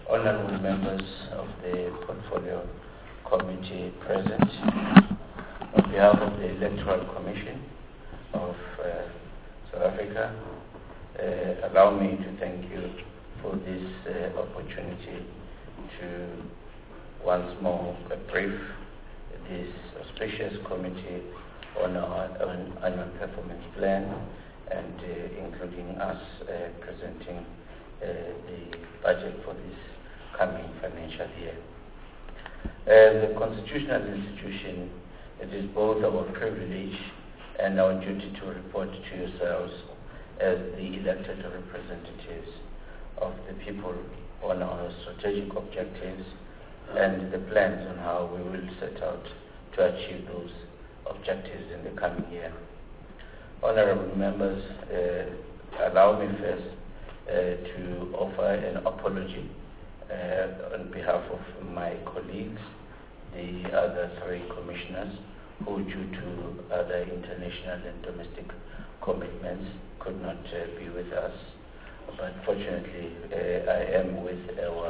honorable members of the Portfolio Committee present, on behalf of the Electoral Commission of South Africa, allow me to thank you for this opportunity to once more brief this auspicious committee on our annual performance plan and including us presenting the budget for this coming financial year. As a constitutional institution, it is both our privilege and our duty to report to yourselves as the elected representatives of the people on our strategic objectives and the plans on how we will set out to achieve those objectives in the coming year. Honorable members, allow me first to offer an apology on behalf of my colleagues, the other three commissioners, who due to other international and domestic commitments could not be with us. But fortunately, I am with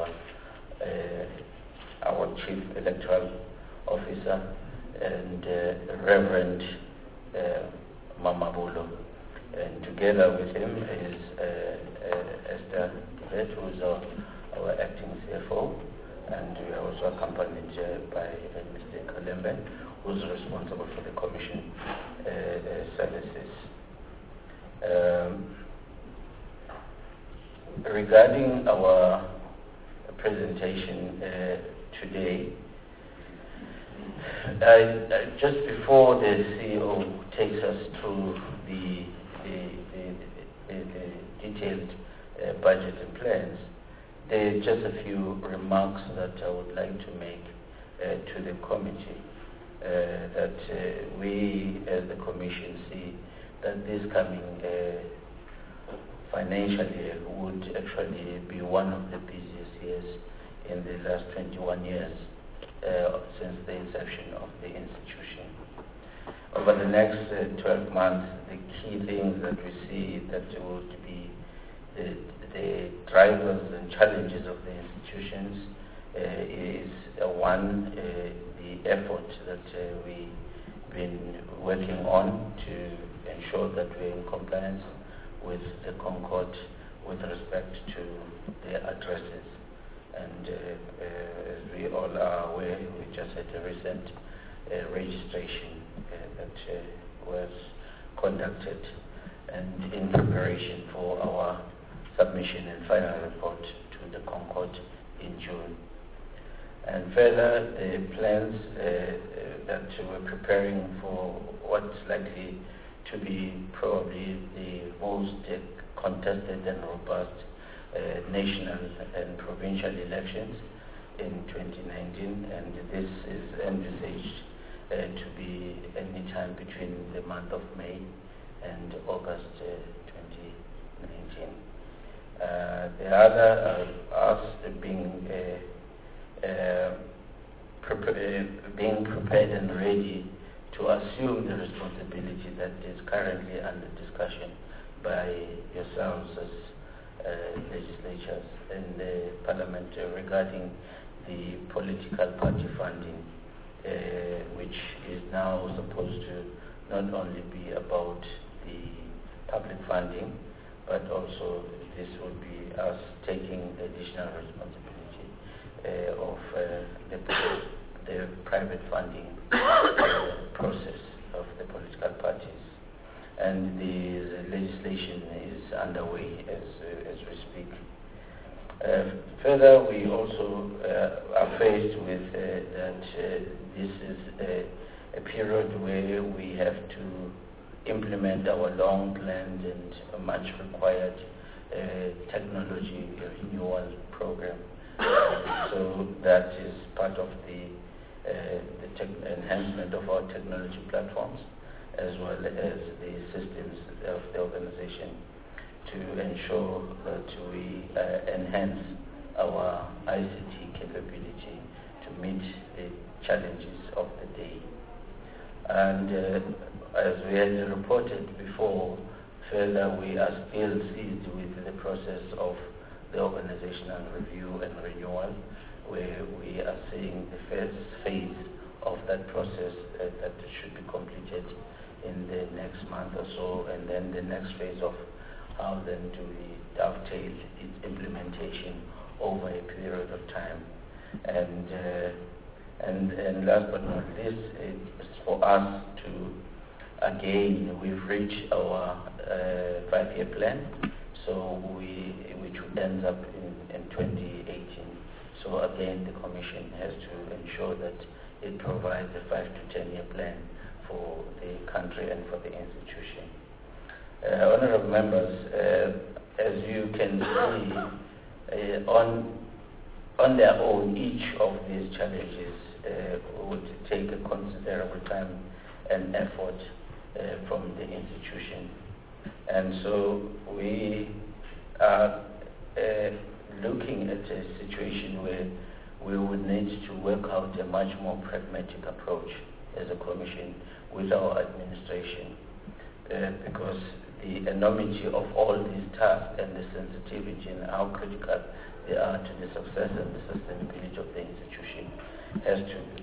our Chief Electoral Officer and Reverend Mamabulo, and together with him is Esther Vet, who is our acting CFO, and we are also accompanied by Mr. Kalembe, who is responsible for the Commission services. Regarding our presentation today, just before the CEO takes us through the detailed budget and plans, there are just a few remarks that I would like to make to the committee that we as the Commission see that this coming financial year would actually be one of the busiest years in the last 21 years since the inception of the institution. Over the next 12 months, the key things that we see that would be the drivers and challenges of the institutions is one, the effort that we've been working on to ensure that we're in compliance with the Concord with respect to their addresses. And as we all are aware, we just had a recent registration that was conducted and in preparation for our submission and final report to the Concord in June. And further, the plans that we're preparing for what's likely to be probably the most contested and robust national and provincial elections in 2019, and this is envisaged to be any time between the month of May and August 2019. The other, us being prepared and ready to assume the responsibility that is currently under discussion by yourselves as legislatures and the Parliament regarding the political party funding, which is now supposed to not only be about the public funding, but also this would be us taking the additional responsibility of the private funding process of the political parties. And the legislation is underway as we speak. Further, we also are faced with that this is a period where we have to implement our long-planned and much required technology renewal program. So that is part of the enhancement of our technology platforms, as well as the systems of the organization, to ensure that we enhance our ICT capability to meet the challenges of the day. And as we had reported before, further we are still seized with the process of the organizational review and renewal, where we are seeing the first phase of that process that should be completed in the next month or so, and then the next phase of how then do we dovetail its implementation over a period of time. And last but not least, it's for us to, again, we've reached our 5-year plan, so which ends up in 2018. So again, the Commission has to ensure that it provides a 5 to 10-year plan for the country and for the institution. Honorable members, as you can see, on their own, each of these challenges would take a considerable time and effort from the institution. And so we are looking at a situation where we would need to work out a much more pragmatic approach as a Commission with our administration, because the enormity of all these tasks and the sensitivity and how critical they are to the success and the sustainability of the institution has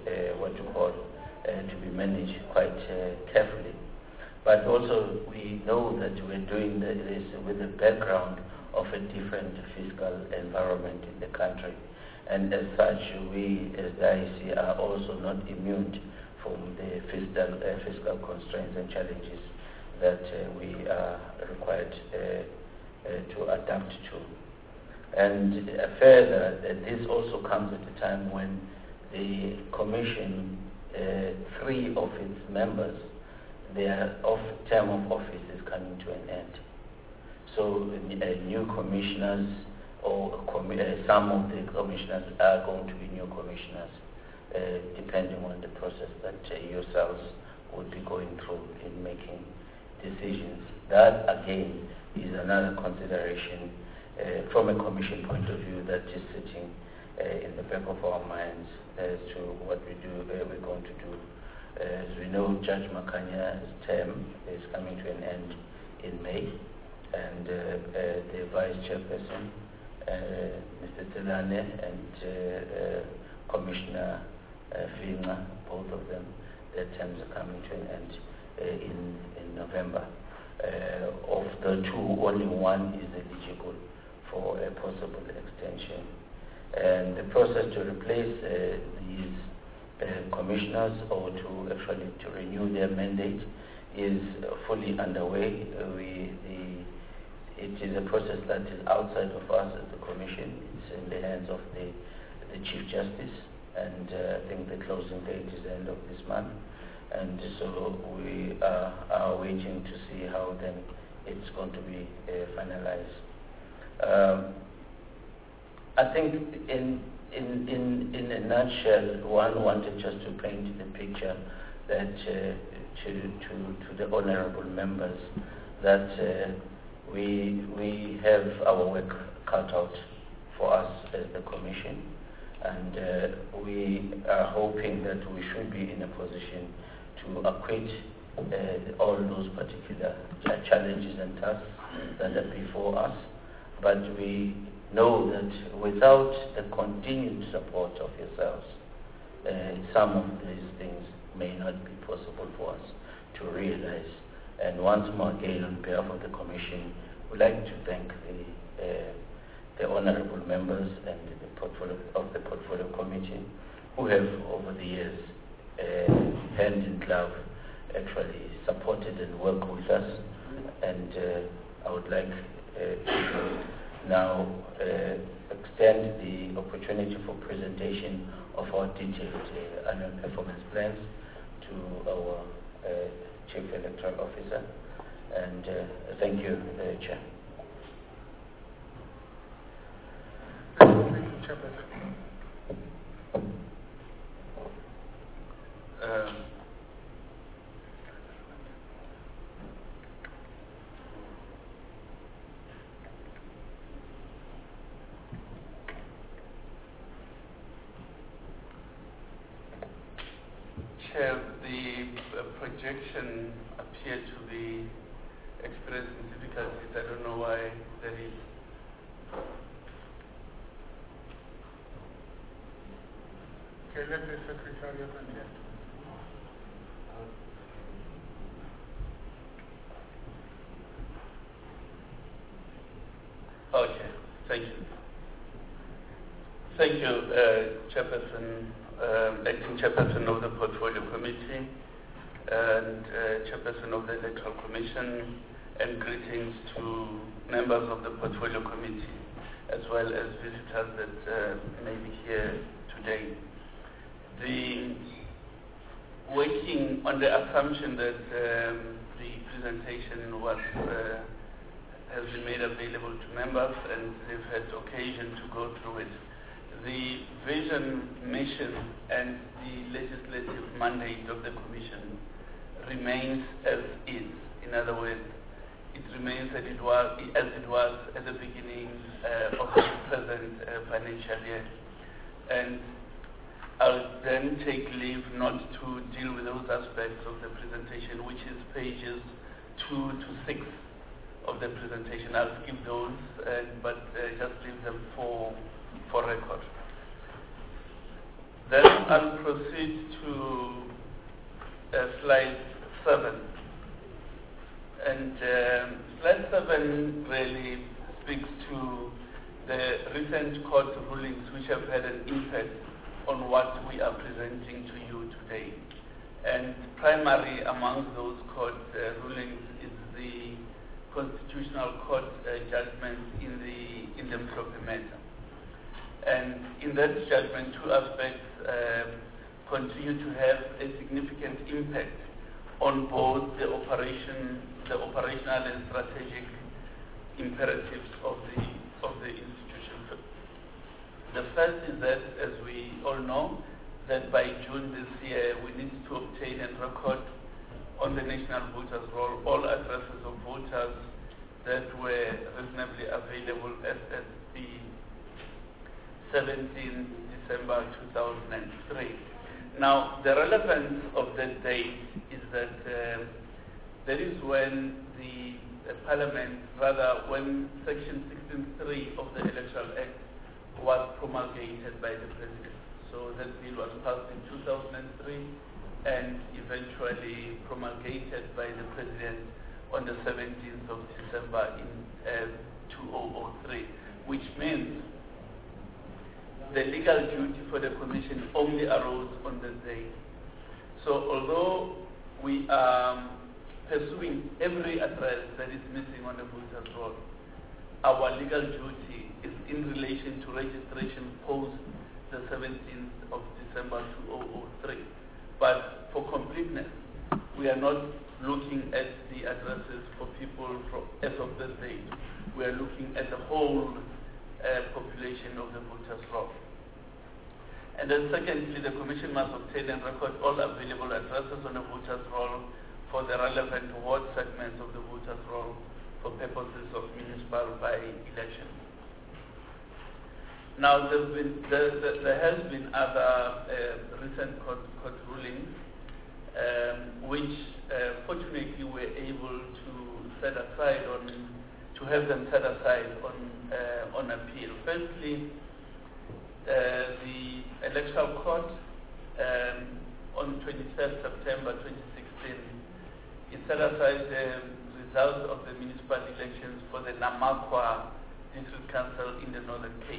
to be managed quite carefully. But also we know that we're doing this with the background of a different fiscal environment in the country. And as such, we as the IEC are also not immune from the fiscal constraints and challenges that we are required to adapt to. And further, this also comes at a time when the Commission, 3 of its members, their term of office is coming to an end. So new commissioners or some of the commissioners are going to be new commissioners, depending on the process that yourselves would be going through in making decisions. That again is another consideration from a Commission point of view that is sitting in the back of our minds as to what we're going to do. As we know, Judge Makanya's term is coming to an end in May, and the Vice Chairperson, Mr. Telane, and Commissioner Finga, both of them, their terms are coming to an end in November. Of the 2, only one is eligible for a possible extension. And the process to replace these commissioners or to renew their mandate is fully underway. It is a process that is outside of us as the Commission. It's in the hands of the Chief Justice, and I think the closing date is the end of this month. And so we are waiting to see how then it's going to be finalized. I think in a nutshell, one wanted just to paint the picture that to the honorable members that we have our work cut out for us as the Commission, and we are hoping that we should be in a position to acquit all those particular challenges and tasks that are before us. But we know that without the continued support of yourselves, some of these things may not be possible for us to realize. And once more again, on behalf of the Commission, we'd like to thank the honorable members and the Portfolio Committee who have over the years, hand in glove, actually supported and worked with us. And I would like to now extend the opportunity for presentation of our detailed annual performance plans to our Chief Electoral Officer. And thank you, Chair. Thank you, Chairperson. Chair, the projection appeared to be experiencing difficulties. I don't know why that is. Okay, let the Secretary continue. Okay, thank you. Thank you, Chairperson, Acting Chairperson of the Portfolio Committee and Chairperson of the Electoral Commission, and greetings to members of the Portfolio Committee, as well as visitors that may be here today. Working on the assumption that the presentation has been made available to members and they've had occasion to go through it. The vision, mission, and the legislative mandate of the Commission remains as is. In other words, it remains as it was at the beginning of the present financial year. And I'll then take leave not to deal with those aspects of the presentation, which is pages 2 to 6 of the presentation. I'll skip those, but just leave them for record. Then I'll proceed to slide 7. And slide 7 really speaks to the recent court rulings which have had an impact on what we are presenting to you today. And primary among those court rulings is the Constitutional Court judgment in the Mhlophe matter. And in that judgment, two aspects continue to have a significant impact on both the operational and strategic imperatives of the institution. The first is that, as we all know, that by June this year we need to obtain and record on the National Voters Roll all addresses of voters that were reasonably available as at the 17th December 2003. Now, the relevance of that date is that that is when the Parliament, rather when Section 16.3 of the Electoral Act was promulgated by the President. So that bill was passed in 2003 and eventually promulgated by the President on the 17th of December in 2003, which means the legal duty for the Commission only arose on that day. So although we are pursuing every address that is missing on the voters' roll, our legal duty is in relation to registration post the 17th of December 2003. But for completeness, we are not looking at the addresses for people as of that date. We are looking at the whole population of the voters' roll. And then secondly, the Commission must obtain and record all available addresses on the voters' roll for the relevant ward segments of the voters' roll for purposes of municipal by-election. Now, there has been other recent court rulings which fortunately were able to have them set aside on appeal. Firstly, the Electoral Court on 23rd September 2016, it set aside the results of the municipal elections for the Namakwa District Council in the Northern Cape.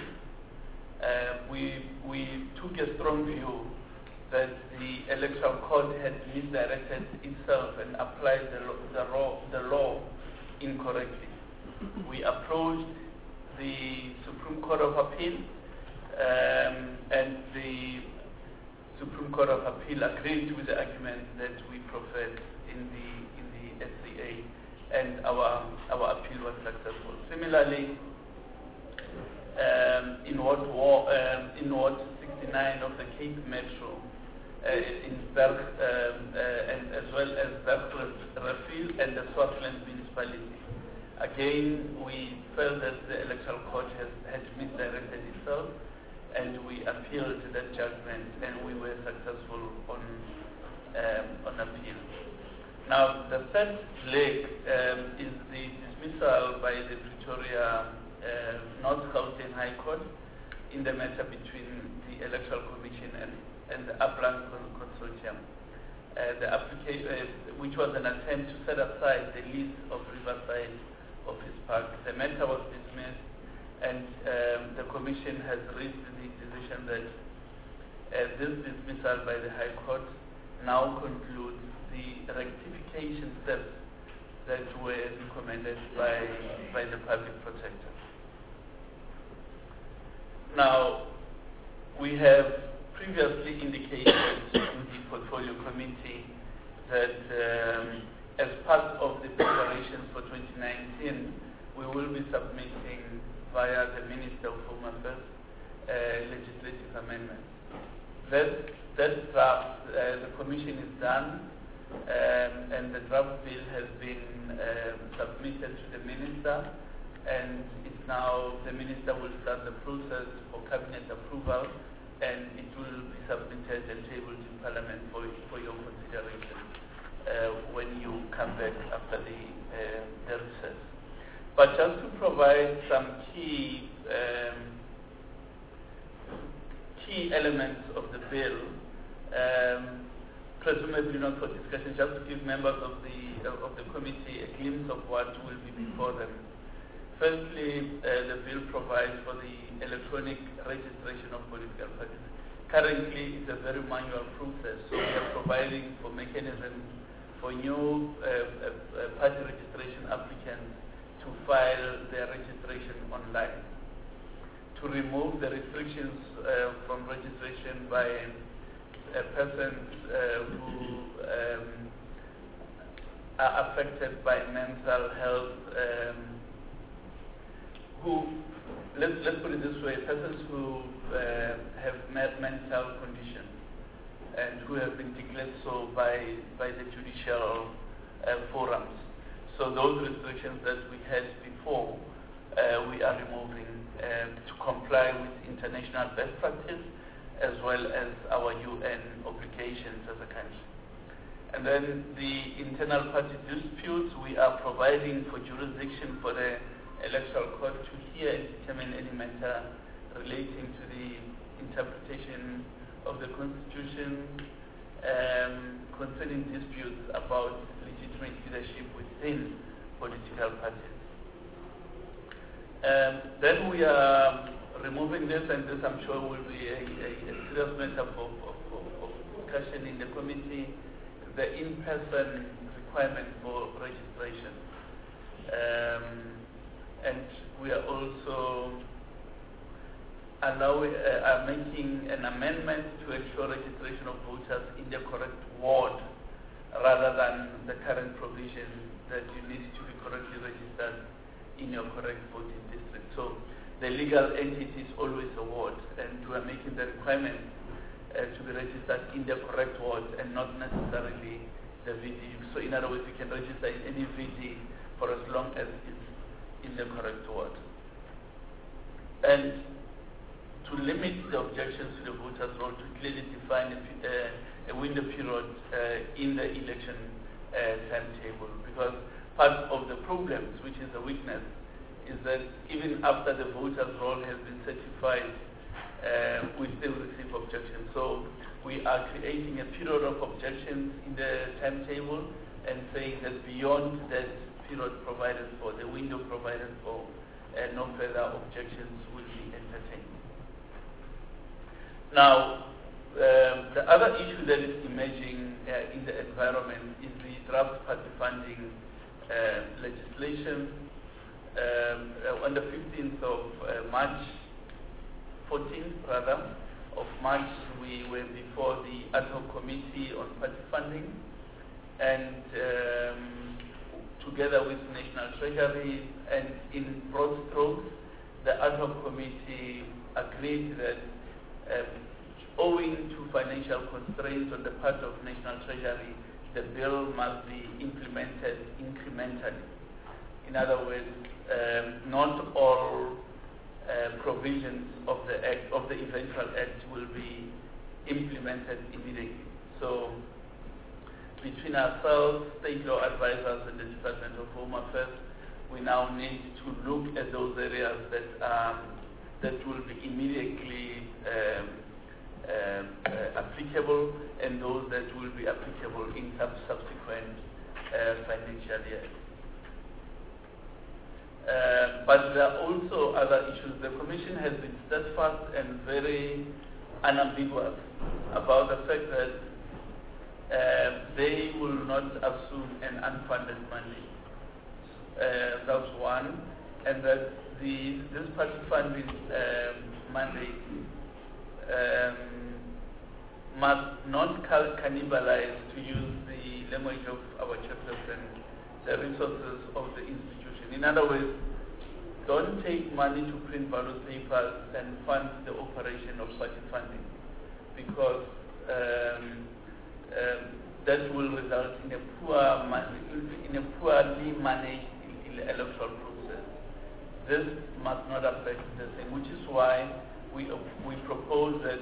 We took a strong view that the Electoral Court had misdirected itself and applied the law incorrectly. We approached the Supreme Court of Appeal, and the Supreme Court of Appeal agreed with the argument that we proffered in the SCA, and our appeal was successful. Similarly, in Ward 69 of the Cape Metro, in Berg, and as well as Bergrivier and the Swartland municipality. Again, we felt that the Electoral Court had misdirected itself, and we appealed to that judgment, and we were successful on appeal. Now, the third leg is the dismissal by the Pretoria North Gauteng High Court in the matter between the Electoral Commission and the Upland Consortium. Which was an attempt to set aside the lease of Riverside Office Park. The matter was dismissed, and the Commission has reached the decision that this dismissal by the High Court now concludes the rectification steps that were recommended by the Public Protector. Now, we have previously indicated to the Portfolio Committee that as part of the preparations for 2019, we will be submitting via the Minister of Home Affairs legislative amendments. That draft, the Commission is done, and the draft bill has been submitted to the Minister, and it's now the Minister will start the process for Cabinet approval, and it will be submitted and tabled in Parliament for your consideration when you come back after the recess. But just to provide some key elements of the bill, presumably not for discussion, just to give members of the committee a glimpse of what will be before them. Firstly, the bill provides for the electronic registration of political parties. Currently, it's a very manual process, so we are providing for mechanisms for new party registration applicants to file their registration online, to remove the restrictions from registration by persons who are affected by mental health, let's put it this way, persons who have mental conditions and who have been declared so by the judicial forums. So those restrictions that we had before, we are removing to comply with international best practice as well as our UN obligations as a country. And then the internal party disputes, we are providing for jurisdiction for the Electoral Court to hear and determine any matter relating to the interpretation of the Constitution concerning disputes about legitimate leadership within political parties. Then we are removing this, and this I'm sure will be a serious matter of discussion in the committee, the in-person requirement for registration. And we are also are making an amendment to ensure registration of voters in the correct ward rather than the current provision that you need to be correctly registered in your correct voting district. So the legal entity is always a ward, and we are making the requirement to be registered in the correct ward and not necessarily the VD. So in other words, you can register in any VD for as long as it's in the correct word. And to limit the objections to the voters' roll, to clearly define a window period in the election timetable, because part of the problems, which is a weakness, is that even after the voters' roll has been certified, we still receive objections. So we are creating a period of objections in the timetable and saying that beyond that period provided for, the window provided for, no further objections will be entertained. Now, the other issue that is emerging in the environment is the draft party funding legislation. On the 15th of March, 14th rather, of March, we were before the ad hoc committee on party funding, and together with National Treasury, and in broad strokes, the ad hoc committee agreed that owing to financial constraints on the part of National Treasury, the bill must be implemented incrementally. In other words, not all provisions of the act, of the eventual act, will be implemented immediately. So, between ourselves, state law advisors, and the Department of Home Affairs, we now need to look at those areas that will be immediately applicable and those that will be applicable in subsequent financial years. But there are also other issues. The Commission has been steadfast and very unambiguous about the fact that they will not assume an unfunded mandate. That's one. And that this party funding mandate must not cannibalize, to use the language of our chairperson, the resources of the institution. In other words, don't take money to print ballot papers and fund the operation of party funding, because that will result in a poorly managed electoral process. This must not affect the thing, which is why we propose that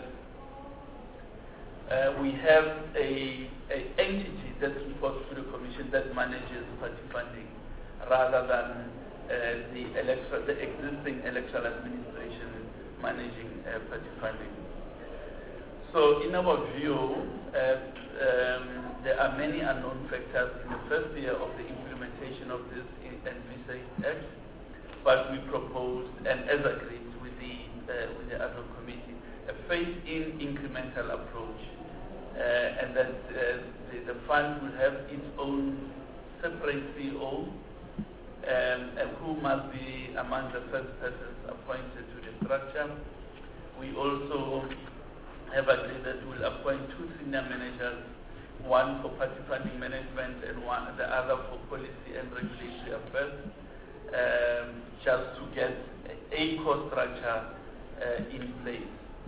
we have a entity that reports to the Commission that manages party funding, rather than the existing electoral administration managing party funding. So, in our view, there are many unknown factors in the first year of the implementation of this envisaged act, but we proposed, and as agreed with the ad hoc committee, a phased-in incremental approach, and that the fund will have its own separate CEO, who must be among the first persons appointed to the structure. We also have agreed that we will appoint 2 senior managers, one for party funding management and the other for policy and regulatory affairs, just to get a core structure in place.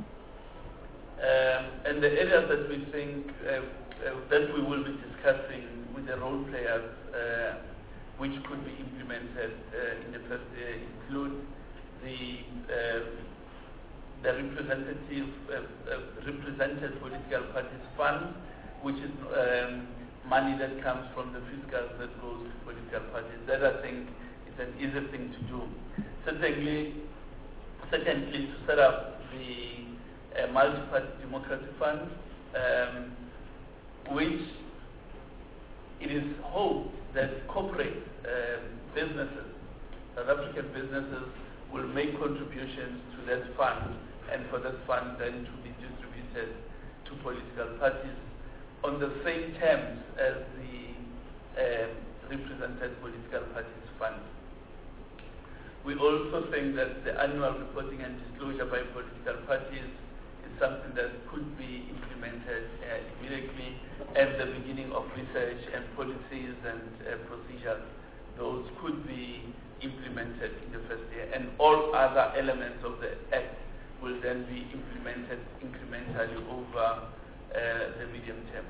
And the areas that we think that we will be discussing with the role players, which could be implemented in the first year, include the represented political parties fund, which is money that comes from the fiscal that goes to political parties. That, I think, is an easy thing to do. Secondly, to set up the multi-party democracy fund, which it is hoped that corporate businesses, South African businesses, will make contributions to that fund, and for that fund then to be distributed to political parties on the same terms as the represented political parties fund. We also think that the annual reporting and disclosure by political parties is something that could be implemented immediately at the beginning of research, and policies and procedures. Those could be implemented in the first year, and all other elements of the Act will then be implemented incrementally over the medium term.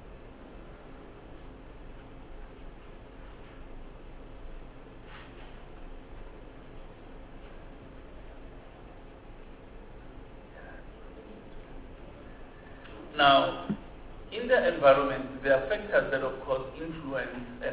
Now, in the environment, there are factors that, of course, influence and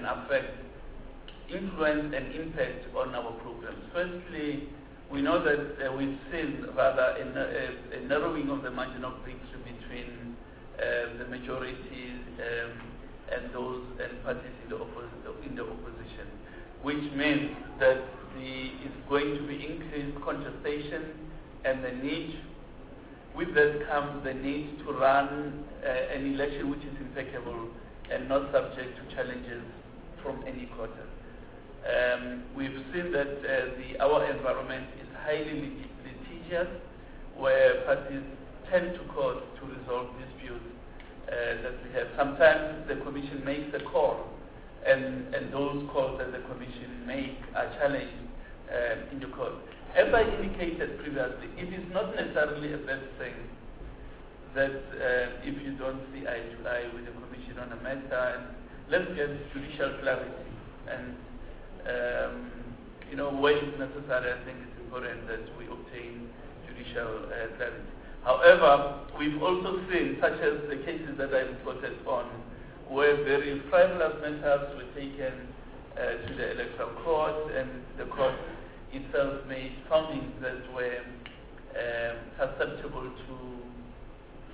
impact on our programs. Firstly, we know that we've seen rather a narrowing of the margin of victory between the majority and those and parties in the opposition, which means that it's going to be increased contestation, and the need. With that comes the need to run an election which is impeccable and not subject to challenges from any quarter. We've seen that our environment is highly litigious, where parties tend to court to resolve disputes that we have. Sometimes the Commission makes a call, and those calls that the Commission make are challenged in the court. As I indicated previously, it is not necessarily a bad thing that if you don't see eye to eye with the Commission on a matter, and let's get judicial clarity. And where it's necessary, I think it's important that we obtain judicial clarity. However, we've also seen, such as the cases that I reported on, where very frivolous matters were taken to the electoral court, and the court itself made findings that were susceptible to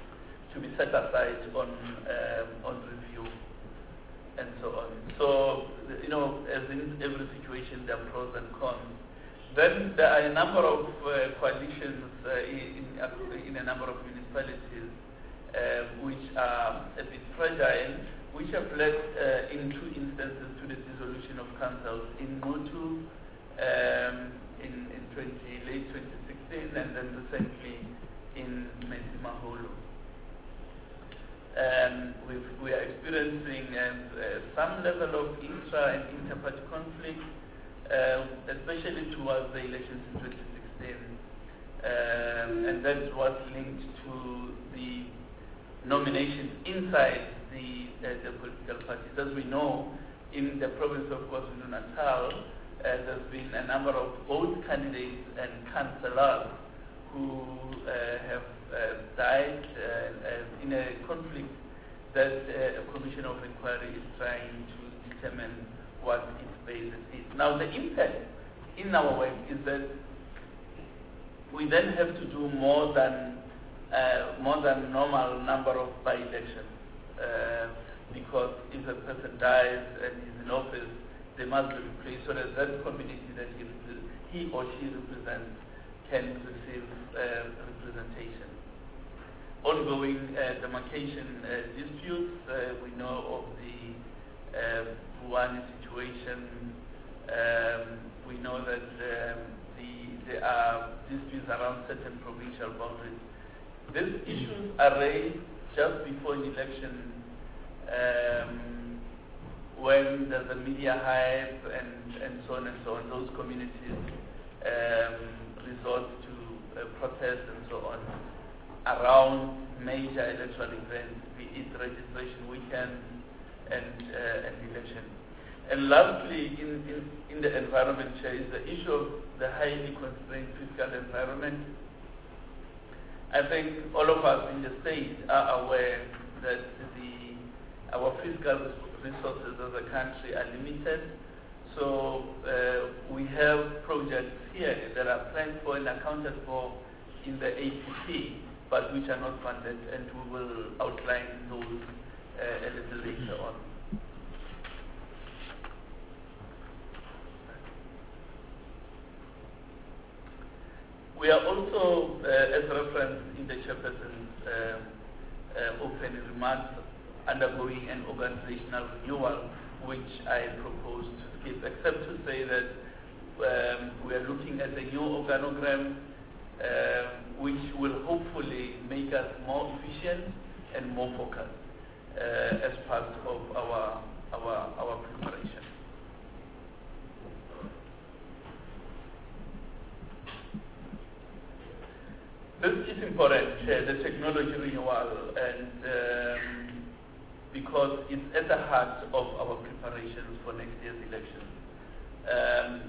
to be set aside on review and so on. So, as in every situation, there are pros and cons. Then there are a number of coalitions in a number of municipalities which are a bit fragile, which have led in two instances to the dissolution of councils in Motu in late 2016, and then recently in Metsimaholo. We are experiencing some level of intra and inter-party conflict, especially towards the elections in 2016, and that was linked to the nominations inside the political parties. As we know, in the province of KwaZulu-Natal, there's been a number of both candidates and councillors who have died in a conflict that a commission of inquiry is trying to determine what its basis is. Now, the impact in our work is that we then have to do more than normal number of by-elections, because if a person dies and is in office, they must be replaced so that that community that he or she represents can receive representation. Ongoing demarcation disputes, we know of the Buani situation. We know that there are disputes around certain provincial boundaries. These issues are raised just before an election, when there's a media hype and so on and so on. Those communities resort to protest and so on around major electoral events, be it registration weekend and election. And lastly, in the environment share is the issue of the highly constrained fiscal environment. I think all of us in the state are aware that our fiscal resources as a country are limited. So we have projects here that are planned for and accounted for in the APP, but which are not funded, and we will outline those a little later on. We are also, as referenced in the chairperson's opening remarks, undergoing an organizational renewal, which I propose to skip, except to say that we are looking at a new organogram which will hopefully make us more efficient and more focused as part of our preparation. This is important, the technology renewal, and because it's at the heart of our preparations for next year's elections.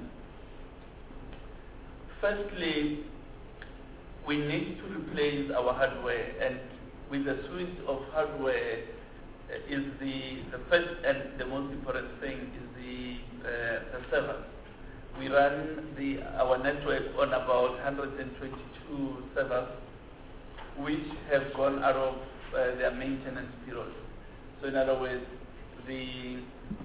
Firstly, we need to replace our hardware, and with the suite of hardware is the first and the most important thing is the servers. We run our network on about 122 servers, which have gone out of their maintenance period. So in other words, the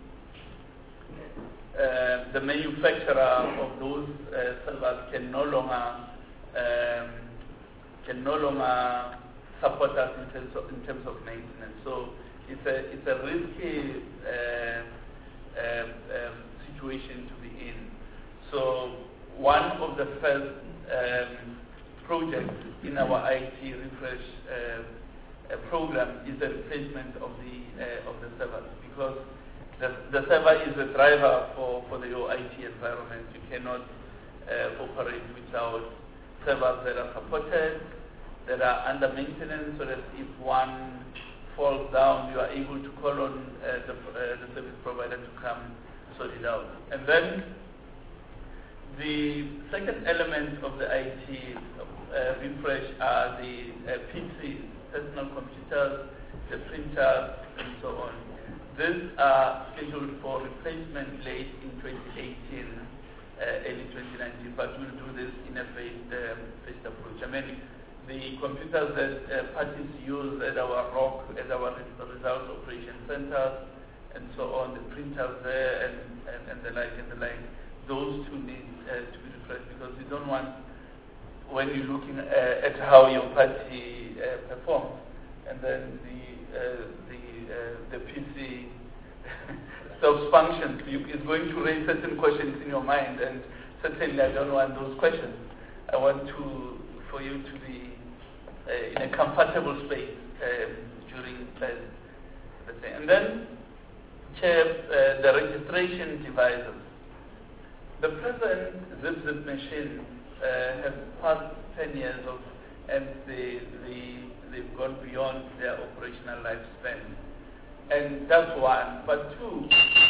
manufacturer of those servers can no longer support us in terms of maintenance. So it's a risky situation to be in. So one of the first projects in our IT refresh program is the replacement of the servers, because the server is a driver for your IT environment. You cannot operate without servers that are supported, that are under maintenance, so that if one falls down, you are able to call on the service provider to come sort it out. And then the second element of the IT refresh are the PCs, personal computers, the printers, and so on. These are scheduled for replacement late in 2018, early 2019, but we'll do this in a phased approach. I mean, the computers that parties use at our ROC, at our results operation centers, and so on, the printers there, and the like, those two need to be refreshed, because you don't want, when you're looking at how your party performs, and then the PC stops functions, it's going to raise certain questions in your mind, and certainly I don't want those questions. I want for you to be in a comfortable space during the thing. And then, Chair, the registration devices. The present ZipZip machines have passed 10 years and they've gone beyond their operational lifespan. And that's one. But two,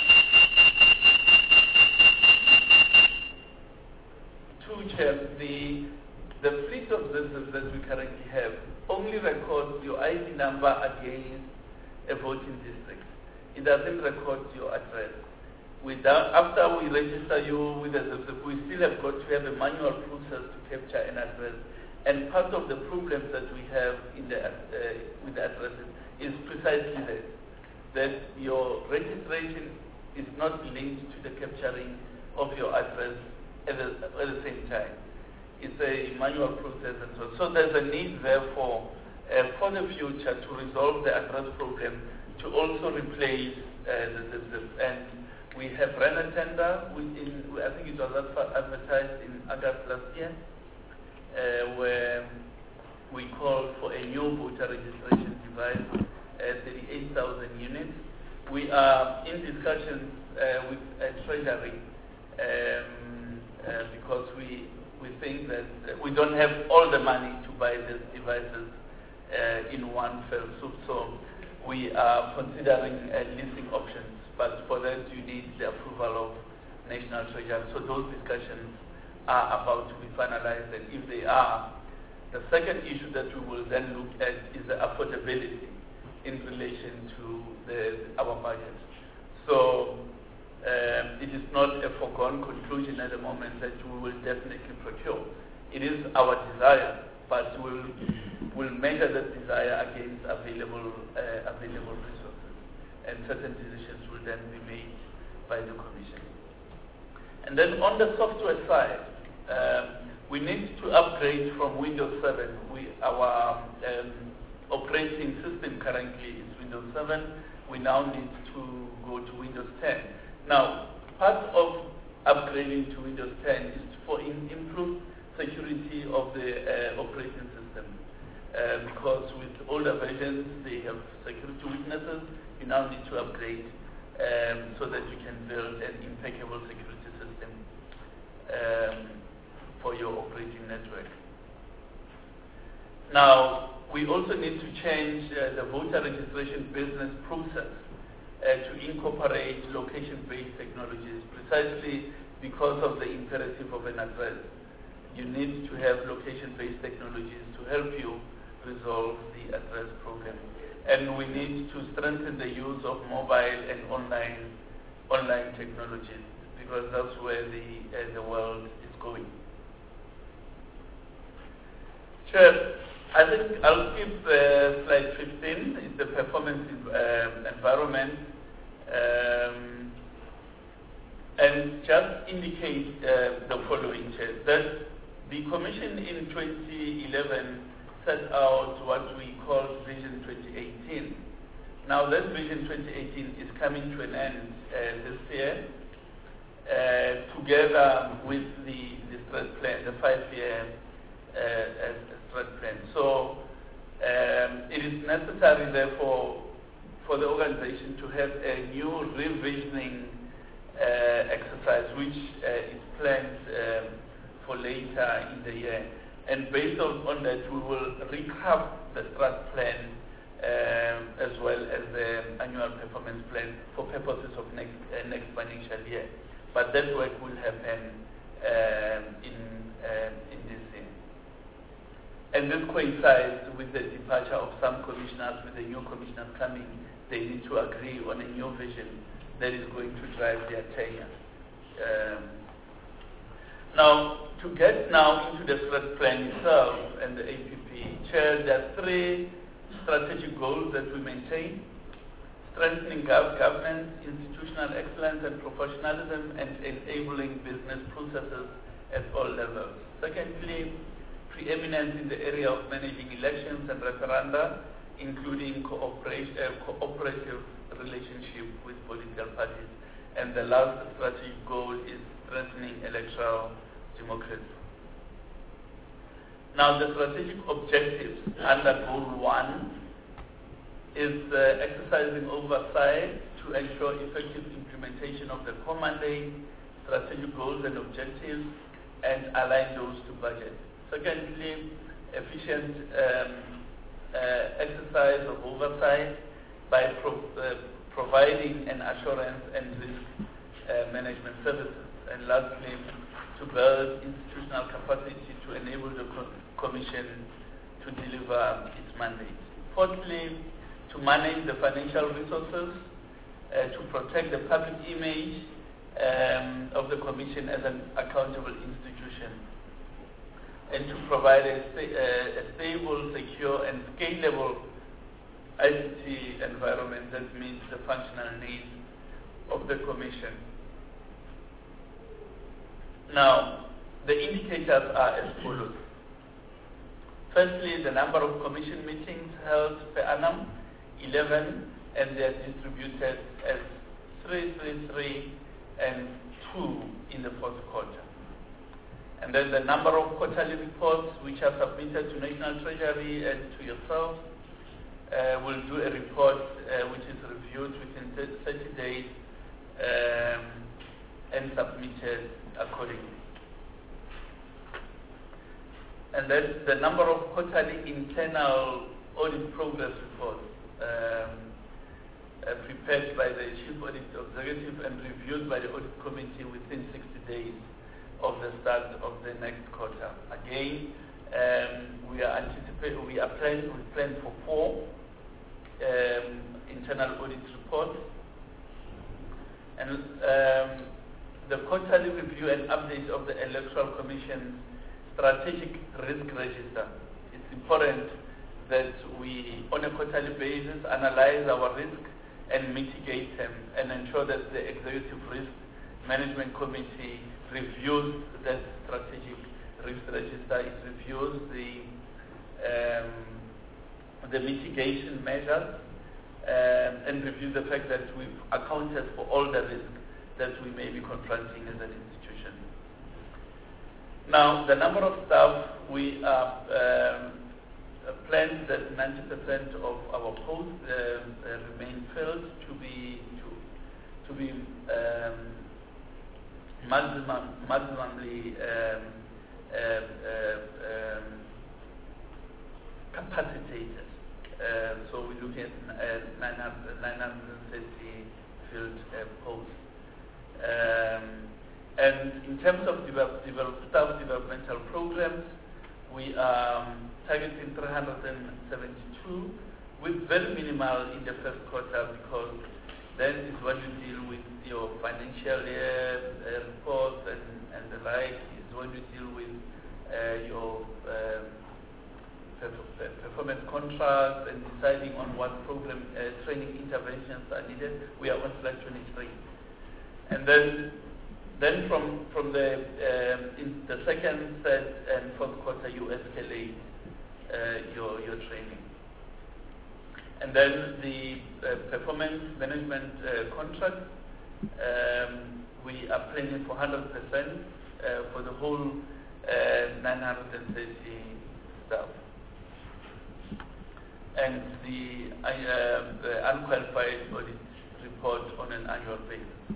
Chair, the fleet of ZipZips that we currently have only records your ID number against a voting district. It doesn't record your address. After we register you with a ZipZip, we still have got to have a manual process to capture an address. And part of the problems that we have with the addresses is precisely that your registration is not linked to the capturing of your address at the same time. It's a manual process and so on. So there's a need, therefore, for the future to resolve the address problem, to also replace the ZipZip. And we have run a tender, I think it was advertised in August last year, where we called for a new voter registration device, 38,000 units. We are in discussions with Treasury because we think that we don't have all the money to buy these devices in one fell swoop. So we are considering leasing options, but for that you need the approval of National Treasury. So those discussions are about to be finalized, and if they are, the second issue that we will then look at is the affordability in relation to our budget. So it is not a foregone conclusion at the moment that we will definitely procure. It is our desire, but we'll measure that desire against available resources, and certain decisions will then be made by the Commission. And then on the software side, we need to upgrade from Windows 7. Our operating system currently is Windows 7. We now need to go to Windows 10. Now, part of upgrading to Windows 10 is for improved security of the operating system. Because with older versions, they have security weaknesses. You now need to upgrade so that you can build an impeccable security system for your operating network. Now, we also need to change the voter registration business process to incorporate location-based technologies, precisely because of the imperative of an address. You need to have location-based technologies to help you resolve the address problem. And we need to strengthen the use of mobile and online technologies, because that's where the world is going. Chair, I think I'll skip slide 15. It's the performance environment. And just indicate the following, Chair, that the Commission in 2011 set out what we call Vision 2018. Now that Vision 2018 is coming to an end this year, together with the strat plan, the 5-year strat plan. So it is necessary, therefore, for the organization to have a new revisioning exercise, which is planned for later in the year. And based on that, we will recap the strat plan as well as the annual performance plan for purposes of next financial year. But that work will happen in this year. And this coincides with the departure of some commissioners, with the new commissioners coming. They need to agree on a new vision that is going to drive their tenure. Now, To get now into the strat plan itself and the APP, Chair, there are three strategic goals that we maintain: strengthening governance, institutional excellence and professionalism, and enabling business processes at all levels. Secondly, preeminence in the area of managing elections and referenda, including cooperative relationship with political parties. And the last strategic goal is strengthening electoral democracy. Now, the strategic objectives under Goal 1 is exercising oversight to ensure effective implementation of the core mandate, strategic goals and objectives, and align those to budget. Secondly, efficient exercise of oversight by providing an assurance and risk management services. And lastly, to build institutional capacity to enable the Commission to deliver its mandate. Fourthly, to manage the financial resources, to protect the public image of the Commission as an accountable institution, and to provide a stable, secure, and scalable ICT environment that meets the functional needs of the Commission. Now, the indicators are as follows. Firstly, the number of Commission meetings held per annum, 11, and they are distributed as 3, 3, 3, and 2 in the fourth quarter. And then the number of quarterly reports which are submitted to National Treasury and to yourself. Will do a report which is reviewed within 30 days and submitted accordingly. And then the number of quarterly internal audit progress reports prepared by the Chief Audit Executive and reviewed by the Audit Committee within 60 days of the start of the next quarter. Again, we plan for 4 internal audit reports, and the quarterly review and update of the Electoral Commission's strategic risk register. It's important that we, on a quarterly basis, analyze our risk and mitigate them, and ensure that the Executive Risk Management Committee reviews that strategic risk register. It reviews the mitigation measures and review the fact that we've accounted for all the risk that we may be confronting as an institution. Now, the number of staff, we are planned that 90% of our posts remain filled to be maximally capacitated. So we're looking at 930 filled posts. And in terms of staff developmental programs, we are targeting 372, with very minimal in the first quarter, because then is when you deal with your financial year reports and the like, is when you deal with your performance contracts and deciding on what program training interventions are needed. We are on slide 23. And then from the in the second, third, and fourth quarter, you escalate your training. And then the performance management contract, we are planning for 100% for the whole 930 staff. And the unqualified audit report on an annual basis.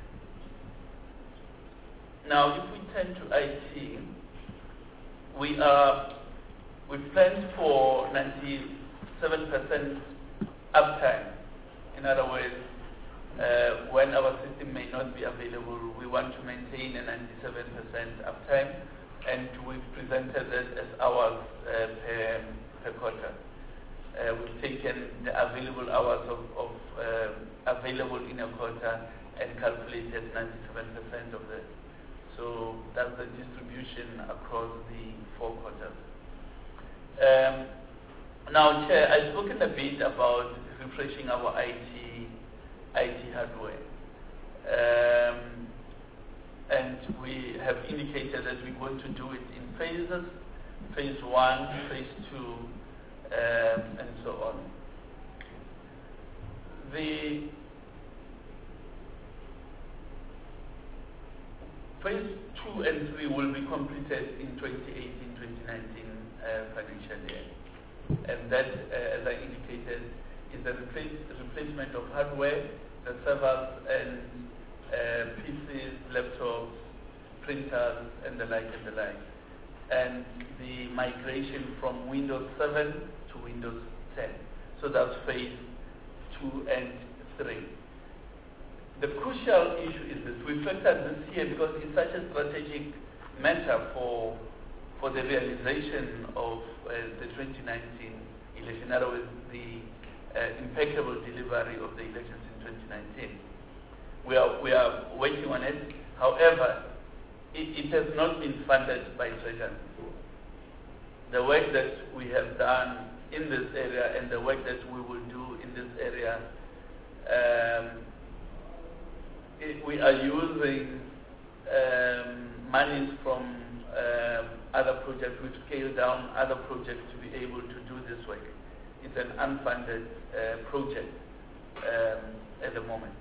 Now, if we turn to IT, we planned for 97% uptime. In other words, when our system may not be available, we want to maintain a 97% uptime, and we've presented it as hours per quarter. We've taken the available hours of available in a quarter and calculated 97% of that. So that's the distribution across the 4 quarters. Now, Chair, I've spoken a bit about refreshing our IT hardware. And we have indicated that we're going to do it in phases, phase 1, phase 2, and so on. The phase 2 and 3 will be completed in 2018-2019 financial year. And that, as I indicated, is the replacement of hardware, the servers and PCs, laptops, printers, and the like. And the migration from Windows 7 to Windows 10. So that's phase 2 and 3. The crucial issue is this. We factored this here because it's such a strategic matter for the realization of the 2019 election, in other words, the impeccable delivery of the elections in 2019. We are working on it. However, it has not been funded by Treasury. The work that we have done in this area and the work that we will do in this area, we are using monies from other projects. We've scaled down other projects to be able to do this work. It's an unfunded project at the moment.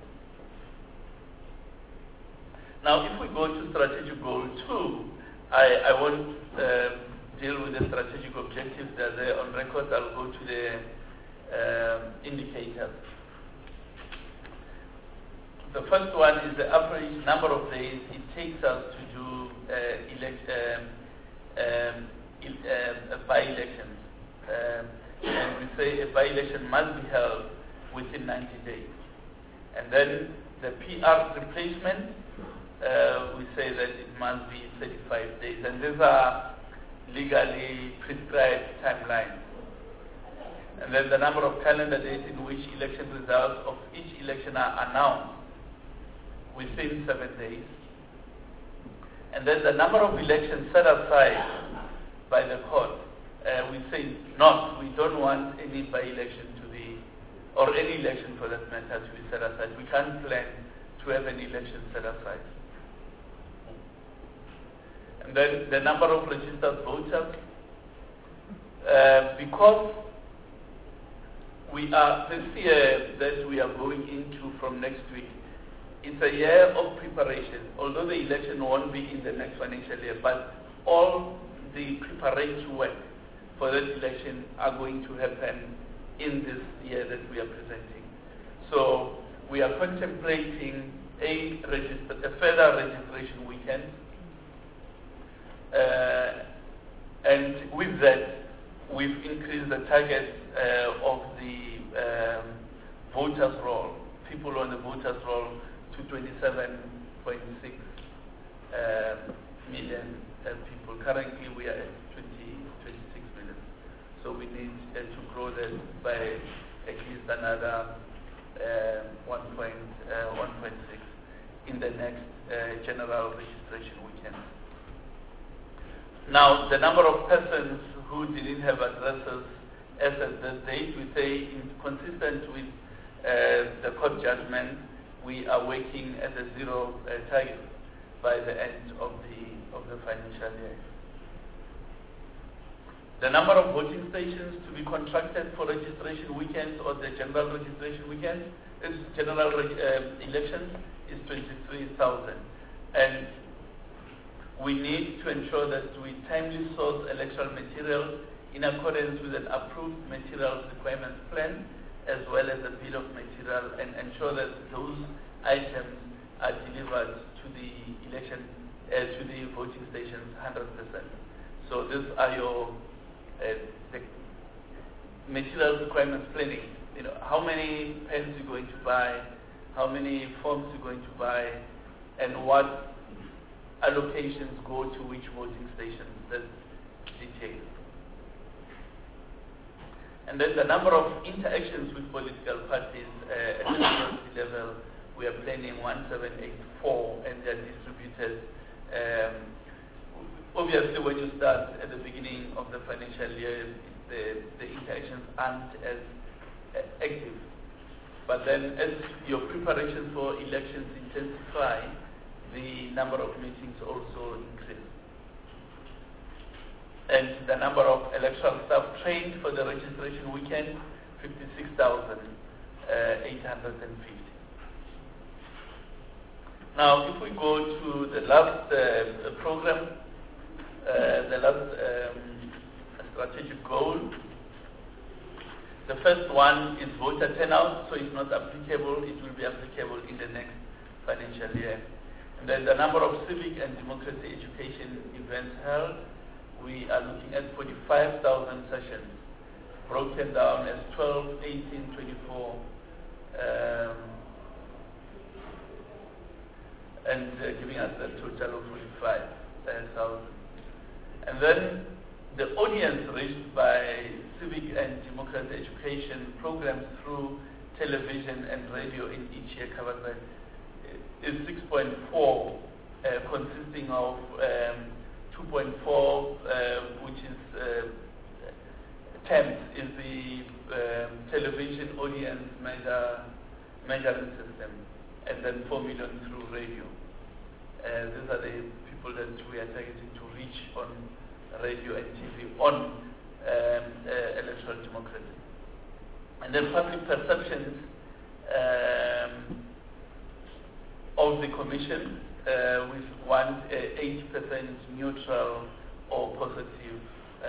Now, if we go to strategic goal 2, I won't deal with the strategic objectives. They're there on record. I'll go to the indicators. The first one is the average number of days it takes us to do by-elections. And we say a by-election must be held within 90 days. And then the PR replacement, we say that it must be 35 days. And these are legally prescribed timelines. And then the number of calendar days in which election results of each election are announced within 7 days. And then the number of elections set aside by the court. We say we don't want any by-election to be, or any election for that matter, to be set aside. We can't plan to have an election set aside. And then the number of registered voters. Because we are, this year that we are going into from next week, it's a year of preparation. Although the election won't be in the next financial year, but all the preparatory work for that election are going to happen in this year that we are presenting. So we are contemplating a further registration weekend. And with that, we've increased the target of the voters roll, people on the voters roll, to 27.6 million people. Currently, we are at 26 million. So we need to grow that by at least another 1.6 in the next general registration weekend. Now, the number of persons who didn't have addresses as at this date, we say, consistent with the court judgment, we are working at a zero target by the end of the financial year. The number of voting stations to be contracted for registration weekends or the general registration weekend, general elections, is 23,000. And we need to ensure that we timely source electoral materials in accordance with an approved materials requirements plan, as well as a bill of material, and ensure that those items are delivered to the election, to the voting stations 100%. So these are your the materials requirements planning. You know, how many pens you're going to buy, how many forms you're going to buy, and what allocations go to which voting stations. That's detailed. And then the number of interactions with political parties at the university level, we are planning 1784, and they are distributed obviously when you start at the beginning of the financial year, the interactions aren't as active. But then as your preparations for elections intensify, the number of meetings also increase. And the number of electoral staff trained for the registration weekend, 56,850. Now, if we go to the last program, the last strategic goal, the first one is voter turnout, so it's not applicable. It will be applicable in the next financial year. And then the number of civic and democracy education events held, we are looking at 45,000 sessions, broken down as 12, 18, 24, and giving us a total of 45,000. And then the audience reached by civic and democracy education programs through television and radio in each year covered by is 6.4, consisting of 2.4, which is TEMS, is the television audience measuring system, and then 4 million through radio. These are the people that we are targeting to reach on radio and TV on electoral democracy. And then public perceptions of the Commission, we want 80% neutral or positive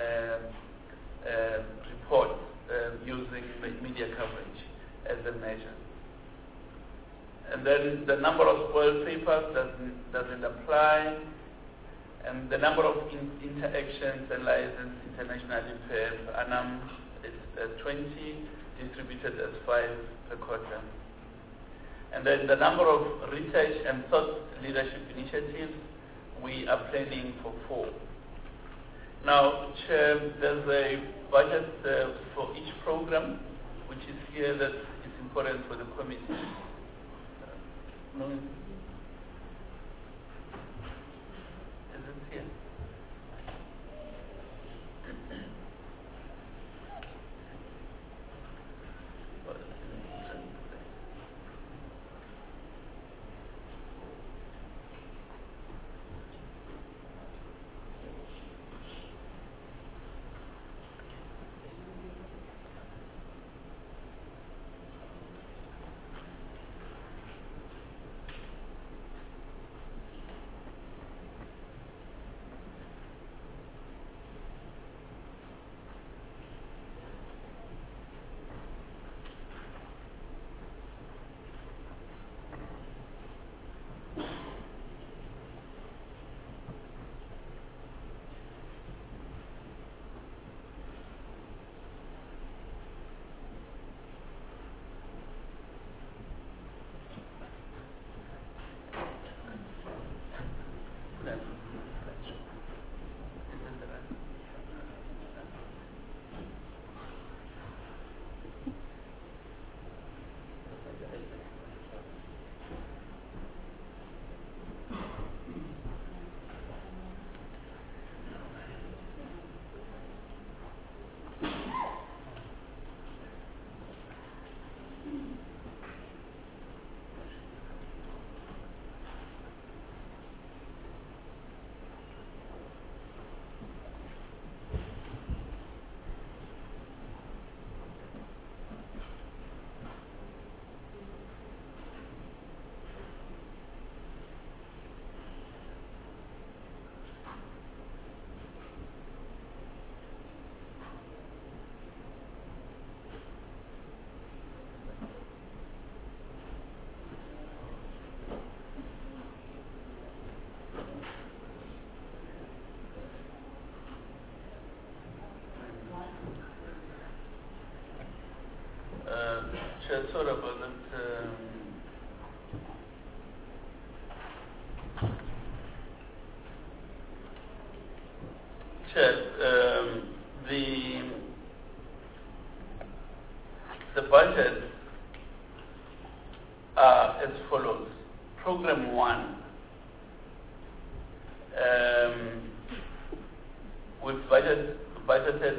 report using media coverage as a measure. And then the number of spoiled papers doesn't apply. And the number of interactions and licenses internationally per annum is 20, distributed as 5 per quarter. And then the number of research and thought leadership initiatives, we are planning for 4. Now, Chair, there's a budget for each program, which is here that is important for the committee. No. Is it here? Sorry about that. Chair, the budgets are as follows. Program 1, budgeted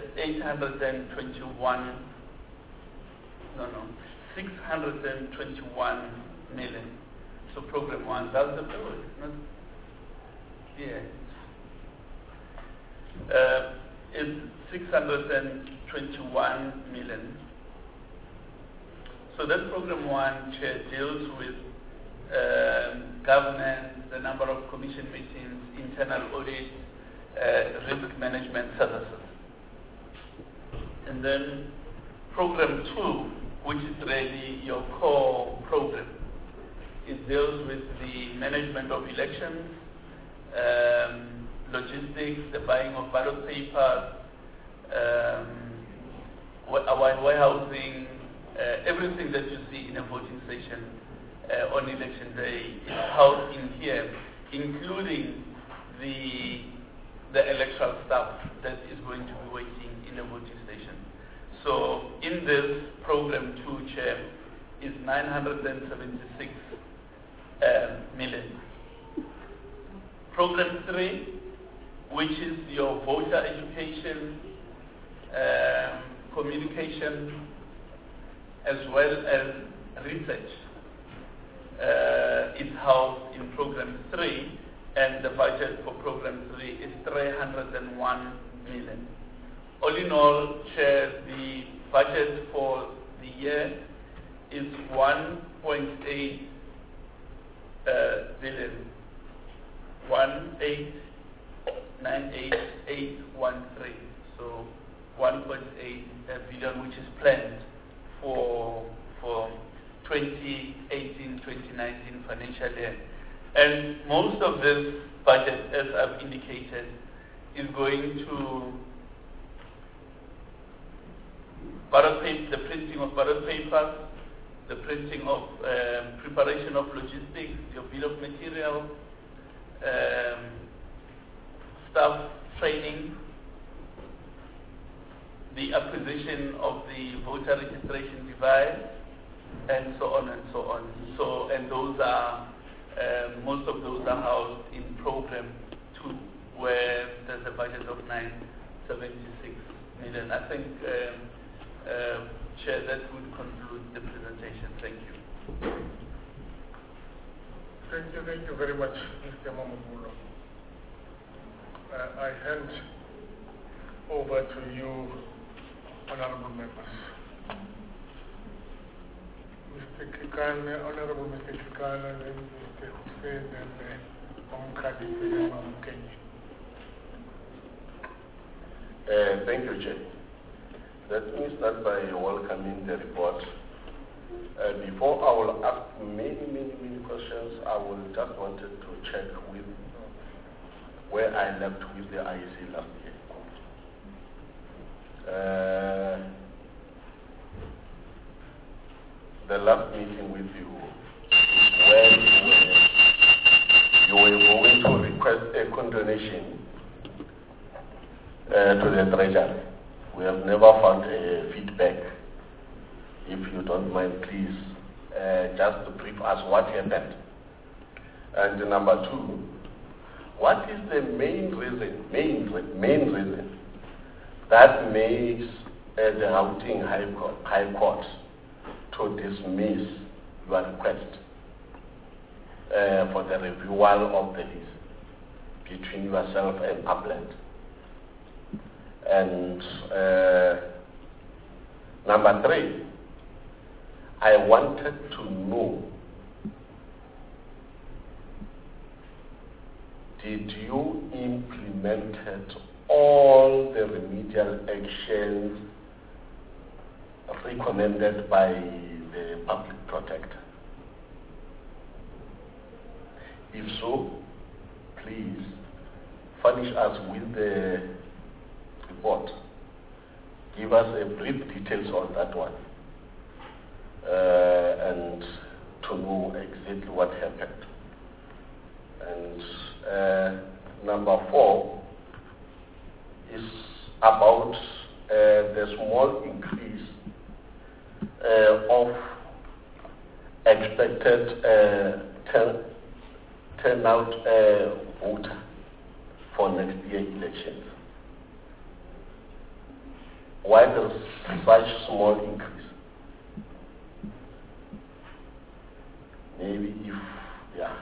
621 million. So program 1, that's the bill, not, yeah. It's 621 million. So that program 1, Chair, deals with governance, the number of commission meetings, internal audit, risk management services. And then program 2, which is really your core program, it deals with the management of elections, logistics, the buying of ballot papers, warehousing, everything that you see in a voting station on election day is housed in here, including the electoral staff that is going to be waiting in the voting station. So in this program 2, Chair, is 976 million. Program 3, which is your voter education, communication, as well as research, is housed in program 3, and the budget for program 3 is 301 million. All in all, Chair, the budget for the year is 1.8 billion, 1,898,813. So 1.8 billion, which is planned for 2018-2019 financial year. And most of this budget, as I've indicated, is going to the printing of ballot papers, the printing of preparation of logistics, your bill of material, staff training, the acquisition of the voter registration device, and so on and so on. So, and those are, most of those are housed in program 2, where there's a budget of 976 million. I think, Chair, that would conclude the presentation. Thank you. Thank you very much, Mr. Mamubulo. I hand over to you, honorable members. Mr. Kikane, Honorable Mr. Kikane, then Mr. Hussein, and Omkadi Kenyi. Thank you, Chair. Let me start by welcoming the report. Before I will ask many questions, I will just wanted to check with where I left with the IEC last year. The last meeting with you is when you were going to request a condonation to the Treasury. We have never found a feedback. If you don't mind, please, just to brief us what happened. And number 2, what is the main reason that makes the Gauteng High Court to dismiss your request for the reviewal of the lease between yourself and Upland? And number 3, I wanted to know, did you implement all the remedial actions recommended by the public protector? If so, please furnish us with the report. Give us a brief details on that one, and to know exactly what happened. And number 4 is about the small increase of expected turnout voter for next year elections. why there's such small increase. Maybe if, yeah.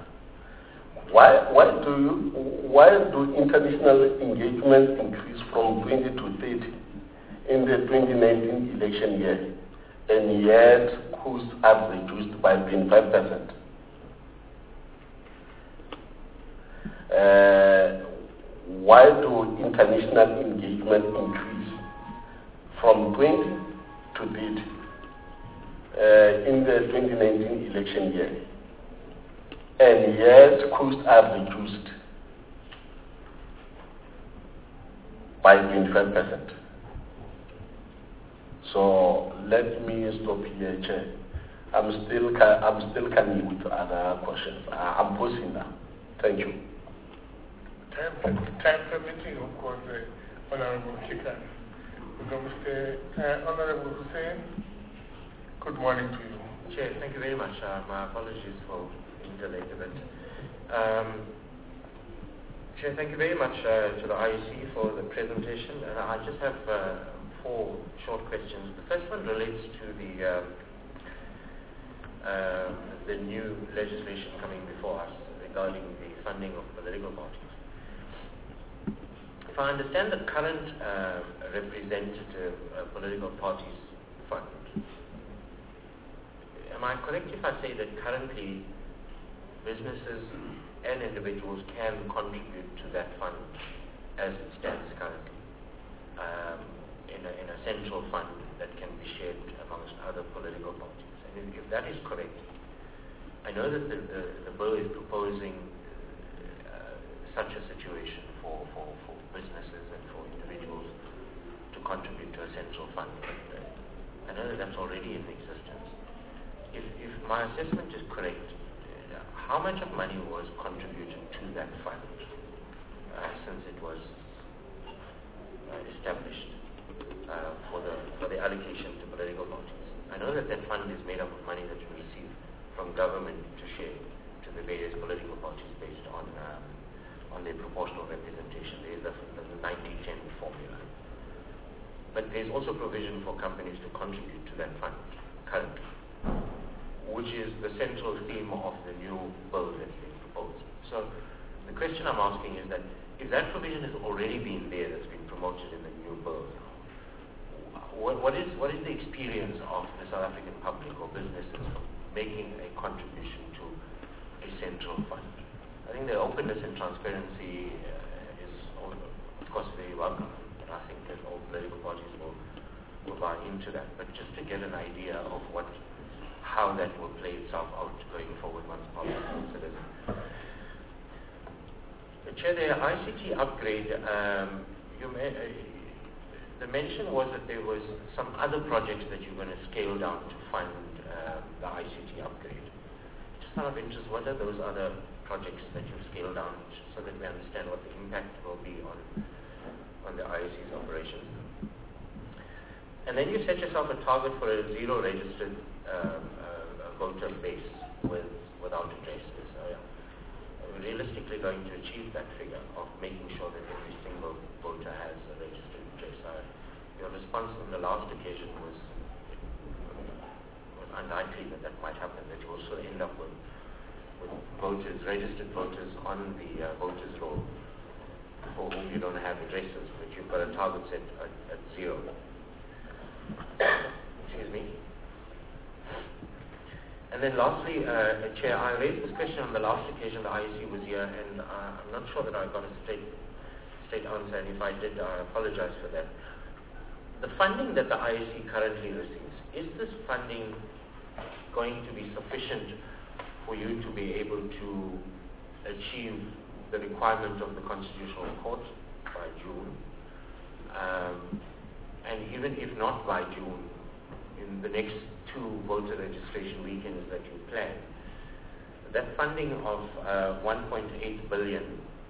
Why do international engagement increase from 20 to 30 in the 2019 election year, and yet costs are reduced by 25%? Why do international engagement increase from 20 to 30 in the 2019 election year, and yet costs are reduced by 25%? So let me stop here, Chair. I'm still coming with other questions. I'm posing now. Thank you. Time permitting, of course, Honorable Kikan. Honorable Hussein, good morning to you. Chair, thank you very much. My apologies for being delayed a bit. Chair, thank you very much to the IEC for the presentation. I just have 4 short questions. The first one relates to the new legislation coming before us regarding the funding of political parties. If I understand the current representative political parties fund, am I correct if I say that currently businesses and individuals can contribute to that fund as it stands currently, in a central fund that can be shared amongst other political parties? And if that is correct, I know that the bill is proposing such a situation for businesses and for individuals to contribute to a central fund. I know that that's already in existence. If my assessment is correct, how much of money was contributed to that fund since it was established for the allocation to political parties? I know that fund is made up of money that you receive from government to share to the various political parties based on their proportional representation. There is the 90-10 formula. But there's also provision for companies to contribute to that fund currently, which is the central theme of the new bill that's being proposed. So the question I'm asking is that if that provision has already been there, that's been promoted in the new bill, what is the experience of the South African public or businesses making a contribution to a central fund? I think the openness and transparency is, of course, very welcome. And I think that all political parties will buy into that. But just to get an idea of how that will play itself out going forward once Parliament considers it. Chair, the ICT upgrade, the mention was that there was some other projects that you're going to scale down to fund the ICT upgrade. Just out of interest, what are those other projects that you've scaled down so that we understand what the impact will be on the IEC's operations? And then you set yourself a target for a zero registered voter base without addresses. Are we realistically going to achieve that figure of making sure that every single voter has a registered address? Your response on the last occasion was unlikely that might happen, that you also end up with voters, registered voters on the voters roll for whom you don't have addresses, but you've got a target set at 0. Excuse me. And then lastly, Chair, I raised this question on the last occasion the IEC was here, and I'm not sure that I got a straight answer, and if I did, I apologize for that. The funding that the IEC currently receives, is this funding going to be sufficient for you to be able to achieve the requirement of the Constitutional Court by June? And even if not by June, in the next 2 voter registration weekends that you plan, that funding of 1.8 billion,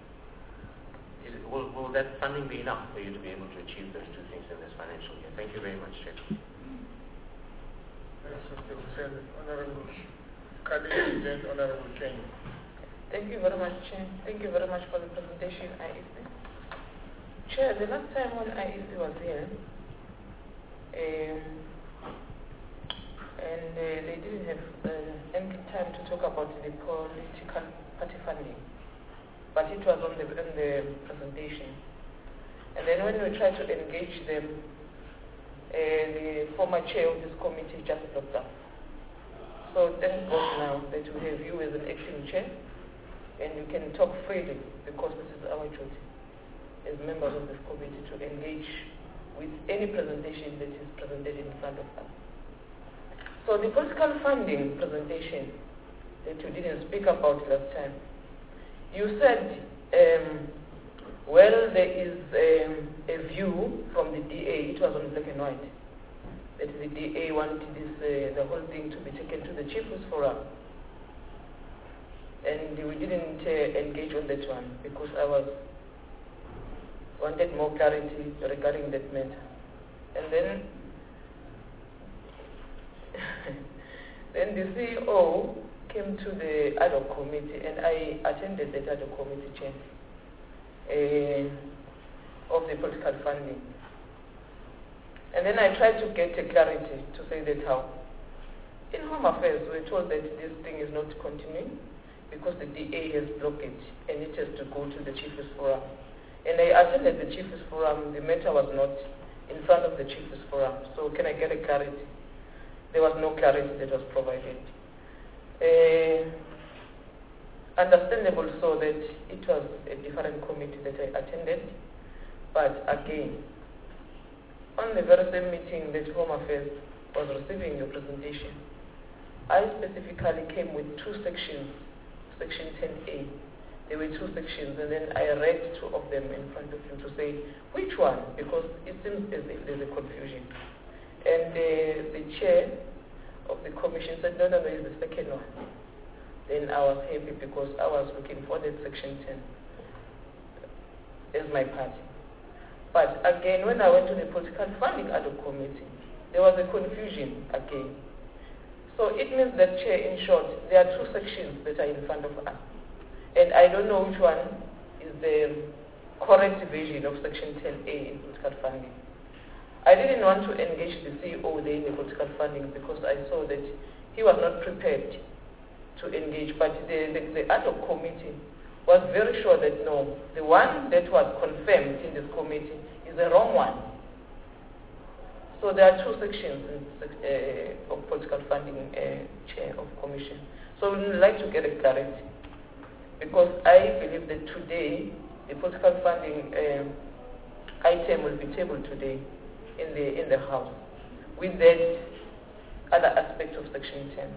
will that funding be enough for you to be able to achieve those 2 things in this financial year? Thank you very much, Chair. Honorable Kadi, then Honorable King. Thank you very much, Chair. Thank you very much for the presentation, IEC. Chair, the last time when IEC was here, and they didn't have ample time to talk about the political party funding, but it was on the presentation. And then when we tried to engage them, the former chair of this committee just dropped out. So thank God now that we have you as an acting chair, and you can talk freely, because this is our duty as members of this committee to engage with any presentation that is presented in front of us. So the political funding presentation that you didn't speak about last time, you said, well, there is a view from the DA, it was on black and white, that the DA wanted this, the whole thing to be taken to the Chiefs Forum. And we didn't engage on that one because I wanted more clarity regarding that matter. And then, then the CEO came to the ad hoc committee, and I attended that ad hoc committee chair of the political funding. And then I tried to get a clarity to say that how. In Home Affairs, we were told that this thing is not continuing because the DA has blocked it and it has to go to the Chiefs Forum. And I attended the Chiefs Forum, the matter was not in front of the Chiefs Forum. So can I get a clarity? There was no clarity that was provided. Understandable so that it was a different committee that I attended, but again, on the very same meeting that Home Affairs was receiving your presentation, I specifically came with two sections, section 10A. There were two sections, and then I read two of them in front of you to say which one, because it seems as if there's a confusion. And the chair of the commission said, no, it's the second one. Then I was happy because I was looking for that section 10 as my party. But again, when I went to the political funding ad hoc committee, there was a confusion again. So it means that, Chair, in short, there are two sections that are in front of us. And I don't know which one is the correct version of section 10A in political funding. I didn't want to engage the CEO there in the political funding because I saw that he was not prepared to engage. But the ad hoc committee was very sure that no, the one that was confirmed in this committee is the wrong one. So there are two sections of political funding chair of commission. So we would like to get a clarity, because I believe that today the political funding item will be tabled today in the House with that other aspect of section 10.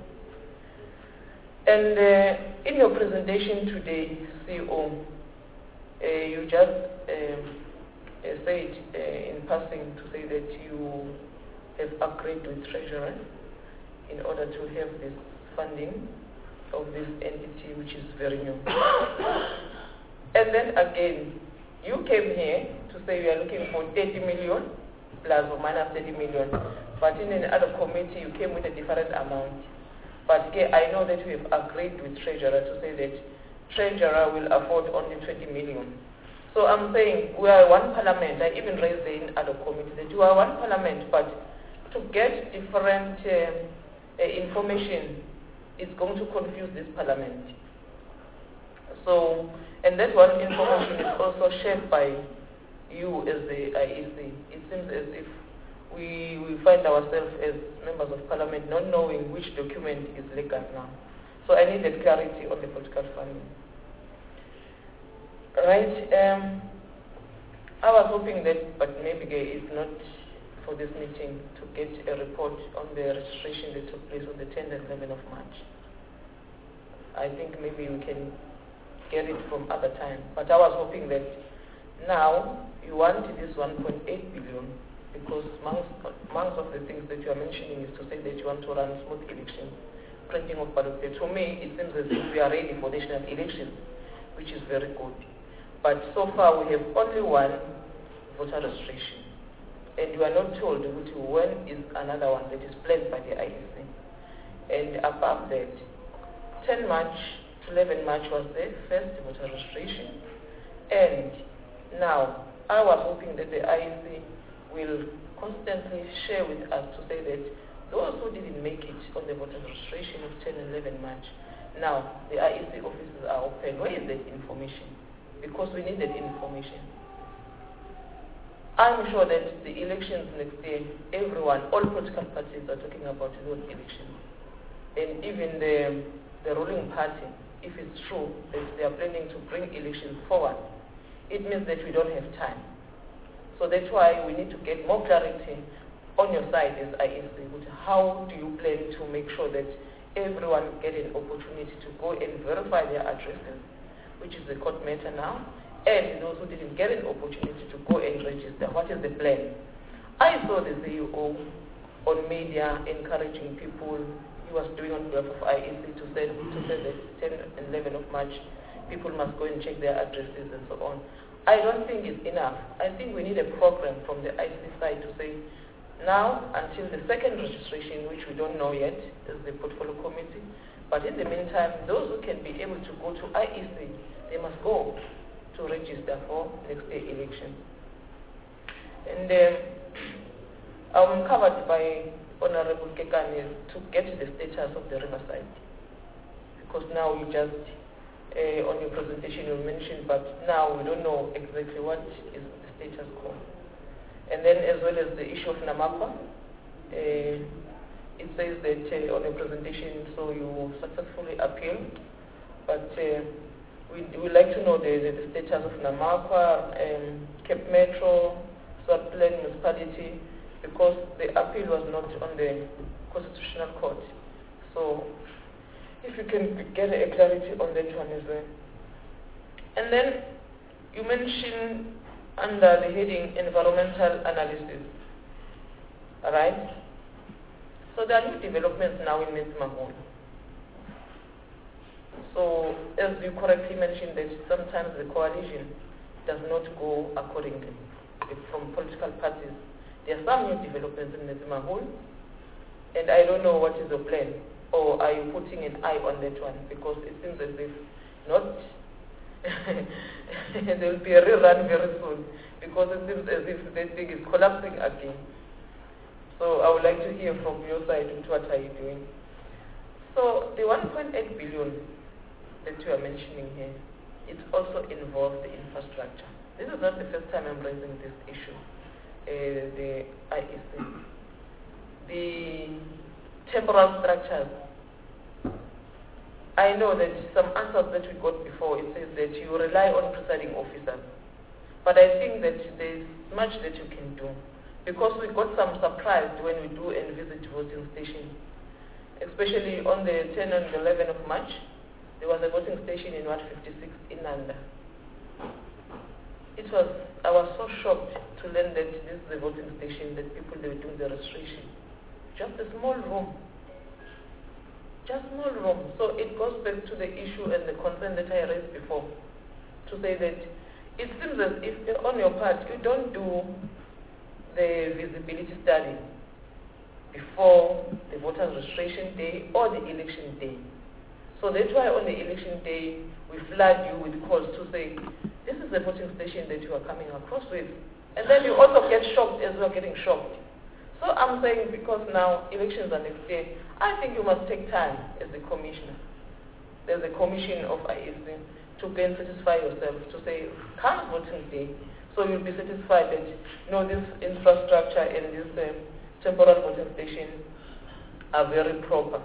And in your presentation today, CEO, you just said in passing to say that you have agreed with Treasurer in order to have this funding of this entity, which is very new. And then again, you came here to say you are looking for 30 million plus or minus 30 million, but in another committee you came with a different amount. But I know that we have agreed with Treasurer to say that Treasurer will afford only 20 million. So I'm saying we are one parliament. I even raised it in other committees that you are one parliament, but to get different information is going to confuse this parliament. So, and that one information is also shared by you as the IEC. It seems as if we find ourselves as members of parliament not knowing which document is legal now. So I need that clarity on the political funding. Right. I was hoping that, but maybe it's not for this meeting, to get a report on the registration that took place on the 10th and 11th of March. I think maybe we can get it from other time. But I was hoping that now you want this 1.8 billion because amongst of the things that you are mentioning is to say that you want to run smooth elections, printing of ballot papers. To me, it seems as if we are ready for national elections, which is very good. But so far we have only one voter registration. And you are not told when is another one that is planned by the IEC. And above that, 10 March to 11 March was the first voter registration. And now, I was hoping that the IEC will constantly share with us to say that those who didn't make it on the voter registration of 10 and 11 March, now the IEC offices are open. Where is that information? Because we need that information. I'm sure that the elections next year, everyone, all political parties are talking about those elections. And even the ruling party, if it's true that they are planning to bring elections forward, it means that we don't have time. So that's why we need to get more clarity on your side as IEC. How do you plan to make sure that everyone get an opportunity to go and verify their addresses, which is the court matter now, and those who didn't get an opportunity to go and register? What is the plan? I saw the CEO on media encouraging people. He was doing on behalf of IEC to say that 10 and 11 of March, people must go and check their addresses and so on. I don't think it's enough. I think we need a program from the IEC side to say, now until the second registration, which we don't know yet, is the portfolio committee. But in the meantime, those who can be able to go to IEC, they must go to register for next year election. And I'm covered by Honorable Kekane to get the status of the Riverside. Because now you just, on your presentation you mentioned, but now we don't know exactly what is the status quo. And then as well as the issue of Namakwa, it says that on your presentation, so you successfully appealed, but we'd like to know the status of Namakwa, Cape Metro, Swartland Municipality, because the appeal was not on the Constitutional Court. So if you can get a clarity on that one as well. And then you mentioned under the heading environmental analysis, alright? So there are new developments now in Metsimaholo. So as you correctly mentioned that sometimes the coalition does not go accordingly from political parties. There are some new developments in Metsimaholo, and I don't know what is the plan, or are you putting an eye on that one? Because it seems as if not there will be a rerun very soon, because it seems as if that thing is collapsing again. So I would like to hear from your side, what are you doing? So the 1.8 billion that you are mentioning here, it also involves the infrastructure. This is not the first time I'm raising this issue, the IEC. The temporal structures, I know that some answers that we got before, it says that you rely on presiding officers. But I think that there's much that you can do. Because we got some surprised when we do and visit voting stations. Especially on the 10 and 11 of March, there was a voting station in 156 in Nanda. I was so shocked to learn that this is a voting station that people, they were doing the registration. Just a small room. Just small room. So it goes back to the issue and the concern that I raised before, to say that it seems as if on your part you don't do the visibility study before the voter registration day or the election day. So that's why on the election day we flood you with calls to say, this is the voting station that you are coming across with. And then you also get shocked as we are getting shocked. So I'm saying, because now elections are next year, I think you must take time as the commissioner. There's a commission of IEC to go and satisfy yourself, to say, come voting day, so you'll be satisfied that, this infrastructure and this temporal voting station are very proper.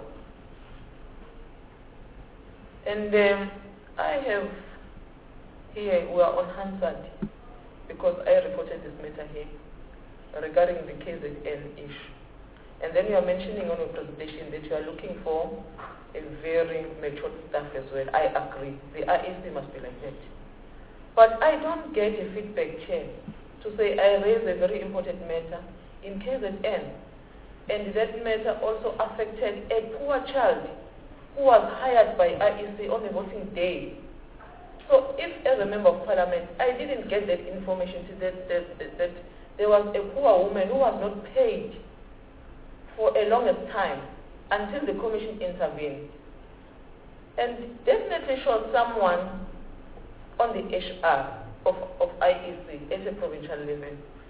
And I have here, we are on Hansard, because I reported this matter here regarding the KZN issue. And then you are mentioning on your presentation that you are looking for a very matured staff as well. I agree. The IEC must be like that. But I don't get a feedback here to say I raised a very important matter in KZN. And that matter also affected a poor child who was hired by IEC on a voting day. So if as a member of parliament, I didn't get that information that there was a poor woman who was not paid for a longest time until the commission intervened. And definitely showed someone on the HR of IEC at a provincial level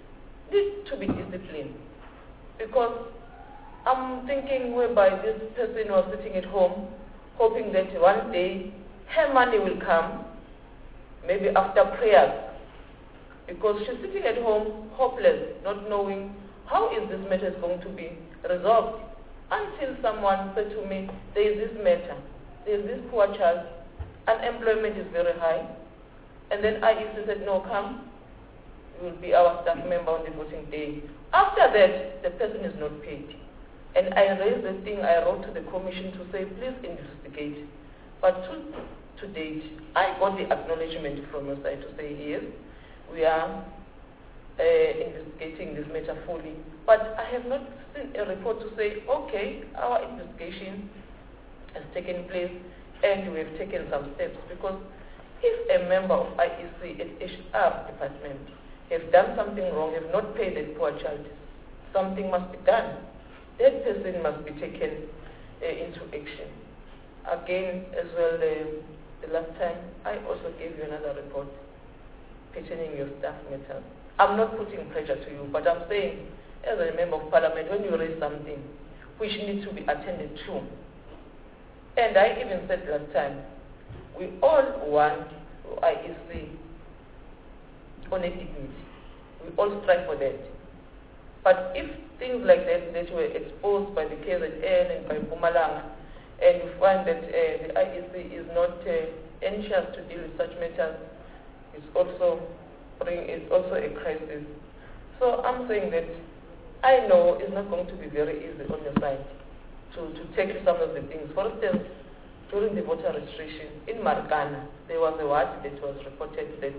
need to be disciplined. Because I'm thinking whereby this person was sitting at home, hoping that one day her money will come, maybe after prayers. Because she's sitting at home, hopeless, not knowing how is this matter going to be resolved. Until someone said to me, there is this matter, there is this poor child, unemployment is very high. And then IEC said, no, come, you will be our staff member on the voting day. After that, the person is not paid. And I raised the thing, I wrote to the commission to say, please investigate. But to date, I got the acknowledgement from your side to say, yes, we are investigating this matter fully. But I have not seen a report to say, okay, our investigation has taken place and we have taken some steps. Because if a member of IEC at HR department have done something wrong, have not paid that poor child, something must be done. That person must be taken into action. Again, as well, the last time, I also gave you another report pertaining your staff matters. I'm not putting pressure to you, but I'm saying, as a member of parliament, when you raise something which needs to be attended to, and I even said last time, we all want IEC on a dignity. We all strive for that. But if things like that were exposed by the KZN and by Mpumalanga, and you find that the IEC is not anxious to deal with such matters, it's also a crisis. So I'm saying that I know it's not going to be very easy on your side to take some of the things. For instance, during the voter registration in Marikana, there was a word that was reported that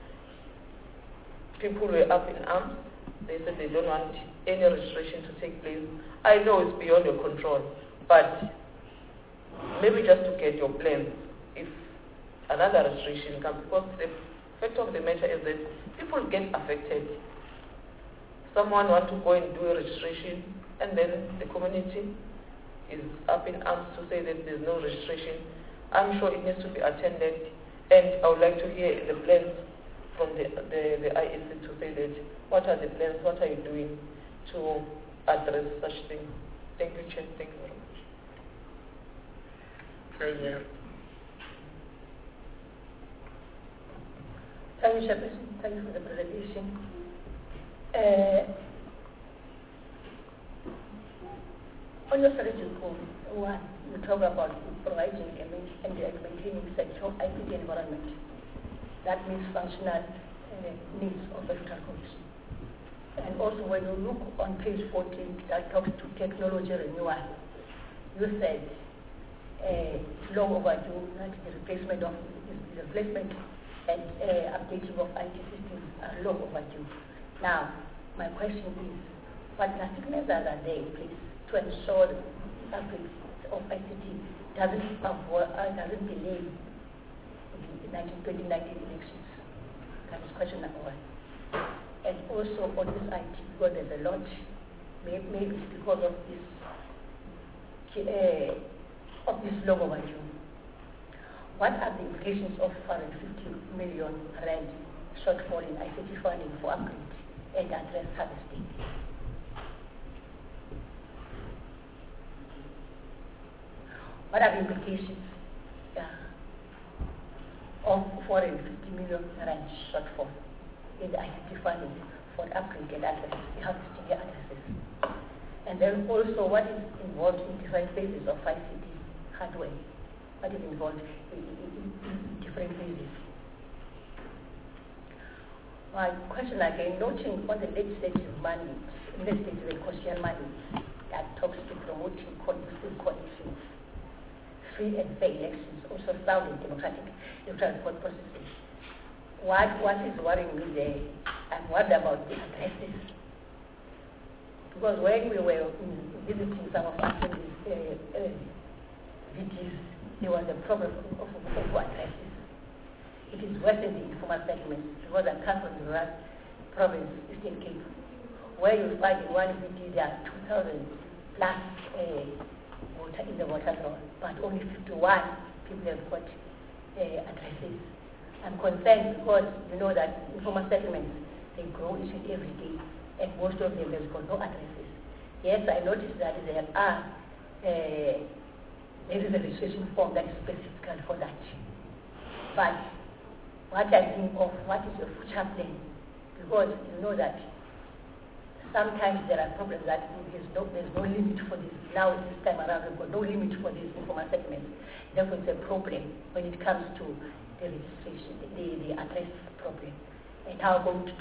people were up in arms. They said they don't want any registration to take place. I know it's beyond your control, but maybe just to get your plans, if another registration comes, because the fact of the matter is that people get affected. Someone wants to go and do a registration, and then the community is up in arms to say that there's no registration. I'm sure it needs to be attended, and I would like to hear the plans from the IEC to say that what are the plans, what are you doing to address such things. Thank you, Chair. Thank you very much. Kenya. Thank you, Chairperson. Thank you for the presentation. On your strategy goal, one, you talk about providing and maintaining secure ICT environment. That means functional needs of electoral commission. And also when you look on page 14 that talks to technology renewal, you said it's long overdue, that the replacement and updating of IT systems are long overdue. Now, my question is, what drastic measures are there in place to ensure the upgrade of ICT doesn't delay the 2019 elections? That is question number one. And also on this IT, because there's a lot, maybe it's because of this long overdue. What are the implications of 450 million rand shortfall in ICT funding for upgrade and address harvesting? What are the implications of 450 million rand shortfall in the ICT funding for upgrade and address the harvesting addresses? And then also, what is involved in different phases of ICT hardware? What is involved in different phases? My question again, noting on the legislative mandate, legislative and constitutional mandate that talks to promoting conducive conditions, free and fair elections, also sound and democratic electoral processes. What is worrying me there, and what about the addresses? Because when we were visiting some of our VTs, there was a problem of addresses. It is worse in the informal settlements, because I come from the rural province, Eastern Cape, where you find in one VT there are 2,000 plus voter in the voter roll, but only 51 people have got addresses. I'm concerned because you know that informal settlements, they grow each and every day. and most of them has got no addresses. Yes, I noticed that there is a registration form that is specifically for that. But what I think of, what is your future plan? Because you know that sometimes there are problems that there's no limit for this. Now this time around we've got no limit for these informal segments. Therefore it's a problem when it comes to the registration, the address problem, and how we're going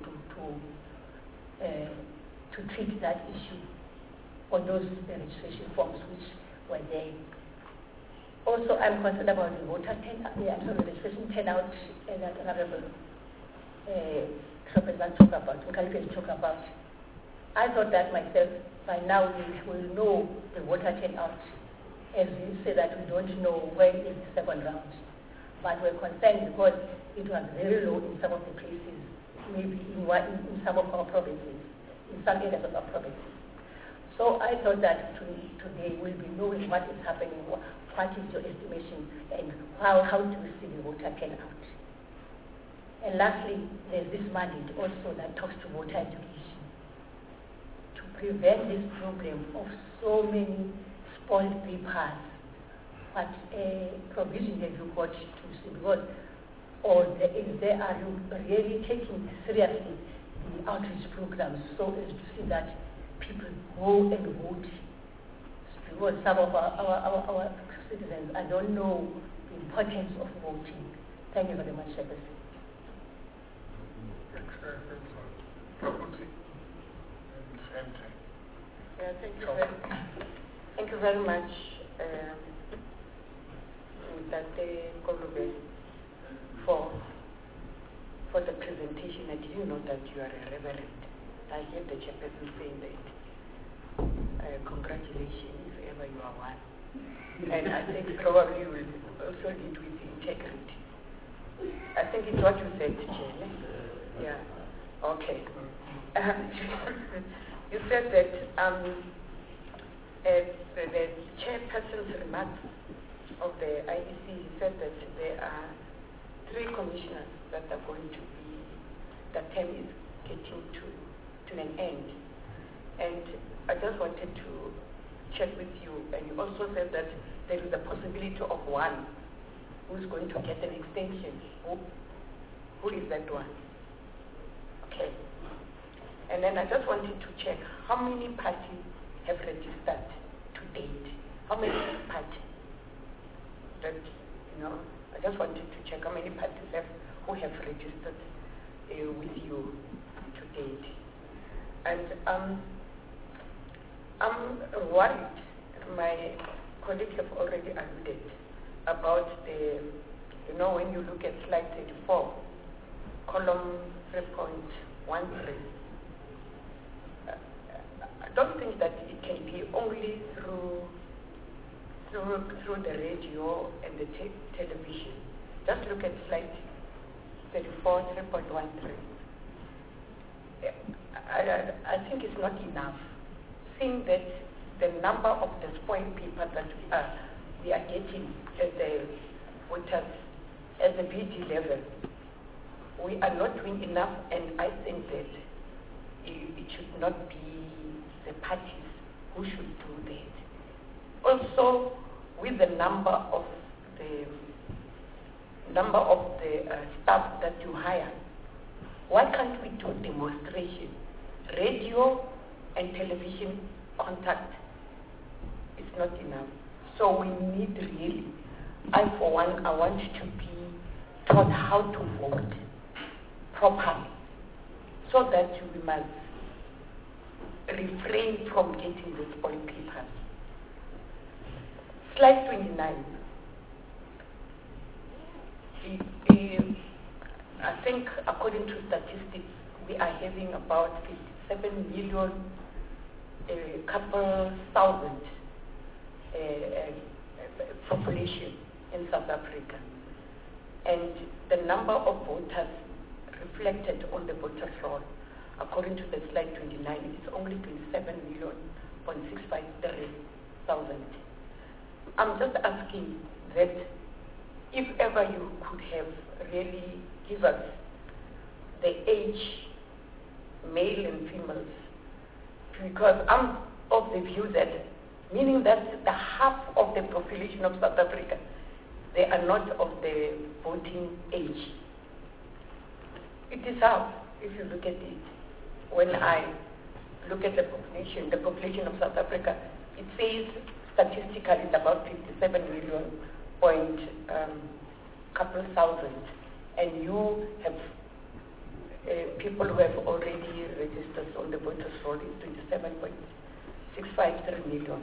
to treat that issue on those registration forms which were there. Also, I'm concerned about the voter registration turnout that Honorable Representative talk about. I thought that myself, by now we will know the voter turnout, as you say that we don't know when is the second round. But we're concerned because it was very low in some of the places, maybe in some of our provinces, in some areas of our provinces. So I thought that today we'll be knowing what is happening, what is your estimation, and how do you see the voter turnout. And lastly, there's this mandate also that talks to voter education, to prevent this problem of so many spoiled papers. What provision have you got to see? Because are you really taking seriously the outreach programs so as to see that people go and vote? Because some of our citizens, I don't know the importance of voting. Thank you very much, Chairperson. Yeah, thank you very much, Mr. Kolube, for the presentation. I didn't know that you are a reverend. I heard the chairperson saying that. Congratulations, if ever you are one. And I think probably you will also lead with integrity. I think it's what you said, Chair. Yeah. Okay. You said that the chairperson's remarks of the IEC, he said that there are 3 commissioners that are going to be, the term is getting to an end. And I just wanted to check with you, and you also said that there is a possibility of one who's going to get an extension. Who is that one? Okay. And then I just wanted to check how many parties have registered to date. How many parties? That, I just wanted to check how many parties who have registered with you to date. And I'm worried. My colleagues have already alluded about the, when you look at slide 34, column 3.13. I don't think that it can be only through the radio and the television. Just look at slide 34, 3.13. I think it's not enough. Seeing that the number of the spoiled people that we are getting at the voters at the BD level, we are not doing enough, and I think that it should not be the parties who should do that. Also, with the number of the staff that you hire, why can't we do demonstration? Radio and television contact is not enough. So we need really, I for one, I want to be taught how to vote properly, so that we must refrain from getting the spoiled papers. Slide 29. I think according to statistics, we are having about 57 million, couple thousand population in South Africa. And the number of voters reflected on the voter roll, according to the slide 29, it is only 27,653,000. I'm just asking that if ever you could have really give us the age male and females, because I'm of the view that, meaning that the half of the population of South Africa, they are not of the voting age. It is half, if you look at it. When I look at the population of South Africa, it says statistically it's about 57 million point couple thousand, and you have people who have already registered on the voters roll is 27.653 million.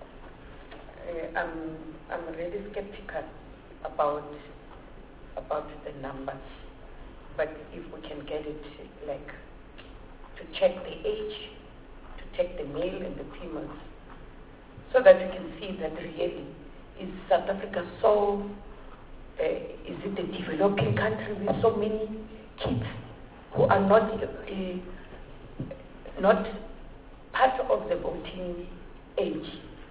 I'm really skeptical about the numbers, but if we can get it like to check the age, to check the male and the females, so that we can see that really is South Africa so is it a developing country with so many kids who are not part of the voting age?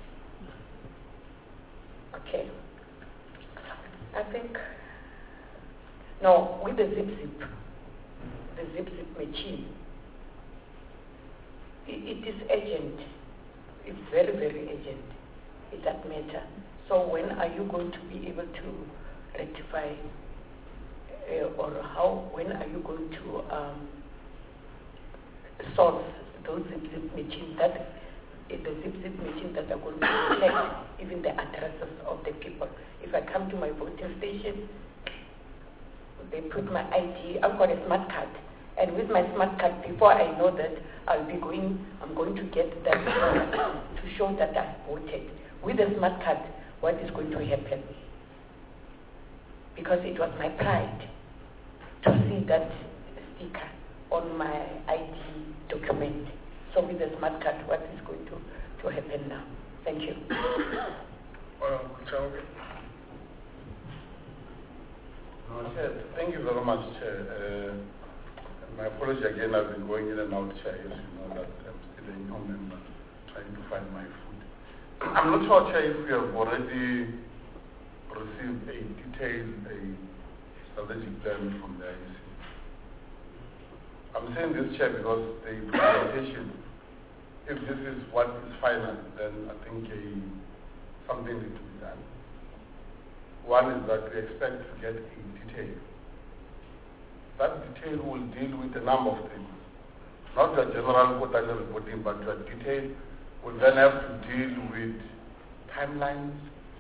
Okay. I think, no, with the zip machine, it is urgent. It's very, very urgent. It does matter. So when are you going to be able to rectify, when are you going to solve those zip machines that are going to reflect even the addresses of the people? If I come to my voting station, they put my ID, I've got a smart card, and with my smart card, before I know that I'm going to get that to show that I voted. With the smart card, what is going to happen? Because it was my pride to see that sticker on my ID document. So with the smart card, what is going to happen now? Thank you. Chair, thank you very much, Chair. My apology again, I've been going in and out, Chair. Yes, you know that I'm still a new member trying to find my food. I'm not sure, Chair, if we have already received a detailed strategic plan from the IEC. I'm saying this, Chair, because the presentation, if this is what is final, then I think something needs to be done. One is that we expect to get a detail. That detail will deal with a number of things. Not the general quarterly reporting, but the detail will then have to deal with timelines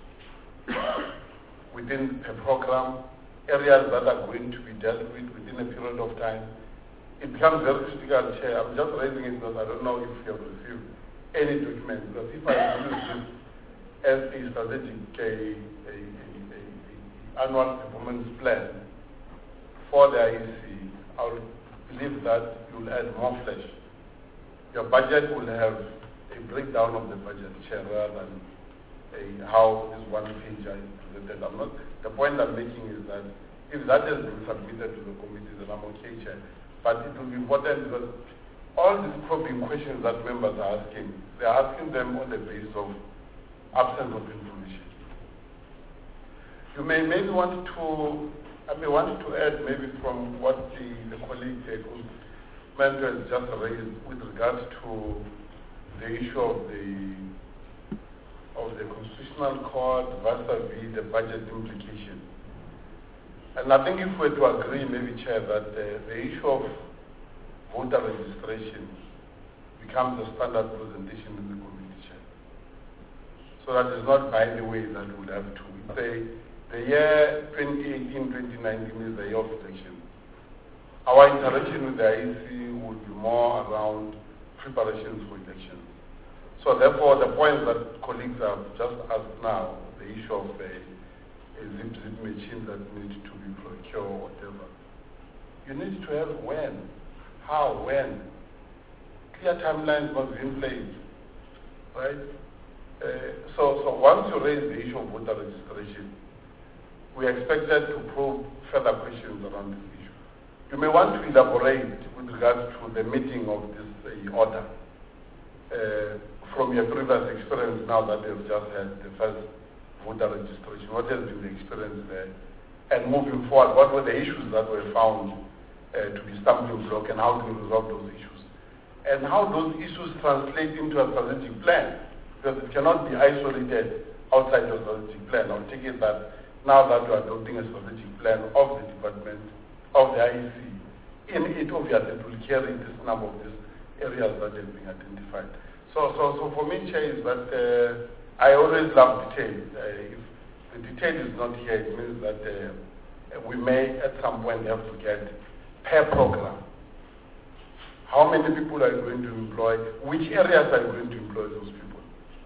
within a program, areas that are going to be dealt with within a period of time. It becomes very critical, Chair. I'm just raising it because I don't know if you have received any documents. Because if I use this as a strategic annual performance plan for the IEC, I would believe that you will add more flesh. Your budget will have a breakdown of the budget, Chair, rather than how this one page is presented. The point I'm making is that if that has been submitted to the committee, then I'm okay, Chair. But it will be important because all these probing questions that members are asking, they are asking them on the basis of absence of information. You may maybe want to, add maybe from what the colleague Mento has just raised with regards to the issue of the Constitutional Court vis-a-vis the budget implication. And I think if we were to agree, maybe, Chair, that the issue of voter registration becomes a standard presentation in the committee, Chair. So that is not by the way that we'll have to say the year 2018-2019 is the year of election. Our interaction with the IEC would be more around preparations for elections. So therefore, the points that colleagues have just asked now, the issue of a zip machine that needs to be procured or whatever, you need to have when, how, when. Clear timelines must be in place, right? So once you raise the issue of voter registration, we are expected to probe further questions around this issue. You may want to elaborate with regards to the meeting of this order from your previous experience now that you've just had the first voter registration. What has been the experience there? And moving forward, what were the issues that were found to be stumbling block, and how do we resolve those issues? And how those issues translate into a strategic plan, because it cannot be isolated outside the strategic plan. I'll take it that now that we are adopting a strategic plan of the department, of the IEC, in it obviously it will carry this number of these areas that have been identified. So for me, Chair, is that I always love detail. If the detail is not here, it means that we may at some point have to get per program. How many people are you going to employ? Which areas are you going to employ those people?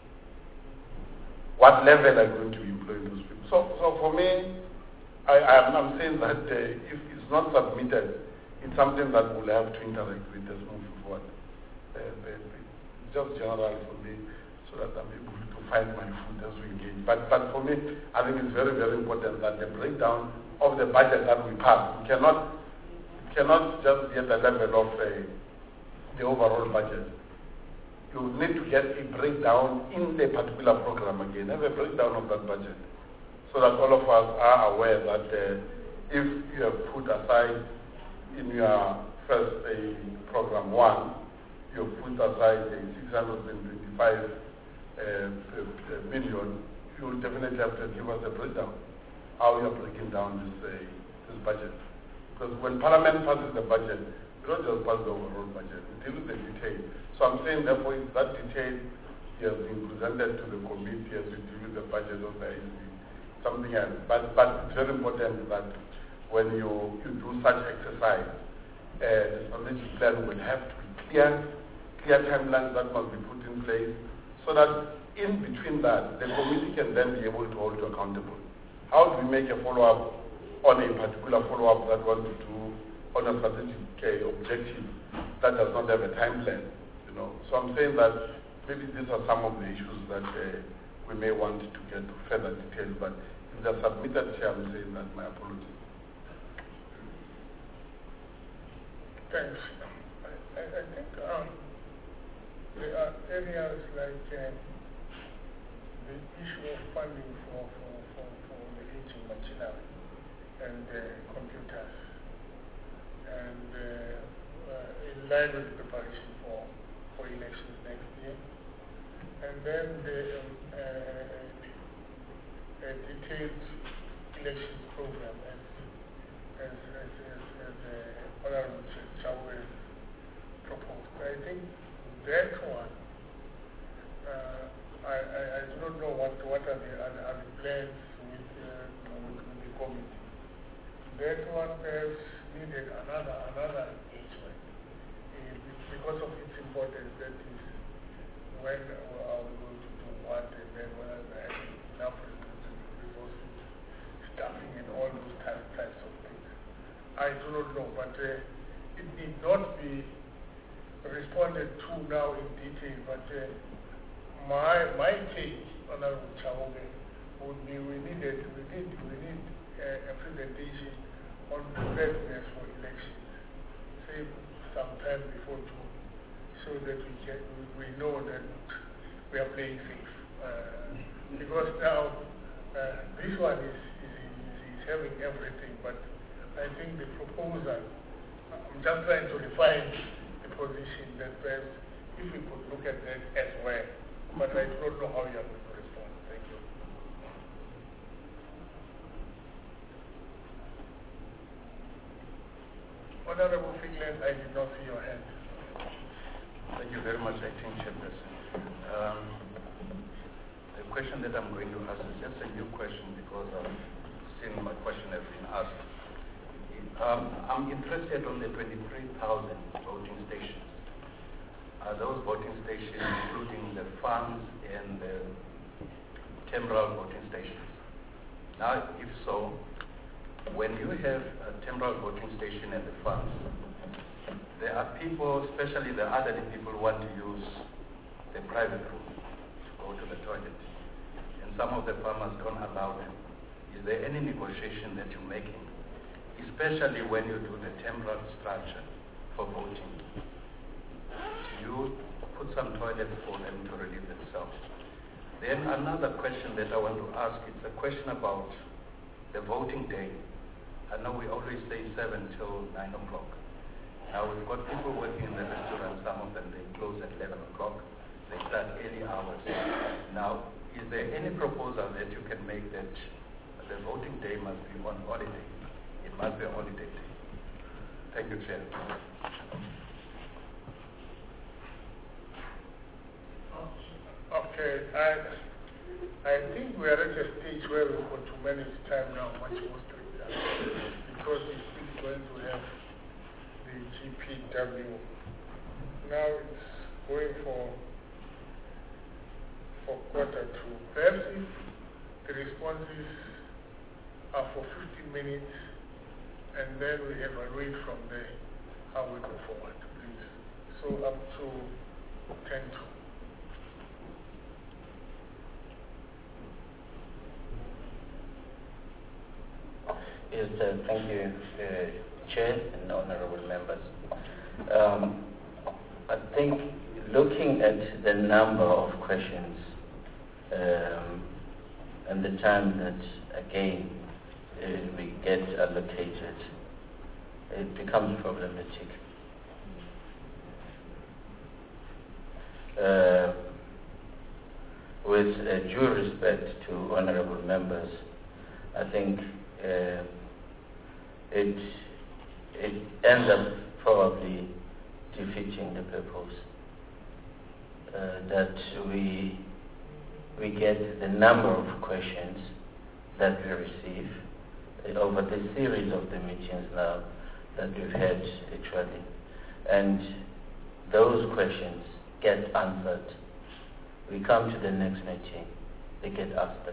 What level are you going to employ those people? So for me, I'm saying that if it's not submitted, it's something that we'll have to interact with as moving forward. Just general for me, so that I'm able to find my food as we engage. But for me, I think it's very, very important that the breakdown of the budget that we pass, we cannot just be at the level of the overall budget. You need to get a breakdown in the particular program again, have a breakdown of that budget, so that all of us are aware that if you have put aside in your first program 1, you have put aside 625 million, you will definitely have to give us a breakdown, how you are breaking down this budget. Because when Parliament passes the budget, we don't just pass the overall budget, we deal with the detail. So I'm saying, therefore, if that detail has been presented to the committee as we deal with the budget of the IEC, something else. But it's very important that when you do such exercise, the strategic plan will have to be clear timelines that must be put in place, so that in between that, the committee can then be able to hold you accountable. How do we make a follow-up on a particular follow-up that we want to do on a strategic objective that does not have a time plan? So I'm saying that maybe these are some of the issues that we may want to get further details, but if they're submitted, I'm saying that my apologies. Thanks. I think there are areas like the issue of funding for the aging machinery and computers, and in line with the preparation for elections next year, and then the detailed elections program as Honorable Chawwe proposed. I think that one, I do not know what are the plans with the committee. That one has needed another engagement because of its importance. That is, when are we going to do what, and then whether there are enough resources, staffing, and all those types of things. I do not know, but it need not be responded to now in detail. But my take, Honorable Chawwe, would be we need a presentation on preparedness for elections, say sometime before June, so that we know that we are playing safe. Because now this one is having everything, but I think the proposal, I'm just trying to refine the position that perhaps if we could look at that as well, but I don't know how you are going to respond. Thank you. Honorable Finland, I did not see your hand. Thank you very much, Acting Chairperson. The question that I'm going to ask is just a new question because I've seen my question has been asked. I'm interested on the 23,000 voting stations. Are those voting stations including the farms and the temporal voting stations? Now, if so, when you have a temporal voting station and the farms, there are people, especially the elderly people, who want to use the private room to go to the toilet. And some of the farmers don't allow them. Is there any negotiation that you're making, especially when you do the temporal structure for voting? Do you put some toilets for them to relieve themselves? Then another question that I want to ask is a question about the voting day. I know we always say 7 till 9 o'clock. Now we've got people working in the restaurant, some of them they close at 11 o'clock. They start early hours. Now, is there any proposal that you can make that the voting day must be on holiday? It must be a holiday day. Thank you, Chair. Okay, I think we are at a stage where we've got to manage time now much more strictly because we're still going to have the GPW. Now it's going for quarter two. Perhaps if the responses are for 15 minutes and then we evaluate from there how we go forward, please. So up to 10 to. Yes, thank you, Chair and honorable members. I think looking at the number of questions and the time that, again, we get allocated, it becomes problematic. With due respect to honorable members, I think it ends up probably defeating the purpose that we get the number of questions that we receive over the series of the meetings now that we've had actually, and those questions get answered. We come to the next meeting, they get asked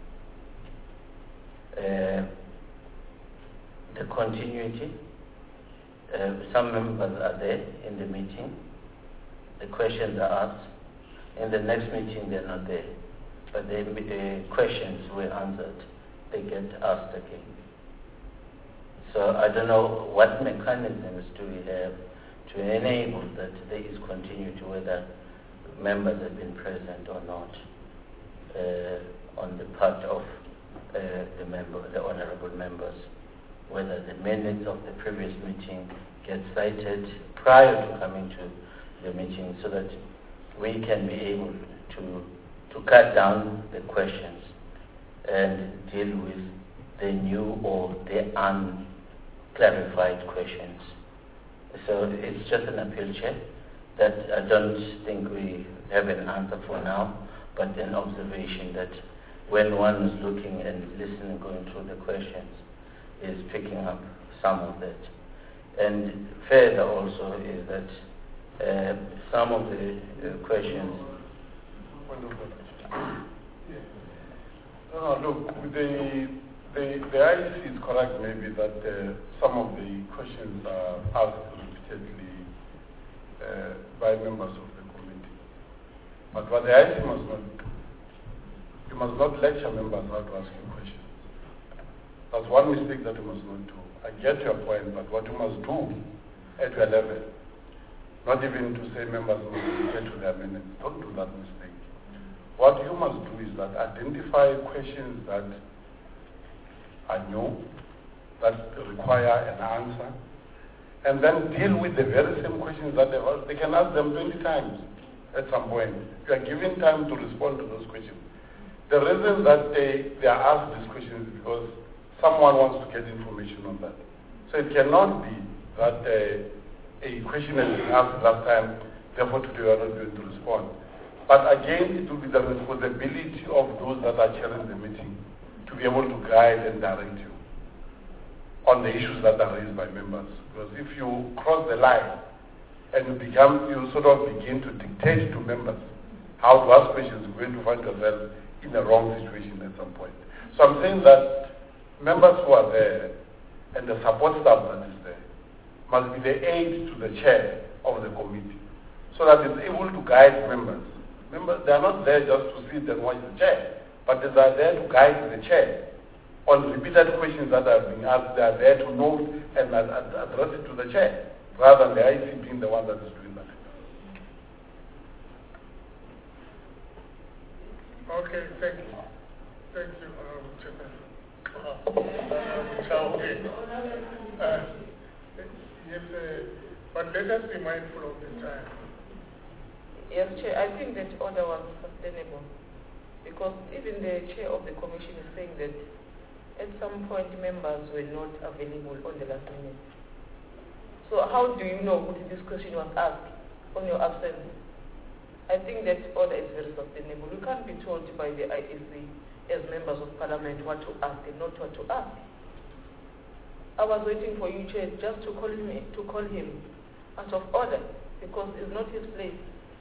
again. The continuity, some members are there in the meeting, the questions are asked, in the next meeting they're not there, but the questions were answered, they get asked again. So I don't know what mechanisms do we have to enable that there is continuity, whether members have been present or not, on the part of the honorable members, whether the minutes of the previous meeting get cited prior to coming to the meeting so that we can be able to cut down the questions and deal with the new or the unclarified questions. So it's just an appeal, Chair, that I don't think we have an answer for now, but an observation that when one is looking and listening, going through the questions, is picking up some of that. And further also is that some of the questions... Look, the IEC is correct maybe that some of the questions are asked repeatedly by members of the committee. But what the IEC must not do, you must not lecture members how to ask you questions. That's one mistake that you must not do. I get your point, but what you must do at your level, not even to say members must get to their minutes, don't do that mistake. What you must do is that identify questions that are new, that require an answer, and then deal with the very same questions that they can ask them 20 times at some point. You are given time to respond to those questions. The reason that they are asked these questions is because someone wants to get information on that. So it cannot be that a question has been asked last time, therefore today we are not going to respond. But again, it will be the responsibility of those that are chairing the meeting to be able to guide and direct you on the issues that are raised by members. Because if you cross the line and you sort of begin to dictate to members how to ask questions, you're going to find yourself in a wrong situation at some point. So I'm saying that members who are there and the support staff that is there must be the aid to the chair of the committee so that it's able to guide members. Members, they are not there just to sit and watch the chair, but they are there to guide the chair on repeated questions that are being asked. They are there to note and address it to the chair, rather than the IC being the one that is doing that. Okay, thank you. Thank you, Chairman. Yes, but let us be mindful of the time. Yes, Chair, I think that order was sustainable because even the chair of the commission is saying that at some point members were not available on the last minute. So how do you know what this question was asked on your absence? I think that order is very sustainable. We can't be told by the IEC as members of parliament what to ask and not what to ask. I was waiting for you, Chair, just to call him out of order because it's not his place.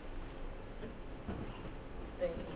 Thank you.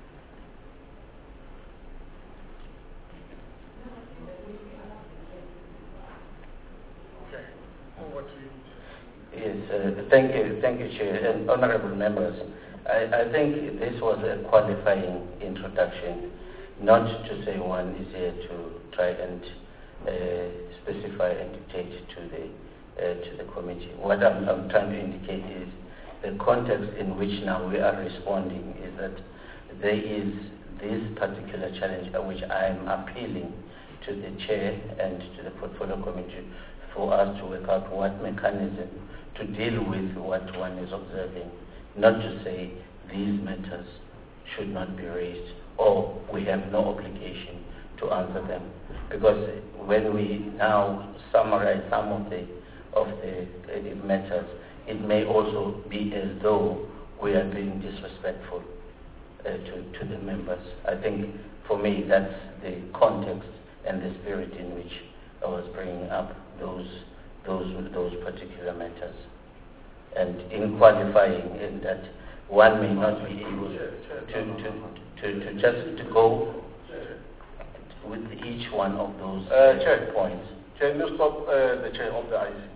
Okay. Over to you. Yes, thank you, Chair, and honourable members. I think this was a qualifying introduction, not to say one is here to try and specify and dictate to the committee. What I'm trying to indicate is the context in which now we are responding is that there is this particular challenge which I am appealing to the chair and to the portfolio committee for us to work out what mechanism to deal with what one is observing, not to say these matters should not be raised or we have no obligation to answer them. Because when we now summarize some of the matters, it may also be as though we are being disrespectful to the members. I think for me that's the context and the spirit in which I was bringing up those particular matters. And in qualifying in that one may not be able to just go with each one of those points. Can you stop the chair of the IC?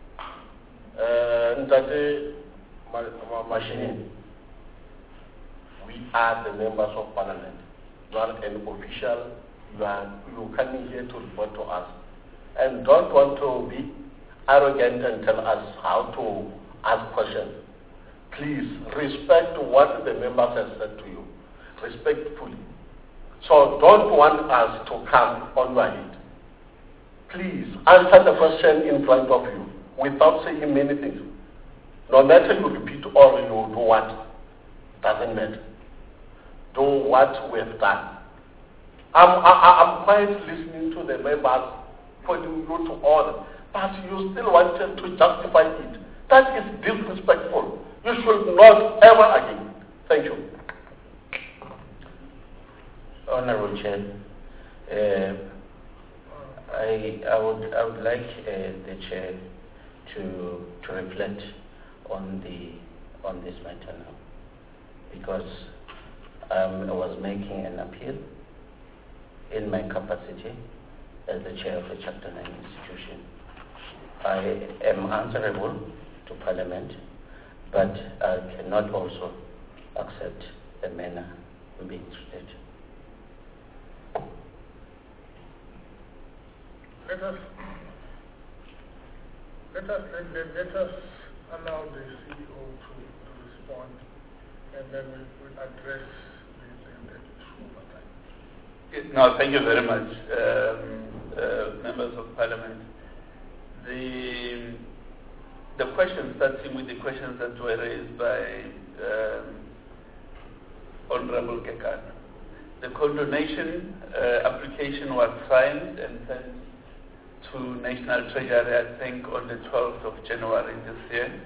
Machine. We are the members of parliament. You are an official. You coming here to report to us, and don't want to be arrogant and tell us how to ask questions. Please respect what the members have said to you, respectfully. So don't want us to come on your head. Please answer the question in front of you without saying many things. No matter you repeat or you do what, doesn't matter. Do what we have done. I'm quite listening to the members putting you to order, but you still wanted to justify it. That is disrespectful. You should not ever again. Thank you. Honourable Chair, I would like the Chair to reflect on this matter now, because I was making an appeal in my capacity as the Chair of a Chapter 9 institution. I am answerable to Parliament, but I cannot also accept the manner I'm being treated. Let us allow the CEO to respond, and then we'll address the issue over time. No, thank you very much, members of Parliament. The question, starting with the questions that were raised by Honorable Kekana. The condonation application was signed and sent to National Treasury, I think, on the 12th of January this year,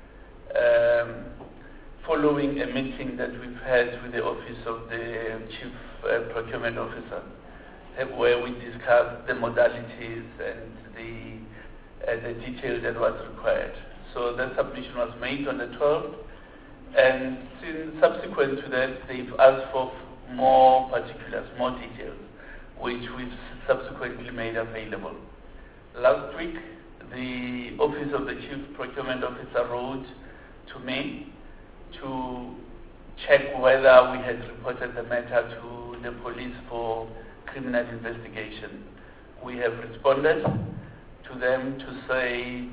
following a meeting that we've had with the Office of the Chief Procurement Officer, where we discussed the modalities and the detail that was required. So that submission was made on the 12th, and subsequent to that, they've asked for more particulars, more details, which we've subsequently made available. Last week, the Office of the Chief Procurement Officer wrote to me to check whether we had reported the matter to the police for criminal investigation. We have responded to them to say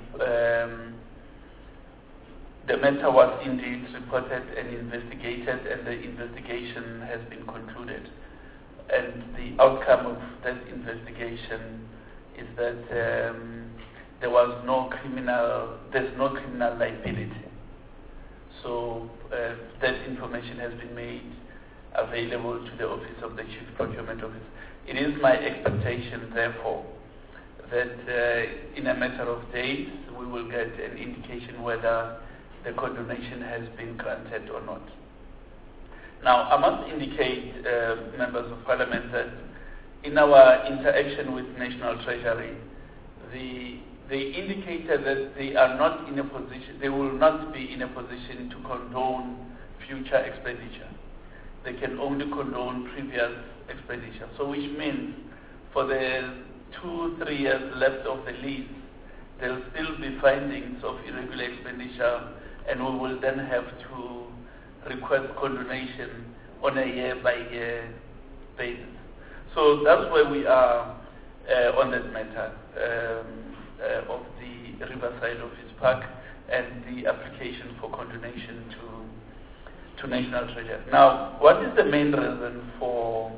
the matter was indeed reported and investigated, and the investigation has been concluded. and the outcome of that investigation is that there's no criminal liability. So that information has been made available to the Office of the Chief Procurement Officer. It is my expectation, therefore, that in a matter of days we will get an indication whether the condonation has been granted or not. Now, I must indicate, members of Parliament, that in our interaction with National Treasury, they indicated that they are not in a position, they will not be in a position to condone future expenditure. They can only condone previous expenditure. So which means for the 2-3 years left of the lease, there will still be findings of irregular expenditure, and we will then have to request condonation on a year-by-year basis. So that's where we are on that matter of the Riverside Office Park and the application for condonation to National Treasury. Now, what is the main reason for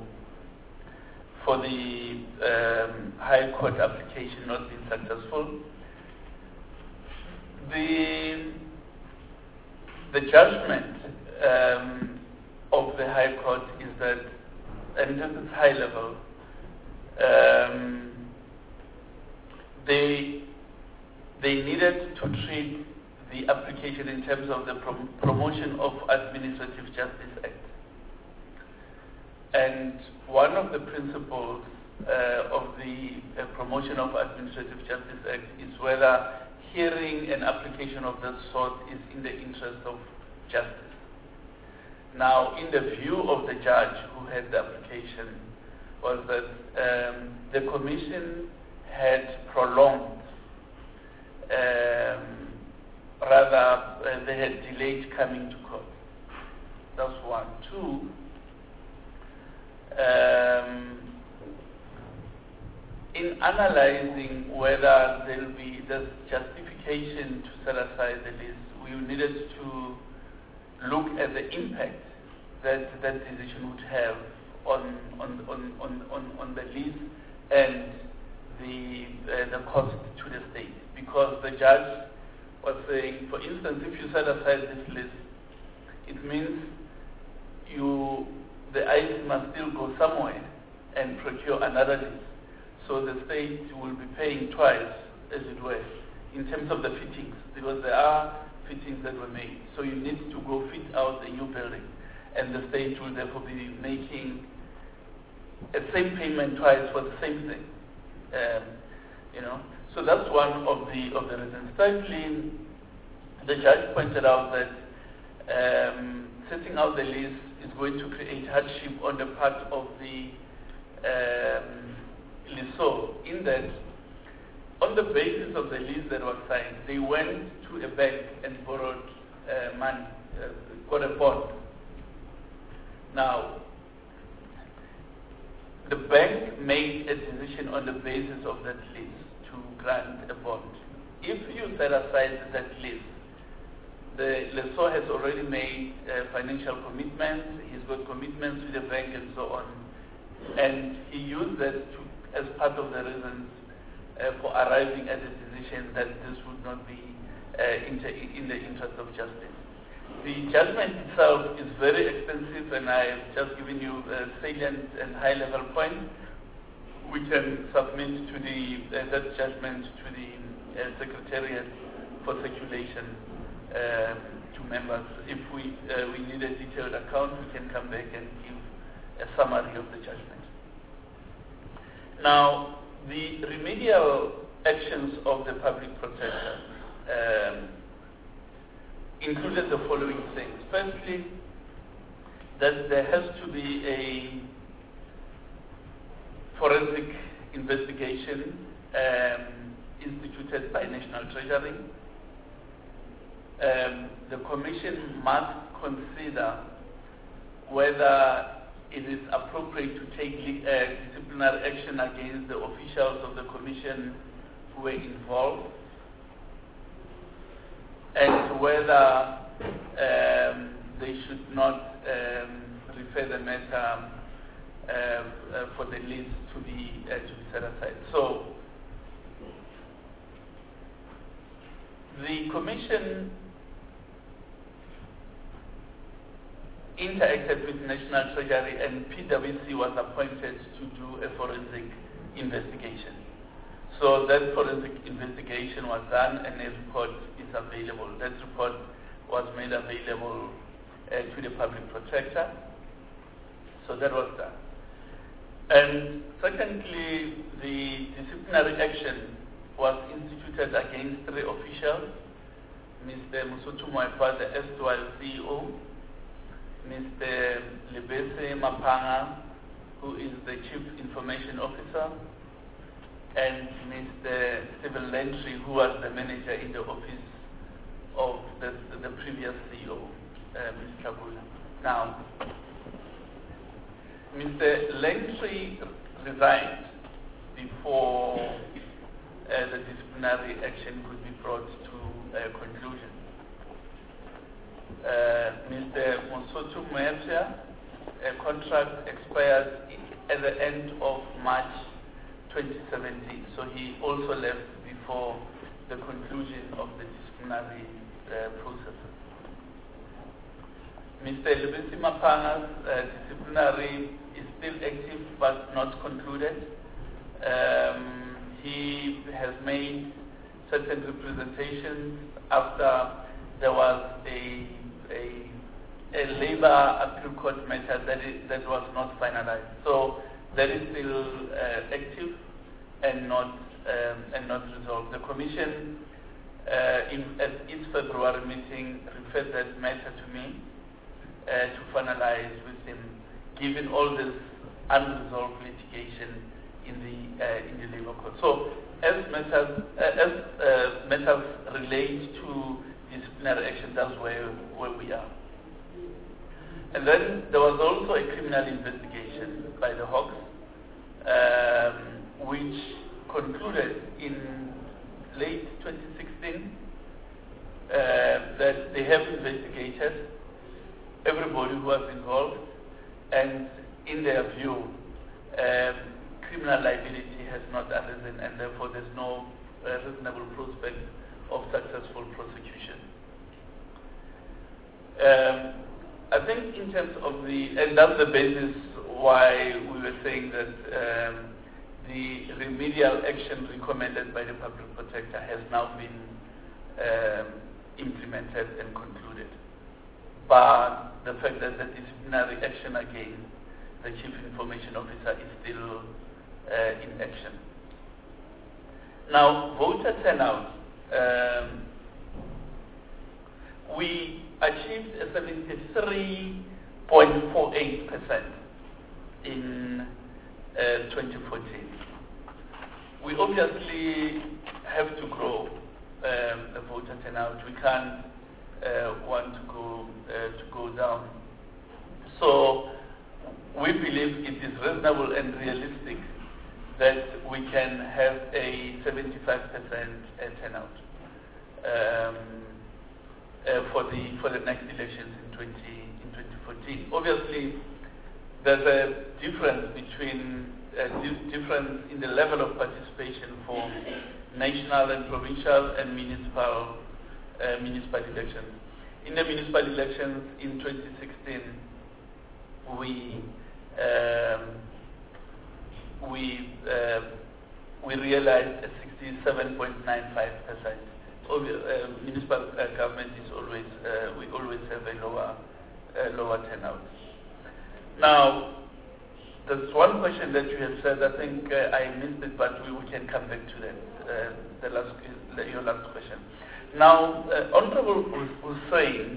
the High Court application not being successful? The judgment of the High Court is that, and this is high level, they needed to treat the application in terms of the Promotion of Administrative Justice Act. And one of the principles of the Promotion of Administrative Justice Act is whether hearing an application of that sort is in the interest of justice. Now, in the view of the judge who had the application, was that the Commission had prolonged, they had delayed coming to court. That's one. Two, in analyzing whether there will be the justification to set aside the lease, we needed to look at the impact that that decision would have on the lease and the cost to the state. Because the judge was saying, for instance, if you set aside this lease, it means the IEC must still go somewhere and procure another lease. So the state will be paying twice, as it were, in terms of the fittings, because there are fittings that were made. So you need to go fit out a new building, and the state will therefore be making a same payment twice for the same thing. So that's one of the reasons. Thirdly, the judge pointed out that setting out the lease is going to create hardship on the part of the lessor, in that on the basis of the lease that was signed, they went to a bank and borrowed money, got a bond. Now, the bank made a decision on the basis of that lease to grant a bond. If you set aside that lease, the lessor has already made financial commitments, he's got commitments with the bank and so on, and he used that as part of the reasons for arriving at the decision that this would not be in the interest of justice. The judgment itself is very extensive, and I have just given you salient and high-level points. We can submit to that judgment to the Secretariat for circulation to members. If we need a detailed account, we can come back and give a summary of the judgment. Now, the remedial actions of the public protector included the following things. Firstly, that there has to be a forensic investigation instituted by National Treasury. The Commission must consider whether it is appropriate to take disciplinary action against the officials of the Commission who were involved, and whether they should not refer the matter for the lease to be set aside. So the Commission interacted with National Treasury, and PwC was appointed to do a forensic investigation. So that forensic investigation was done, and a report is available. That report was made available to the public protector. So that was done. And secondly, the disciplinary action was instituted against 3 officials: Mr. Mosotho Moepa, the erstwhile CEO, Mr. Lebese Mapanga, who is the Chief Information Officer, and Mr. Stephen Lentry, who was the manager in the office of the previous CEO, Mr. Kabula. Now, Mr. Lentry resigned before the disciplinary action could be brought to a conclusion. Mr. Mosotho Moepa, a contract expired at the end of March 2017, so he also left before the conclusion of the disciplinary processes. Mr. Lebese Mapanga's disciplinary is still active but not concluded. He has made certain representations after there was a labor appeal court matter that was not finalized. So that is still active and not resolved. The Commission, at its February meeting, referred that matter to me to finalize with him, given all this unresolved litigation in the labor court. So as matters relate to disciplinary action, that's where we are. And then there was also a criminal investigation by the Hawks, which concluded in late 2016 that they have investigated everybody who was involved, and in their view, criminal liability has not arisen, and therefore there's no reasonable prospect of successful prosecution. I think in terms of and that's the basis why we were saying that the remedial action recommended by the public protector has now been implemented and concluded. But the fact that the disciplinary action against the Chief Information Officer is still in action. Now, voter turnout. We achieved a 73.48% in 2014. We obviously have to grow the voter turnout. We can't want to go down. So we believe it is reasonable and realistic that we can have a 75% turnout for the next elections in 2014. Obviously, there's a difference between difference in the level of participation for national and provincial and municipal elections. In the municipal elections in 2016, we realized a 67.95%. Municipal government is always we always have a lower turnout. Now, there's one question that you have said. I think I missed it, but we can come back to that. Your last question. Now, Honorable Hussein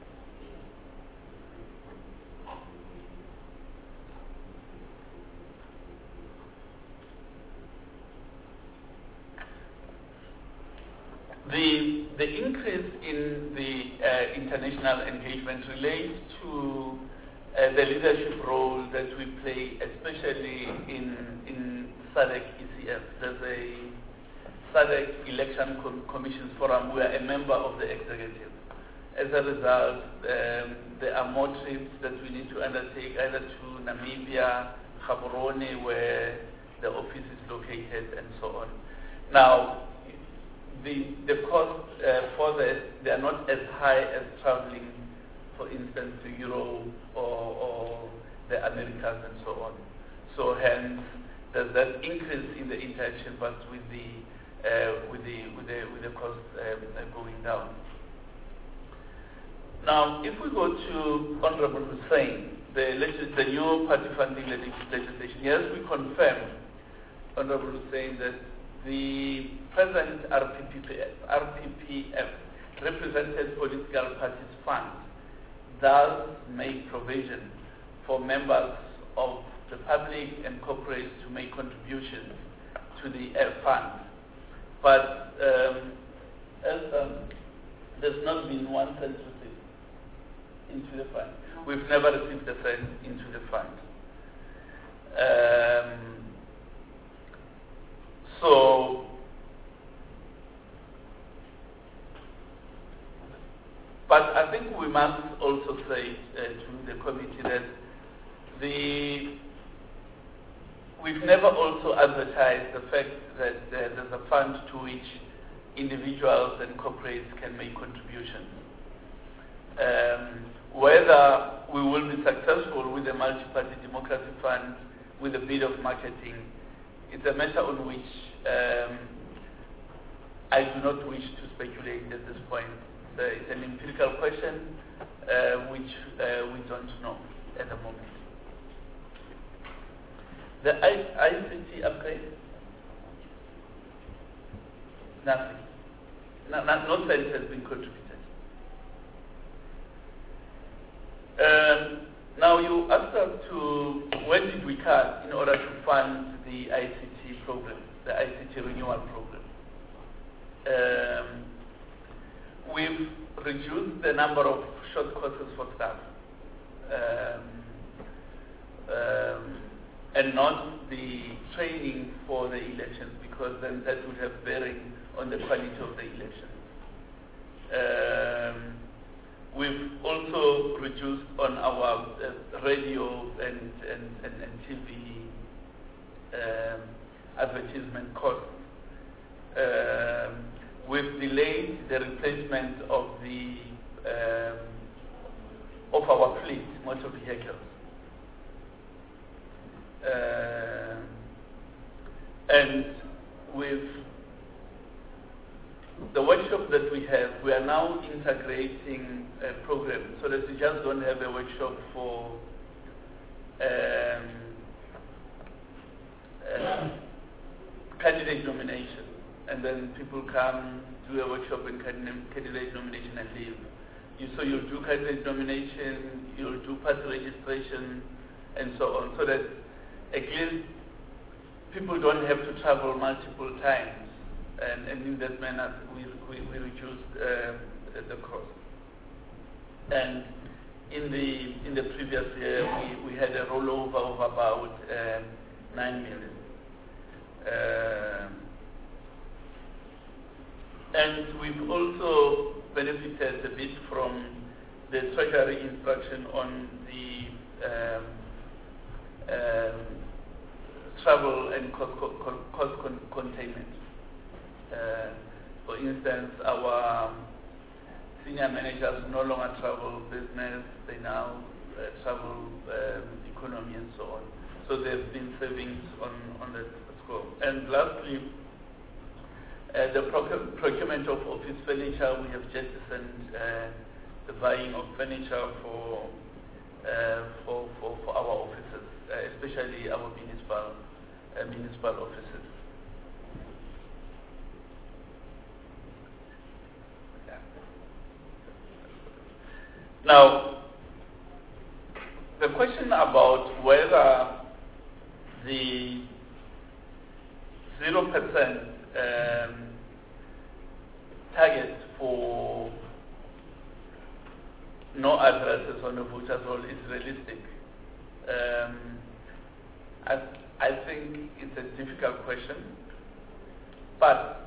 the increase in the international engagement relates to the leadership role that we play, especially in SADC ECF. There's a SADC Election Commissions Forum. We are a member of the executive. As a result, there are more trips that we need to undertake, either to Namibia, Gaborone, where the office is located, and so on. Now, the costs for they are not as high as traveling, for instance, to Europe or the Americas and so on. So hence, there's that increase in the interaction, but with the cost going down. Now, if we go to Honorable Hussein, the new party funding legislation, yes, we confirm, Honorable Hussein, that the present RPPF, Represented Political Parties Fund, does make provision for members of the public and corporates to make contributions to the fund. But there's not been 1 cent received into the fund. We've never received a cent into the fund. But I think we must also say to the committee that we've never also advertised the fact that there's a fund to which individuals and corporates can make contributions. Whether we will be successful with the Multi-Party Democracy Fund, with a bit of marketing, it's a matter on which I do not wish to speculate at this point. It's an empirical question which we don't know at the moment. The ICT upgrade? Nothing. No cent has been contributed. Now you asked us to, where did we cut in order to fund the ICT program, the ICT renewal program? We've reduced the number of short courses for staff, and not the training for the elections, because then that would have bearing on the quality of the elections. We've also reduced on our radio and TV advertisement costs. We've delayed the replacement of our fleet, motor vehicles. And with the workshop that we are now integrating a program, so that we just don't have a workshop for candidate nomination, and then people come do a workshop in candidate nomination and leave. So you'll do candidate nomination, you'll do party registration, and so on, so that at least people don't have to travel multiple times. And in that manner, we reduced the cost. And in the previous year, we had a rollover of about 9 million. And we've also benefited a bit from the Treasury instruction on the travel and cost containment. For instance, our senior managers no longer travel business, they now travel economy and so on. So there have been savings on that score. And lastly, the procurement of office furniture, we have jettisoned the buying of furniture for our offices, especially our municipal offices. Now, the question about whether the 0% target for no addresses on the voters roll is realistic. I think it's a difficult question, but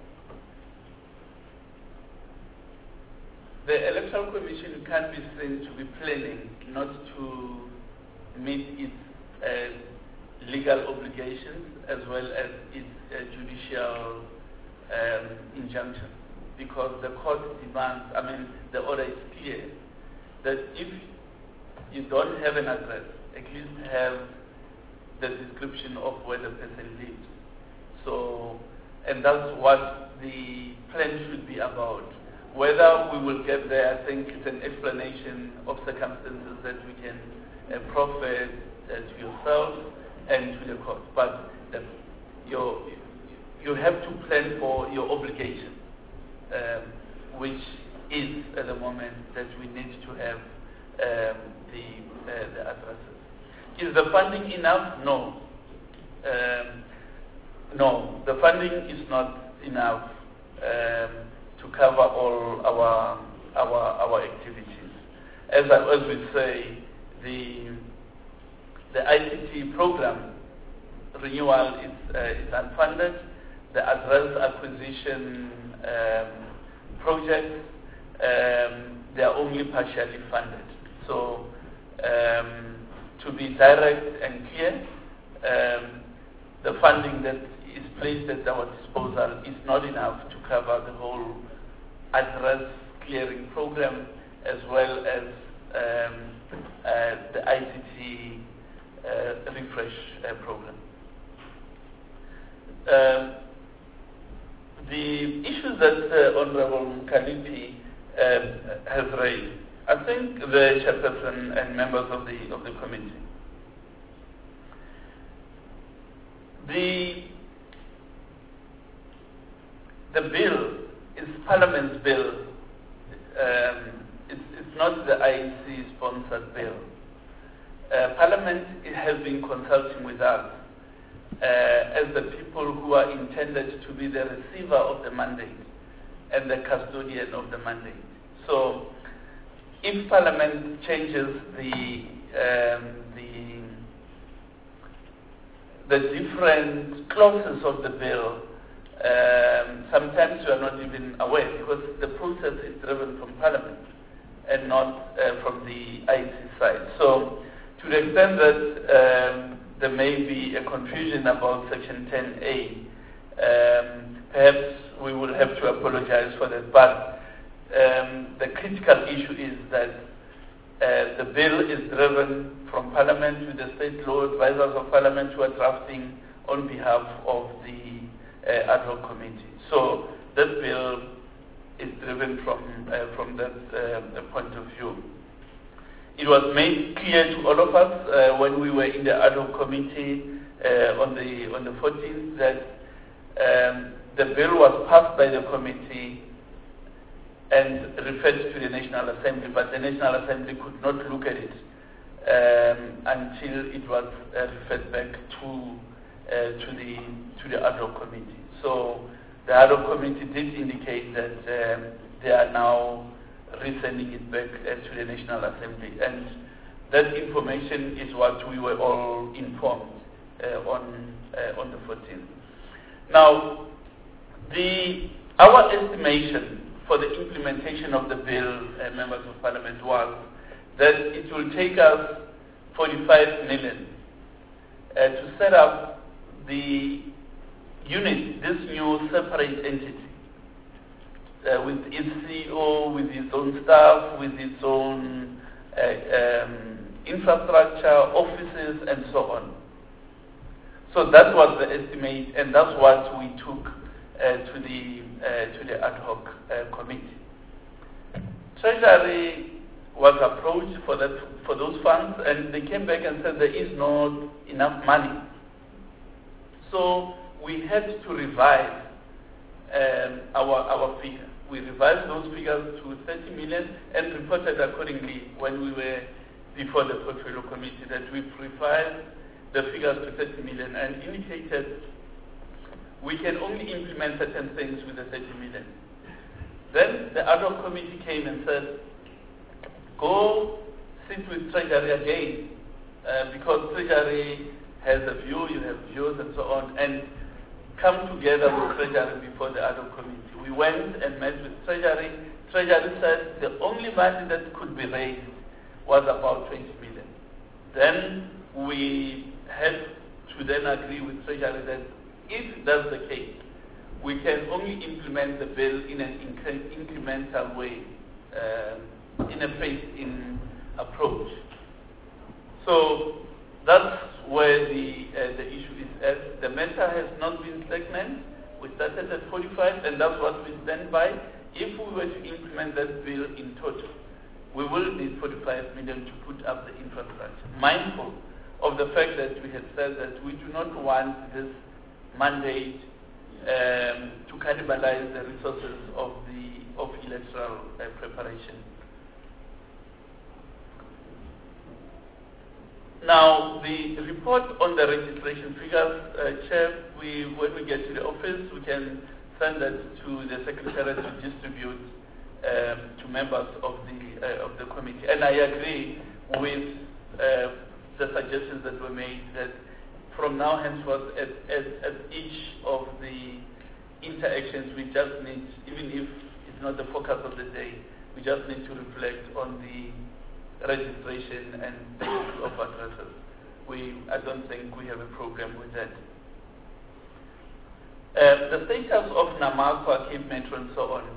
the Electoral Commission can be seen to be planning not to meet its legal obligations as well as its judicial injunction. Because the court demands, the order is clear, that if you don't have an address, at least have the description of where the person lives. So, and that's what the plan should be about. Whether we will get there, I think it's an explanation of circumstances that we can proffer to yourself and to the court. But you have to plan for your obligation, which is at the moment that we need to have the addresses. Is the funding enough? No. No, the funding is not enough to cover all our activities. As we say, the ICT program renewal is unfunded. The address acquisition projects, they are only partially funded. So, to be direct and clear, the funding that is placed at our disposal is not enough to cover the whole address clearing program as well as the ICT refresh program. The issues that Honorable Kalipi has raised, I think the chairperson and members of the committee, the bill is Parliament's bill. It's not the IEC sponsored bill. Parliament has been consulting with us as the people who are intended to be the receiver of the mandate and the custodian of the mandate. So, if Parliament changes the different clauses of the bill, sometimes you are not even aware because the process is driven from Parliament and not from the IEC side. So, to the extent that there may be a confusion about Section 10A, perhaps we will have to apologize for that. But the critical issue is that the bill is driven from Parliament with the state law advisors of Parliament who are drafting on behalf of the ad hoc committee. So that bill is driven from that point of view. It was made clear to all of us when we were in the ad hoc committee on the 14th that the bill was passed by the committee and referred to the National Assembly, but the National Assembly could not look at it until it was referred back to the ad hoc committee. So the ad hoc committee did indicate that they are now resending it back to the National Assembly, and that information is what we were all informed on the 14th. Now, our estimation for the implementation of the bill, members of Parliament, was that it will take us 45 million to set up the unit, this new separate entity, with its CEO, with its own staff, with its own infrastructure, offices, and so on. So that was the estimate, and that's what we took to the ad hoc committee. Treasury was approached for those funds, and they came back and said there is not enough money. So we had to revise our figure. We revised those figures to 30 million and reported accordingly when we were before the portfolio committee that we revised the figures to 30 million and indicated we can only implement certain things with the 30 million. Then the ad hoc committee came and said, go sit with Treasury again, because Treasury has a view, you have views and so on, and come together with Treasury before the ad hoc committee. We went and met with Treasury. Treasury said the only money that could be raised was about 20 million. Then we had to to then agree with Treasury that if that's the case, we can only implement the bill in an incremental way, in a phased-in approach. So that's where the issue is at. The matter has not been stagnant. We started at 45, and that's what we stand by. If we were to implement that bill in total, we will need 45 million to put up the infrastructure. Mindful of the fact that we had said that we do not want this mandate to cannibalize the resources of electoral preparation. Now, the report on the registration figures, Chair, when we get to the office, we can send that to the Secretariat to distribute to members of the committee. And I agree with the suggestions that were made that from now henceforth, at each of the interactions, we just need, even if it's not the focus of the day, we just need to reflect on the registration and the use of addresses. I don't think we have a problem with that. The status of Namakwa, Cape Metro, and so on.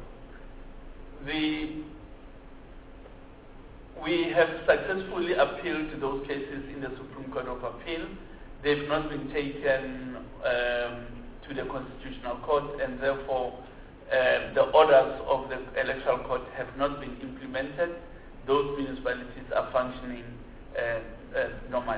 We have successfully appealed to those cases in the Supreme Court of Appeal. They've not been taken to the Constitutional Court, and therefore the orders of the Electoral Court have not been implemented. Those municipalities are functioning normally.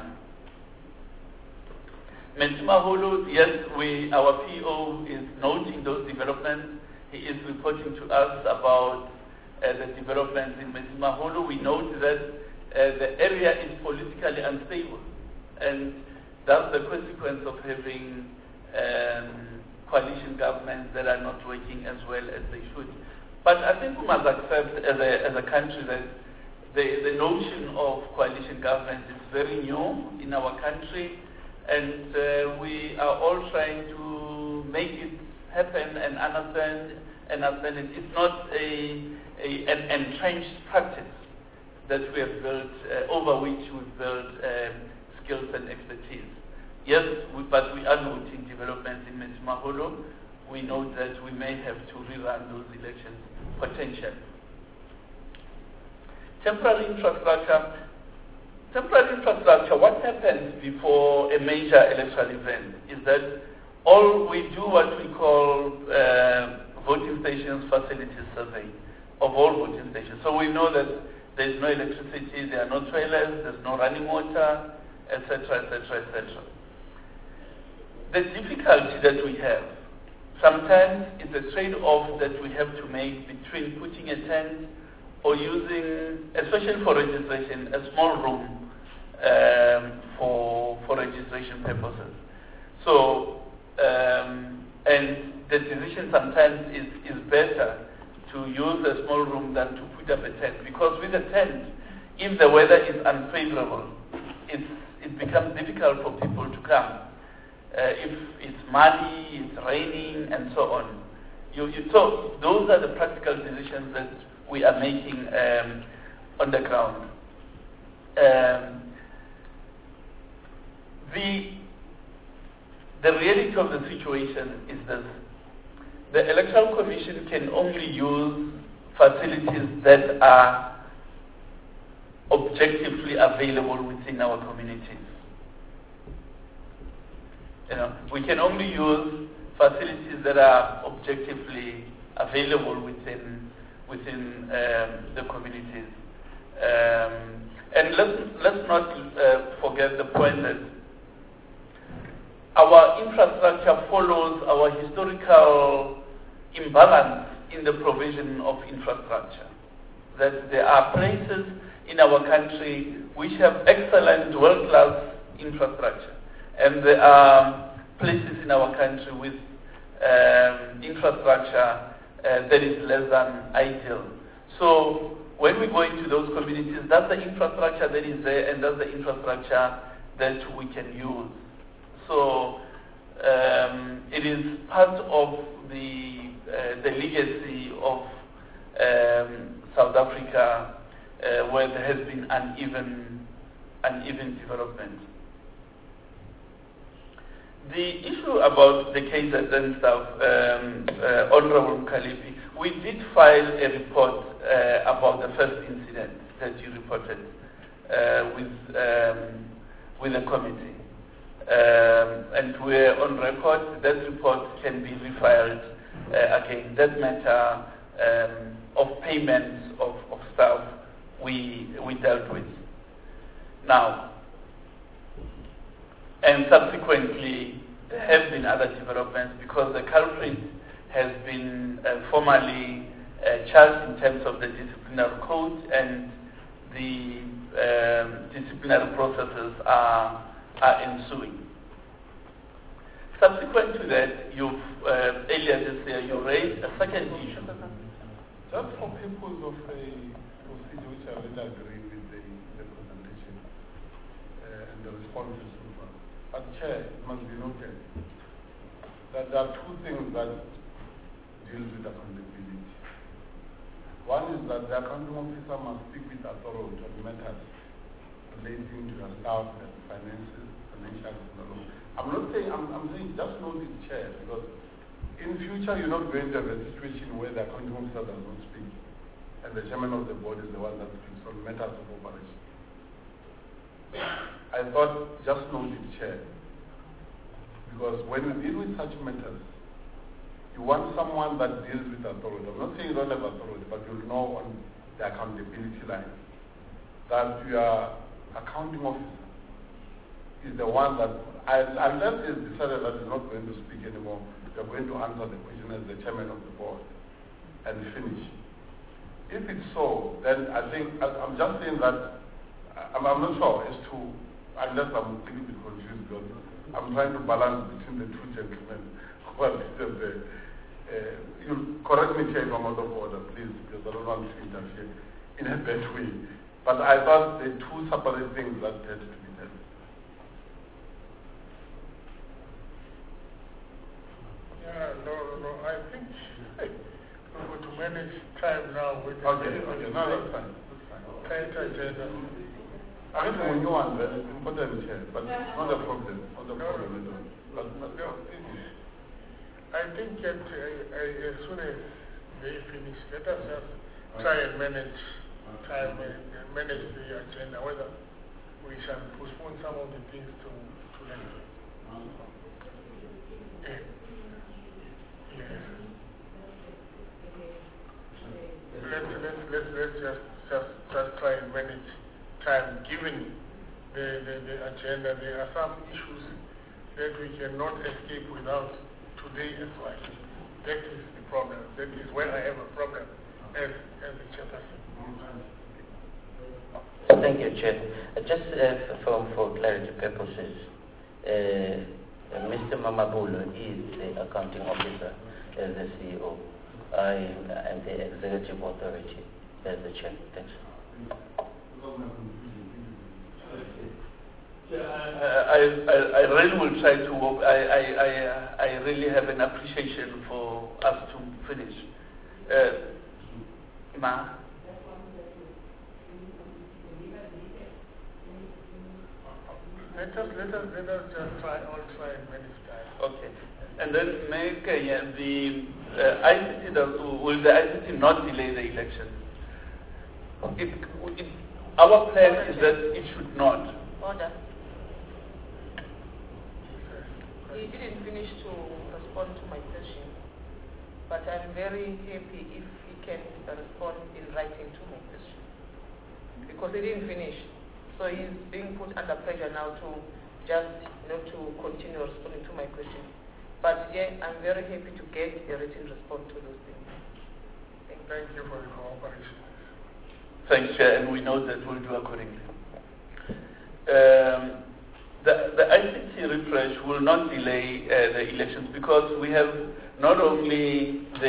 Mentimaholo, yes, our PO is noting those developments. He is reporting to us about the developments in Mentimaholo. We note that the area is politically unstable, and that's the consequence of having coalition governments that are not working as well as they should. But I think we must accept as a country that the notion of coalition government is very new in our country, and we are all trying to make it happen and understand it. It's not an entrenched practice that we have built, over which we've built skills and expertise. Yes, but we are noting developments in Mentimaholo. We know that we may have to rerun those elections potentially. Temporary infrastructure, what happens before a major electoral event is that we do what we call voting stations facility survey of all voting stations. So we know that there is no electricity, there are no toilets, there's no running water, etc., etc., etc. The difficulty that we have, sometimes it's a trade-off that we have to make between putting a tent or using, especially for registration, a small room for registration purposes. So, and the decision sometimes is better to use a small room than to put up a tent, because with a tent, if the weather is unfavorable, it becomes difficult for people to come. If it's muddy, it's raining, and so on. So those are the practical decisions that we are making on the ground. The reality of the situation is this. The Electoral Commission can only use facilities that are objectively available within our communities. We can only use facilities that are objectively available within the communities. And let's not forget the point that our infrastructure follows our historical imbalance in the provision of infrastructure. That there are places in our country which have excellent world-class infrastructure, and there are places in our country with infrastructure that is less than ideal. So when we go into those communities, that's the infrastructure that is there, and that's the infrastructure that we can use. So it is part of the legacy of South Africa, where there has been uneven development. The issue about the KZN stuff, Honorable Mkalipi, we did file a report about the first incident that you reported with the committee. And we're on record. That report can be refiled again. That matter of payments of staff we dealt with. Now, and subsequently, there have been other developments because the culprit has been formally charged in terms of the disciplinary code, and the disciplinary processes are ensuing. Subsequent to that, you've earlier this year you raised a second issue. Just for purpose of a procedure which I will agree with the presentation and the responses so far. But Chair, it must be noted that there are two things that deal with accountability. One is that the accounting officer must speak with authority on matters relating to the staff and finances, financial and all. I'm not saying, I'm saying just note it, Chair, because in future you're not going to have a situation where the accounting officer does not speak and the chairman of the board is the one that speaks on matters of operation. I thought just note it, Chair, because when you deal with such matters, you want someone that deals with authority. I'm not saying you don't have authority, but you'll know on the accountability line that your accounting officer is the one that, unless it's decided that he's not going to speak anymore, you're going to answer the question as the chairman of the board and finish. If it's so, then I think, I'm just saying that, I'm not sure as to, unless I'm a little bit confused, because I'm trying to balance between the two gentlemen who are listed there. You correct me, Chair, if I'm out of order, please, because I don't want to interfere in a bad way. But I thought the two separate things that had to be done. Yeah, no, I think we're going to manage time now with the Okay, no, that's fine. tight agenda. I mean, when you want, it's important, Chair, but it's not a problem. Not a problem at all. I think that as soon as they finish, let us just try and manage time and manage the agenda, whether we shall postpone some of the things to later. Yes. Let's just try and manage time, given the agenda. There are some issues that we cannot escape without today as well. That is the problem. That is where I have a problem as the chairperson. Thank you, Chair. Just for clarity purposes, Mr. Mamabulo is the accounting officer as the CEO. I am the executive authority as the chair. Thanks. I really will try to work. I really have an appreciation for us to finish. Ma? Let us just try and manage time. Okay. And then make the ICT, will the ICT not delay the election? Our plan is that it should not. Order. He didn't finish to respond to my question, but I'm very happy if he can respond in writing to my question, because he didn't finish. So he's being put under pressure now to just to continue responding to my question. But yeah, I'm very happy to get a written response to those things. Thank you for the cooperation. Thanks, Chair, and we know that we'll do accordingly. The ICT refresh will not delay the elections, because we have not only the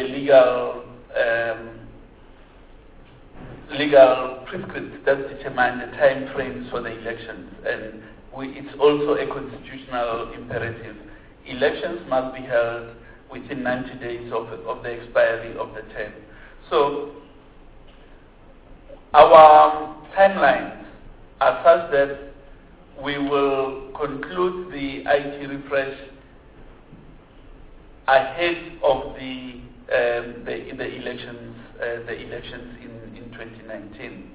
legal prescripts that determine the time frames for the elections, and it's also a constitutional imperative. Elections must be held within 90 days of the expiry of the term. So our timelines are such that we will conclude the IT refresh ahead of the elections in 2019.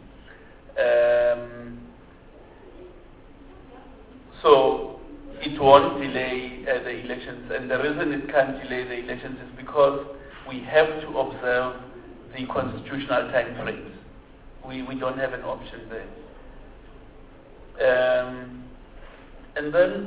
So it won't delay the elections, and the reason it can't delay the elections is because we have to observe the constitutional time frames. We don't have an option there. And then,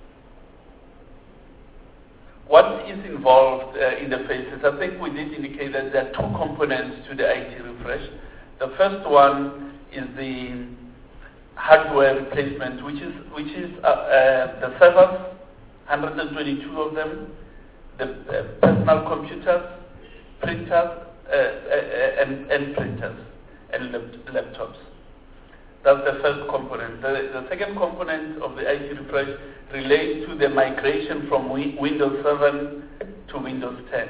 what is involved in the phases? I think we did indicate that there are two components to the IT refresh. The first one is the hardware replacement, which is the servers, 122 of them, the personal computers, printers, and printers, and laptops. That's the first component. The second component of the IT refresh relates to the migration from Windows 7 to Windows 10.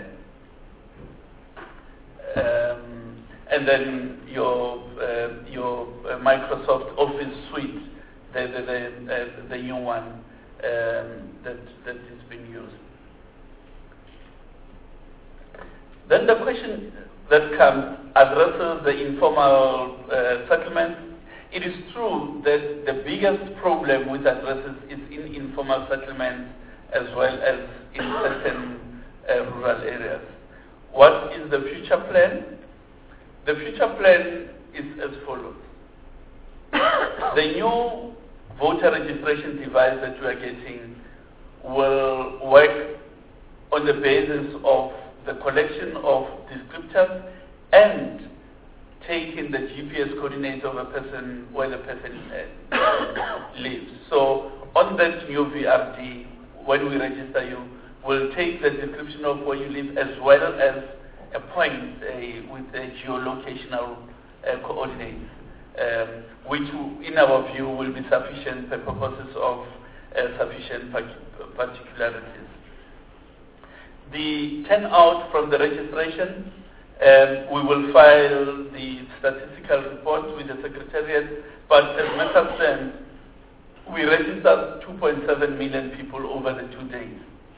And then your Microsoft Office suite, the new one that is being used. Then the question that comes addresses the informal settlements. It is true that the biggest problem with addresses is in informal settlements as well as in certain rural areas. What is the future plan? The future plan is as follows. The new voter registration device that we are getting will work on the basis of the collection of descriptors and taking the GPS coordinates of a person where the person lives. So on that new VRD, when we register you, we'll take the description of where you live as well as a point with a geolocational coordinates, which in our view will be sufficient for purposes of sufficient particularities. The turnout from the registration, we will file the statistical report with the Secretariat, but as matters stand, we registered 2.7 million people over the 2 days.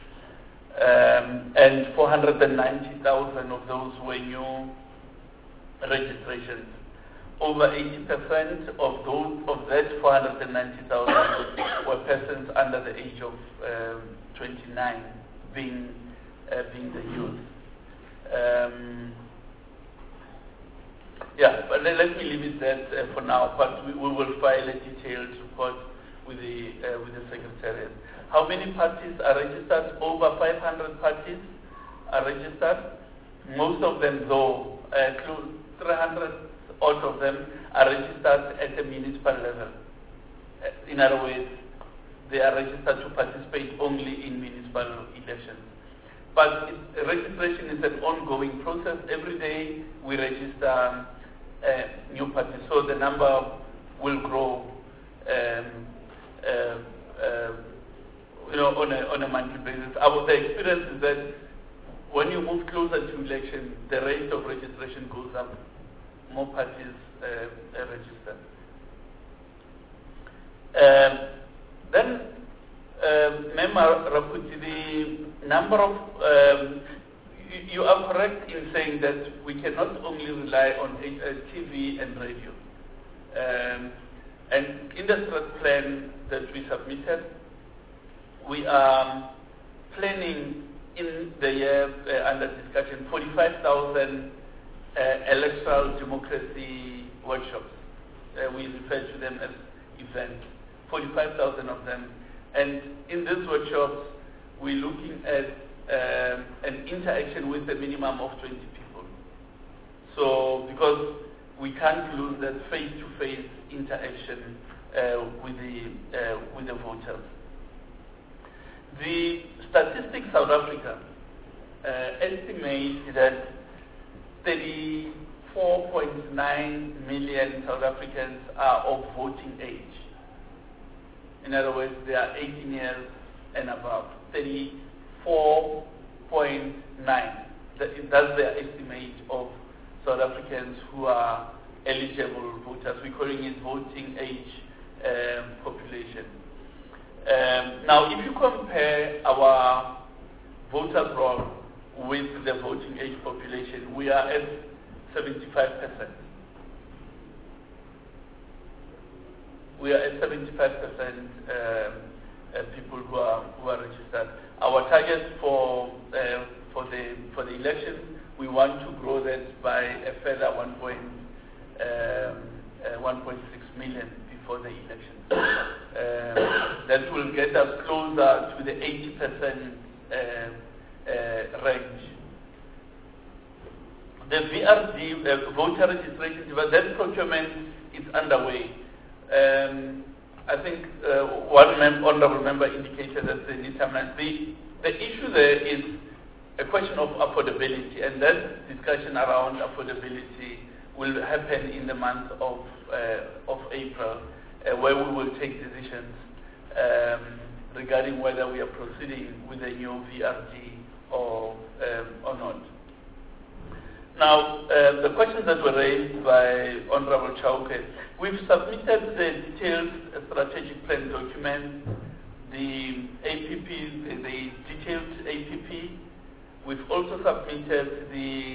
And 490,000 of those were new registrations. Over 80% of that 490,000 were persons under the age of 29, being the youth. But let me leave it that for now. But we will file a detailed report with the Secretariat. How many parties are registered? Over 500 parties are registered. Most of them, though, 300 odd of them are registered at the municipal level. In other words, they are registered to participate only in municipal elections. But registration is an ongoing process. Every day we register new parties, so the number will grow on a monthly basis. The experience is that when you move closer to election, the rate of registration goes up. More parties register. Then, Member Raputi, the number of, you are correct in saying that we cannot only rely on TV and radio. And in the strat plan that we submitted, we are planning in the year under discussion 45,000 electoral democracy workshops. We refer to them as events, 45,000 of them. And in these workshops, we're looking at an interaction with a minimum of 20 people. So, because we can't lose that face-to-face interaction with the voters. The Statistics South Africa estimates that 34.9 million South Africans are of voting age. In other words, they are 18 years and above. 34.9. That's their estimate of South Africans who are eligible voters. We're calling it voting age population. Now, if you compare our voter roll with the voting age population, we are at 75%. We are at 75% people who are registered. Our target for the election, we want to grow that by a further 1.6 million before the election. That will get us closer to the 80% range. The VRD, voter registration device, that procurement is underway. I think one honorable member indicated that the issue there is a question of affordability, and that discussion around affordability will happen in the month of April, where we will take decisions regarding whether we are proceeding with a new VRD or not. Now, the questions that were raised by Honorable Chauke, we've submitted the detailed strategic plan document, the APP, the detailed APP. We've also submitted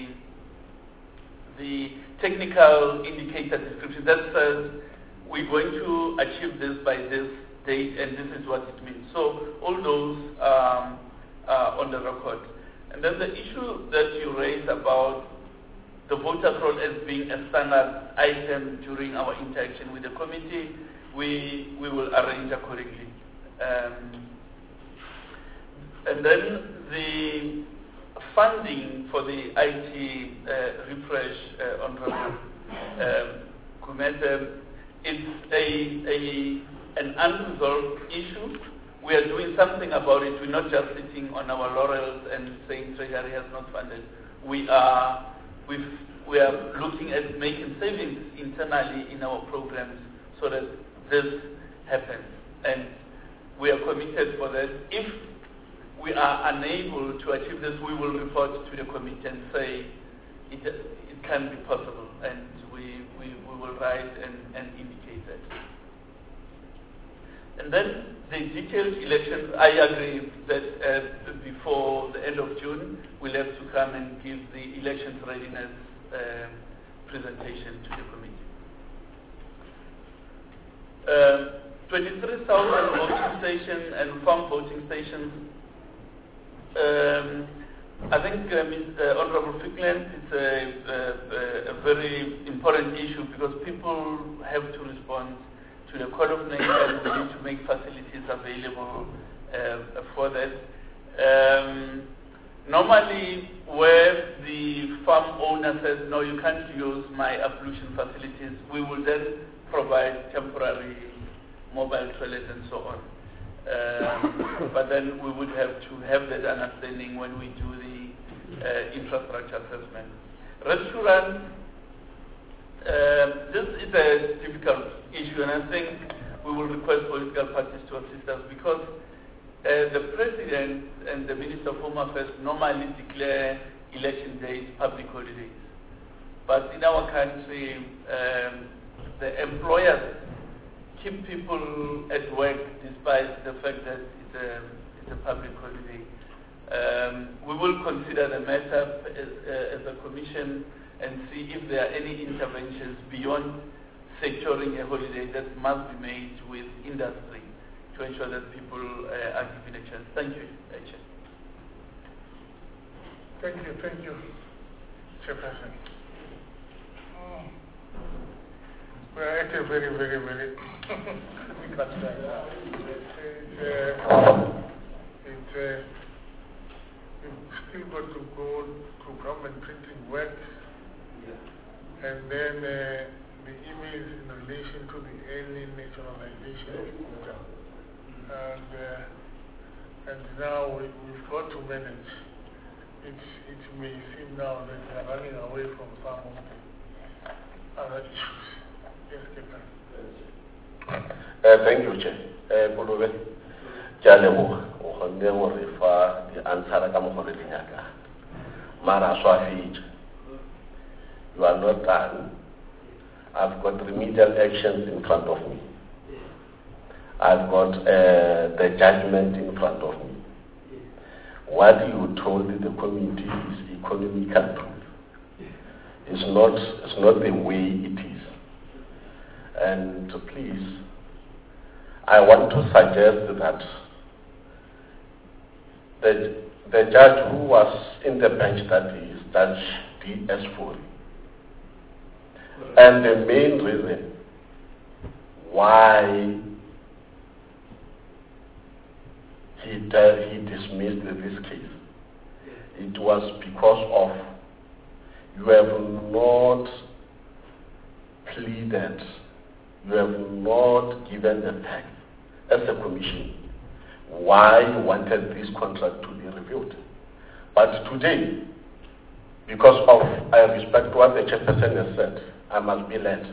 the technical indicator description that says we're going to achieve this by this date, and this is what it means. So all those are on the record. And then the issue that you raised about the voter roll as being a standard item during our interaction with the committee, we will arrange accordingly. And then the funding for the IT refresh, Honorable Kumete, is an unresolved issue. We are doing something about it. We're not just sitting on our laurels and saying Treasury has not funded. We are looking at making savings internally in our programs so that this happens. And we are committed for that. If we are unable to achieve this, we will report to the committee and say it can be possible. And we will write and indicate that. And then the detailed elections, I agree that before the end of June, we'll have to come and give the elections readiness presentation to the committee. 23,000 voting stations and farm voting stations. I think, Honorable Fickland, it's a very important issue because people have to respond to the Code of Nature, and we need to make facilities available for that. Normally, where the farm owner says, no, you can't use my ablution facilities, we will then provide temporary mobile toilets and so on. But then we would have to have that understanding when we do the infrastructure assessment. Restaurants, this is a difficult issue, and I think we will request political parties to assist us because the President and the Minister of Home Affairs normally declare election days public holidays. But in our country, the employers keep people at work despite the fact that it's a public holiday. We will consider the matter as a commission and see if there are any interventions beyond securing a holiday that must be made with industry to ensure that people are given a chance. Thank you, Chair. Thank you, Chairperson. We are at a very, very, very difficult time. We've still got to go to government printing work, and then the emails in relation to the early nationalization of income. And now we've got to manage. It may seem now that we are running away from some of the other issues. Yes, Captain. Thank you, Chair. Pulube, Jalemo, Ohonde Worifa, the answer Kamahore Linyaka. Mara Swafij. You are not done. I've got remedial actions in front of me. I've got the judgment in front of me. what you told the committee is economical truth. It's not the way it is. And please, I want to suggest that the judge who was in the bench, that is Judge D.S. Fori, and the main reason why he dismissed this case, it was because of you have not pleaded, you have not given the facts as a commission why you wanted this contract to be reviewed. But today, because of I respect what the chairperson has said, I must be led.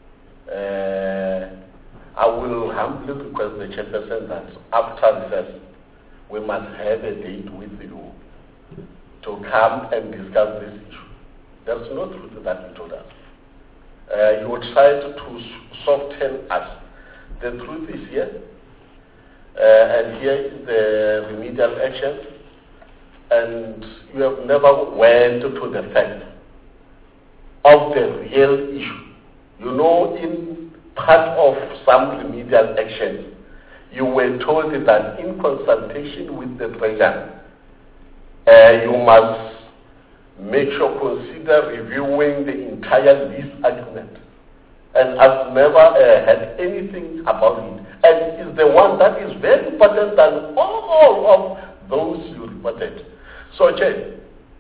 I will humbly request the chairperson that after recess, we must have a date with you to come and discuss this issue. There's no truth that you told us. You tried to soften us. The truth is here, and here is the remedial action, and you have never went to the fact of the real issue. You know, in part of some remedial actions, you were told that in consultation with the treasurer, you must make sure, consider reviewing the entire lease agreement. And I've never had anything about it. And it's the one that is very important than all of those you reported. So, Chair,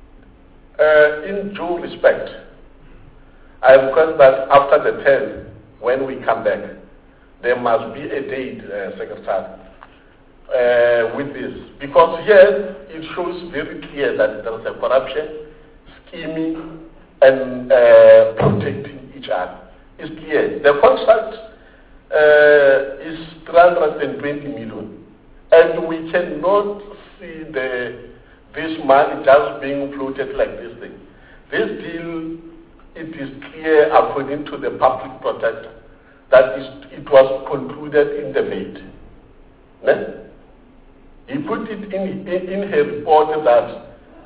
in due respect, I request that after the 10th, when we come back, there must be a date, Secretary, with this. Because here, it shows very clear that there is a corruption, scheming, and protecting each other. It's clear. The contract is 320 million. And we cannot see this money just being floated like this thing. This deal, it is clear according to the public protector that it was concluded in the May. Ne? He put it in her report that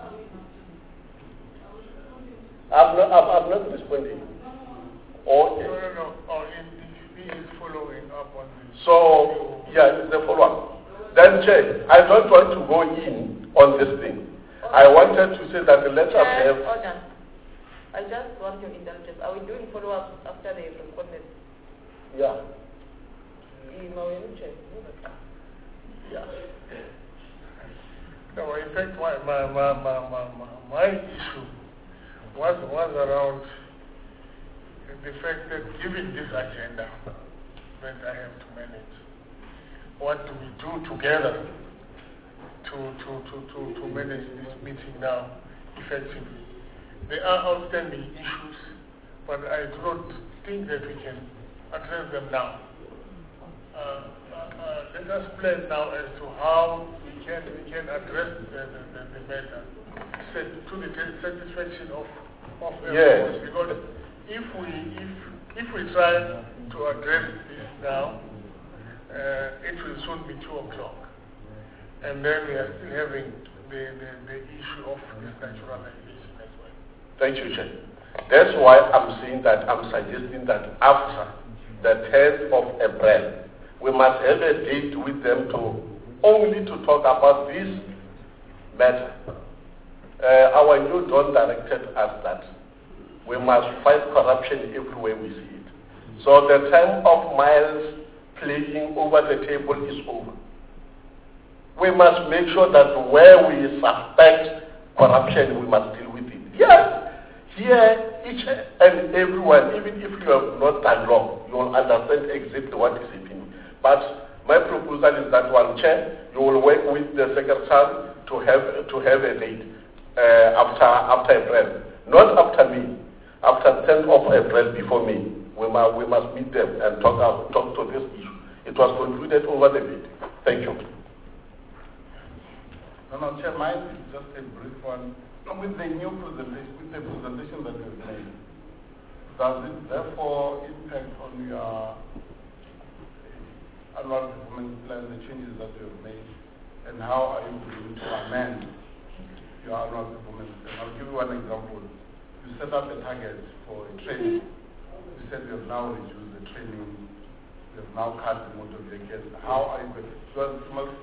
I'm not responding. Okay. No. He is following up on this. So, yeah, it's the follow-up. Then, Chair, I don't want to go in on this thing. I wanted to say that the letter have... Order. I just want your indulgence. Are we doing follow-up after they responded? Yeah. Yeah. No, in fact, my issue was around the fact that given this agenda that I have to manage, what do we do together to manage this meeting now effectively? There are outstanding issues, but I do not think that we can address them now. Let us plan now as to how we can address the matter to the satisfaction of everyone. Yes. Because if we try to address this now, it will soon be 2 o'clock, and then we are still having the issue of this naturalization as well. Thank you, Chair. That's why I'm suggesting that after the 10th of April, we must have a date with them only to talk about this matter. Our new Don directed us that we must fight corruption everywhere we see it. So the time of Miles playing over the table is over. We must make sure that where we suspect corruption, we must deal with it. Yes, here, each and everyone, even if you have not done wrong, you will understand exactly what is happening. But my proposal is that one, Chair, you will work with the Secretary to have a date after April, not after me, after 10th of April before me. We must meet them and talk to this issue. It was concluded over the meeting. Thank you. No, Chair, mine is just a brief one. With the new presentation that you've made, does it therefore impact on your annual performance plan, the changes that you have made? and how are you going to amend your annual performance plan? I'll give you one example. You set up a target for training. You said you have now reduced the training. You have now cut the motor vehicles. How are you going to? Because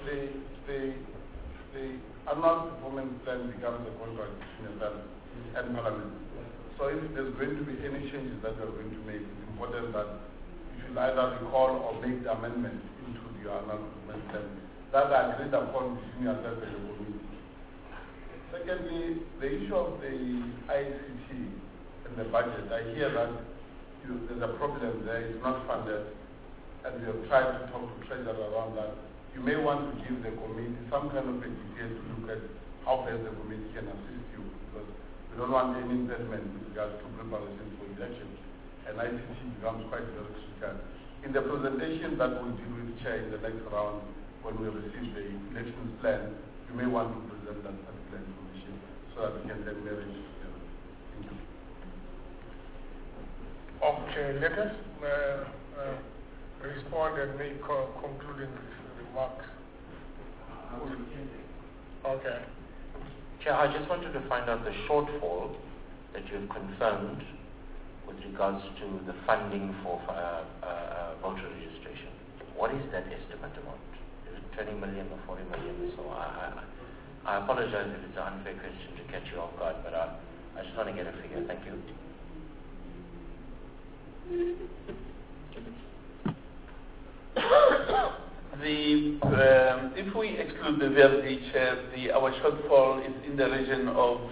the annual performance plan becomes a contract between yourself and Parliament. So if there's going to be any changes that you're going to make, it's important that you should either recall or make the amendment into your annual performance plan that are agreed upon between yourself and the committee. Secondly, the issue of the ICT and the budget, I hear that there's a problem there, it's not funded, and we have tried to talk to Treasurer around that. You may want to give the committee some kind of a detail to look at how best the committee can assist you, because we don't want any impediment with regards to preparation for elections, and ICT becomes quite very critical. In the presentation that we'll deal with, Chair, in the next round, when we receive the elections plan, you may want to present that particular information so that we can then marry it together. Thank you. Okay, let us respond and make concluding remarks. Okay. Chair, I just wanted to find out the shortfall that you've confirmed with regards to the funding for voter registration. What is that estimate amount? Is it 20 million or 40 million? So I apologize if it's an unfair question to catch you off guard, but I just want to get a figure. Thank you. If we exclude the VRD, our shortfall is in the region of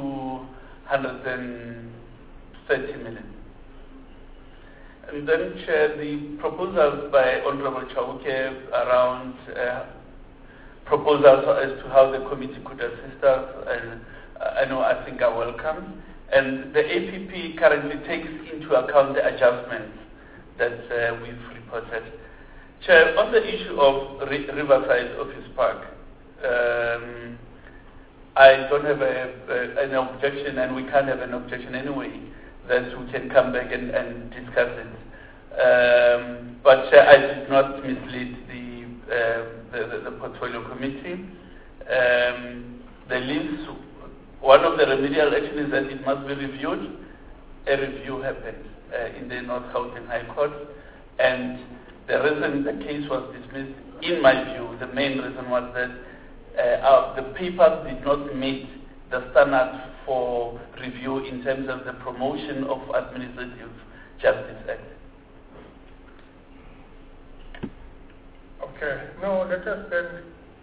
230 million. And then, Chair, the proposals by Honorable Chauke around proposals as to how the committee could assist us, and I think are welcome. And the APP currently takes into account the adjustments that we've reported. Chair, on the issue of Riverside Office Park, I don't have an objection, and we can't have an objection anyway, that we can come back and discuss it. But I did not mislead the portfolio committee. The lease, one of the remedial actions is that it must be reviewed. A review happened in the North Gauteng High Court, and the reason the case was dismissed, in my view, the main reason was that the papers did not meet the standards for review in terms of the Promotion of Administrative Justice Act. Okay. No, let us then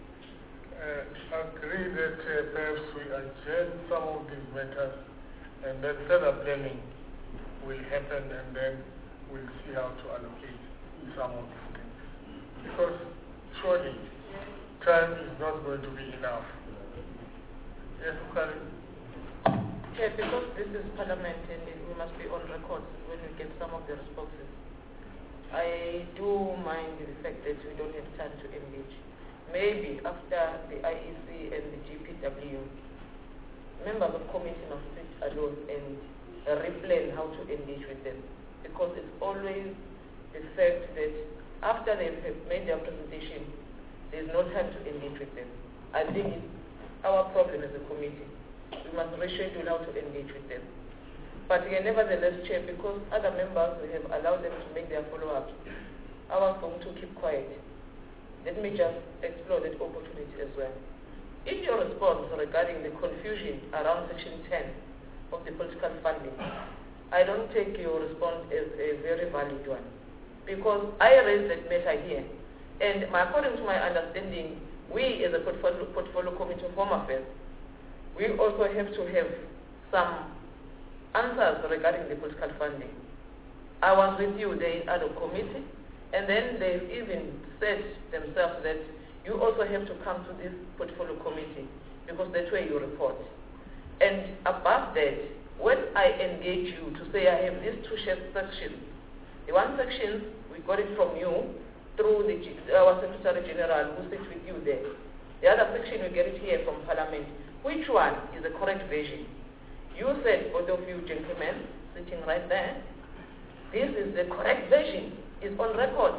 agree that perhaps we adjourn some of these matters, and then further planning will happen, and then we'll see how to allocate some of these things. Because surely time is not going to be enough. Yes, Kari? Yeah, because this is Parliament and we must be on record when we get some of the responses. I do mind the fact that we don't have time to engage. Maybe after the IEC and the GPW, members of committee must sit alone and replan how to engage with them. Because it's always the fact that after they've made their presentation, there's no time to engage with them. I think it's our problem as a committee. We must reschedule how to engage with them. But nevertheless, Chair, because other members, we have allowed them to make their follow-ups, I was going to keep quiet. Let me just explore that opportunity as well. In your response regarding the confusion around Section 10 of the political funding, I don't take your response as a very valid one. Because I raised that matter here. And according to my understanding, we as a portfolio committee of Home Affairs, we also have to have some answers regarding the political funding. I was with you there in other committee, and then they've even said themselves that you also have to come to this portfolio committee because that's where you report. And above that, when I engage you to say I have these two sections, the one section, we got it from you through our Secretary General who sits with you there. The other section, we get it here from Parliament. Which one is the correct version? You said, both of you gentlemen, sitting right there, this is the correct version. It's on record.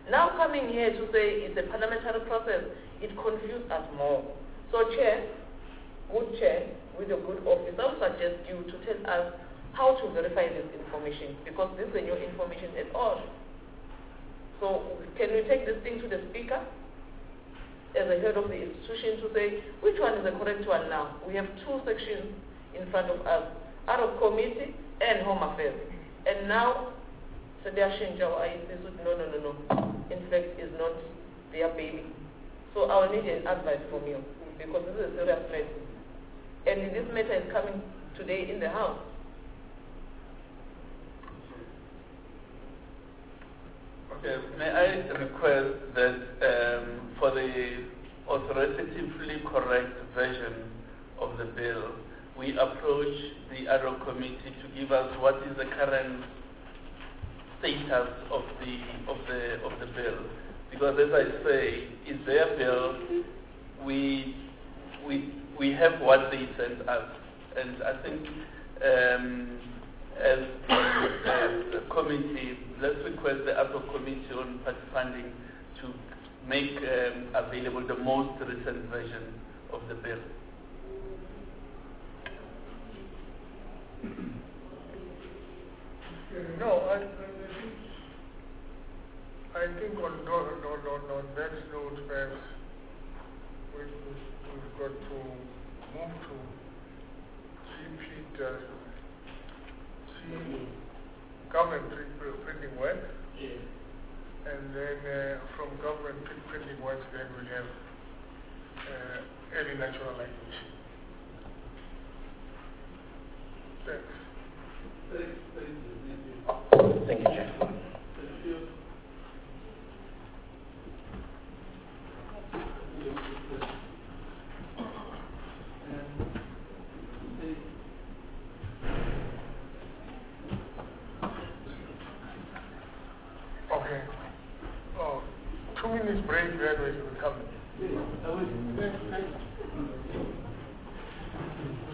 Now coming here to say it's a parliamentary process, it confused us more. So Chair, with a good office, I would suggest you to tell us how to verify this information, because this is a new information at all. So can we take this thing to the Speaker as a head of the institution to say which one is the correct one now? We have two sections in front of us, out of committee and home affairs. And now, Sadiashin Jawa said, no. In fact, it's not their baby. So I will need an advice from you, because this is a serious matter. And this matter is coming today in the House. Okay, may I request that for the authoritatively correct version of the bill, we approach the ad hoc committee to give us what is the current status of the bill. Because as I say, it's their bill. We have what they sent us, and I think as a committee, let's request the ad hoc committee on party funding to make available the most recent version of the bill. No, I think on that note, perhaps we've got to move to see government printing work, and then from government printing works, then we have early naturalization. Thanks. Thank you, Chair. Okay. 2 minutes break, then we will come.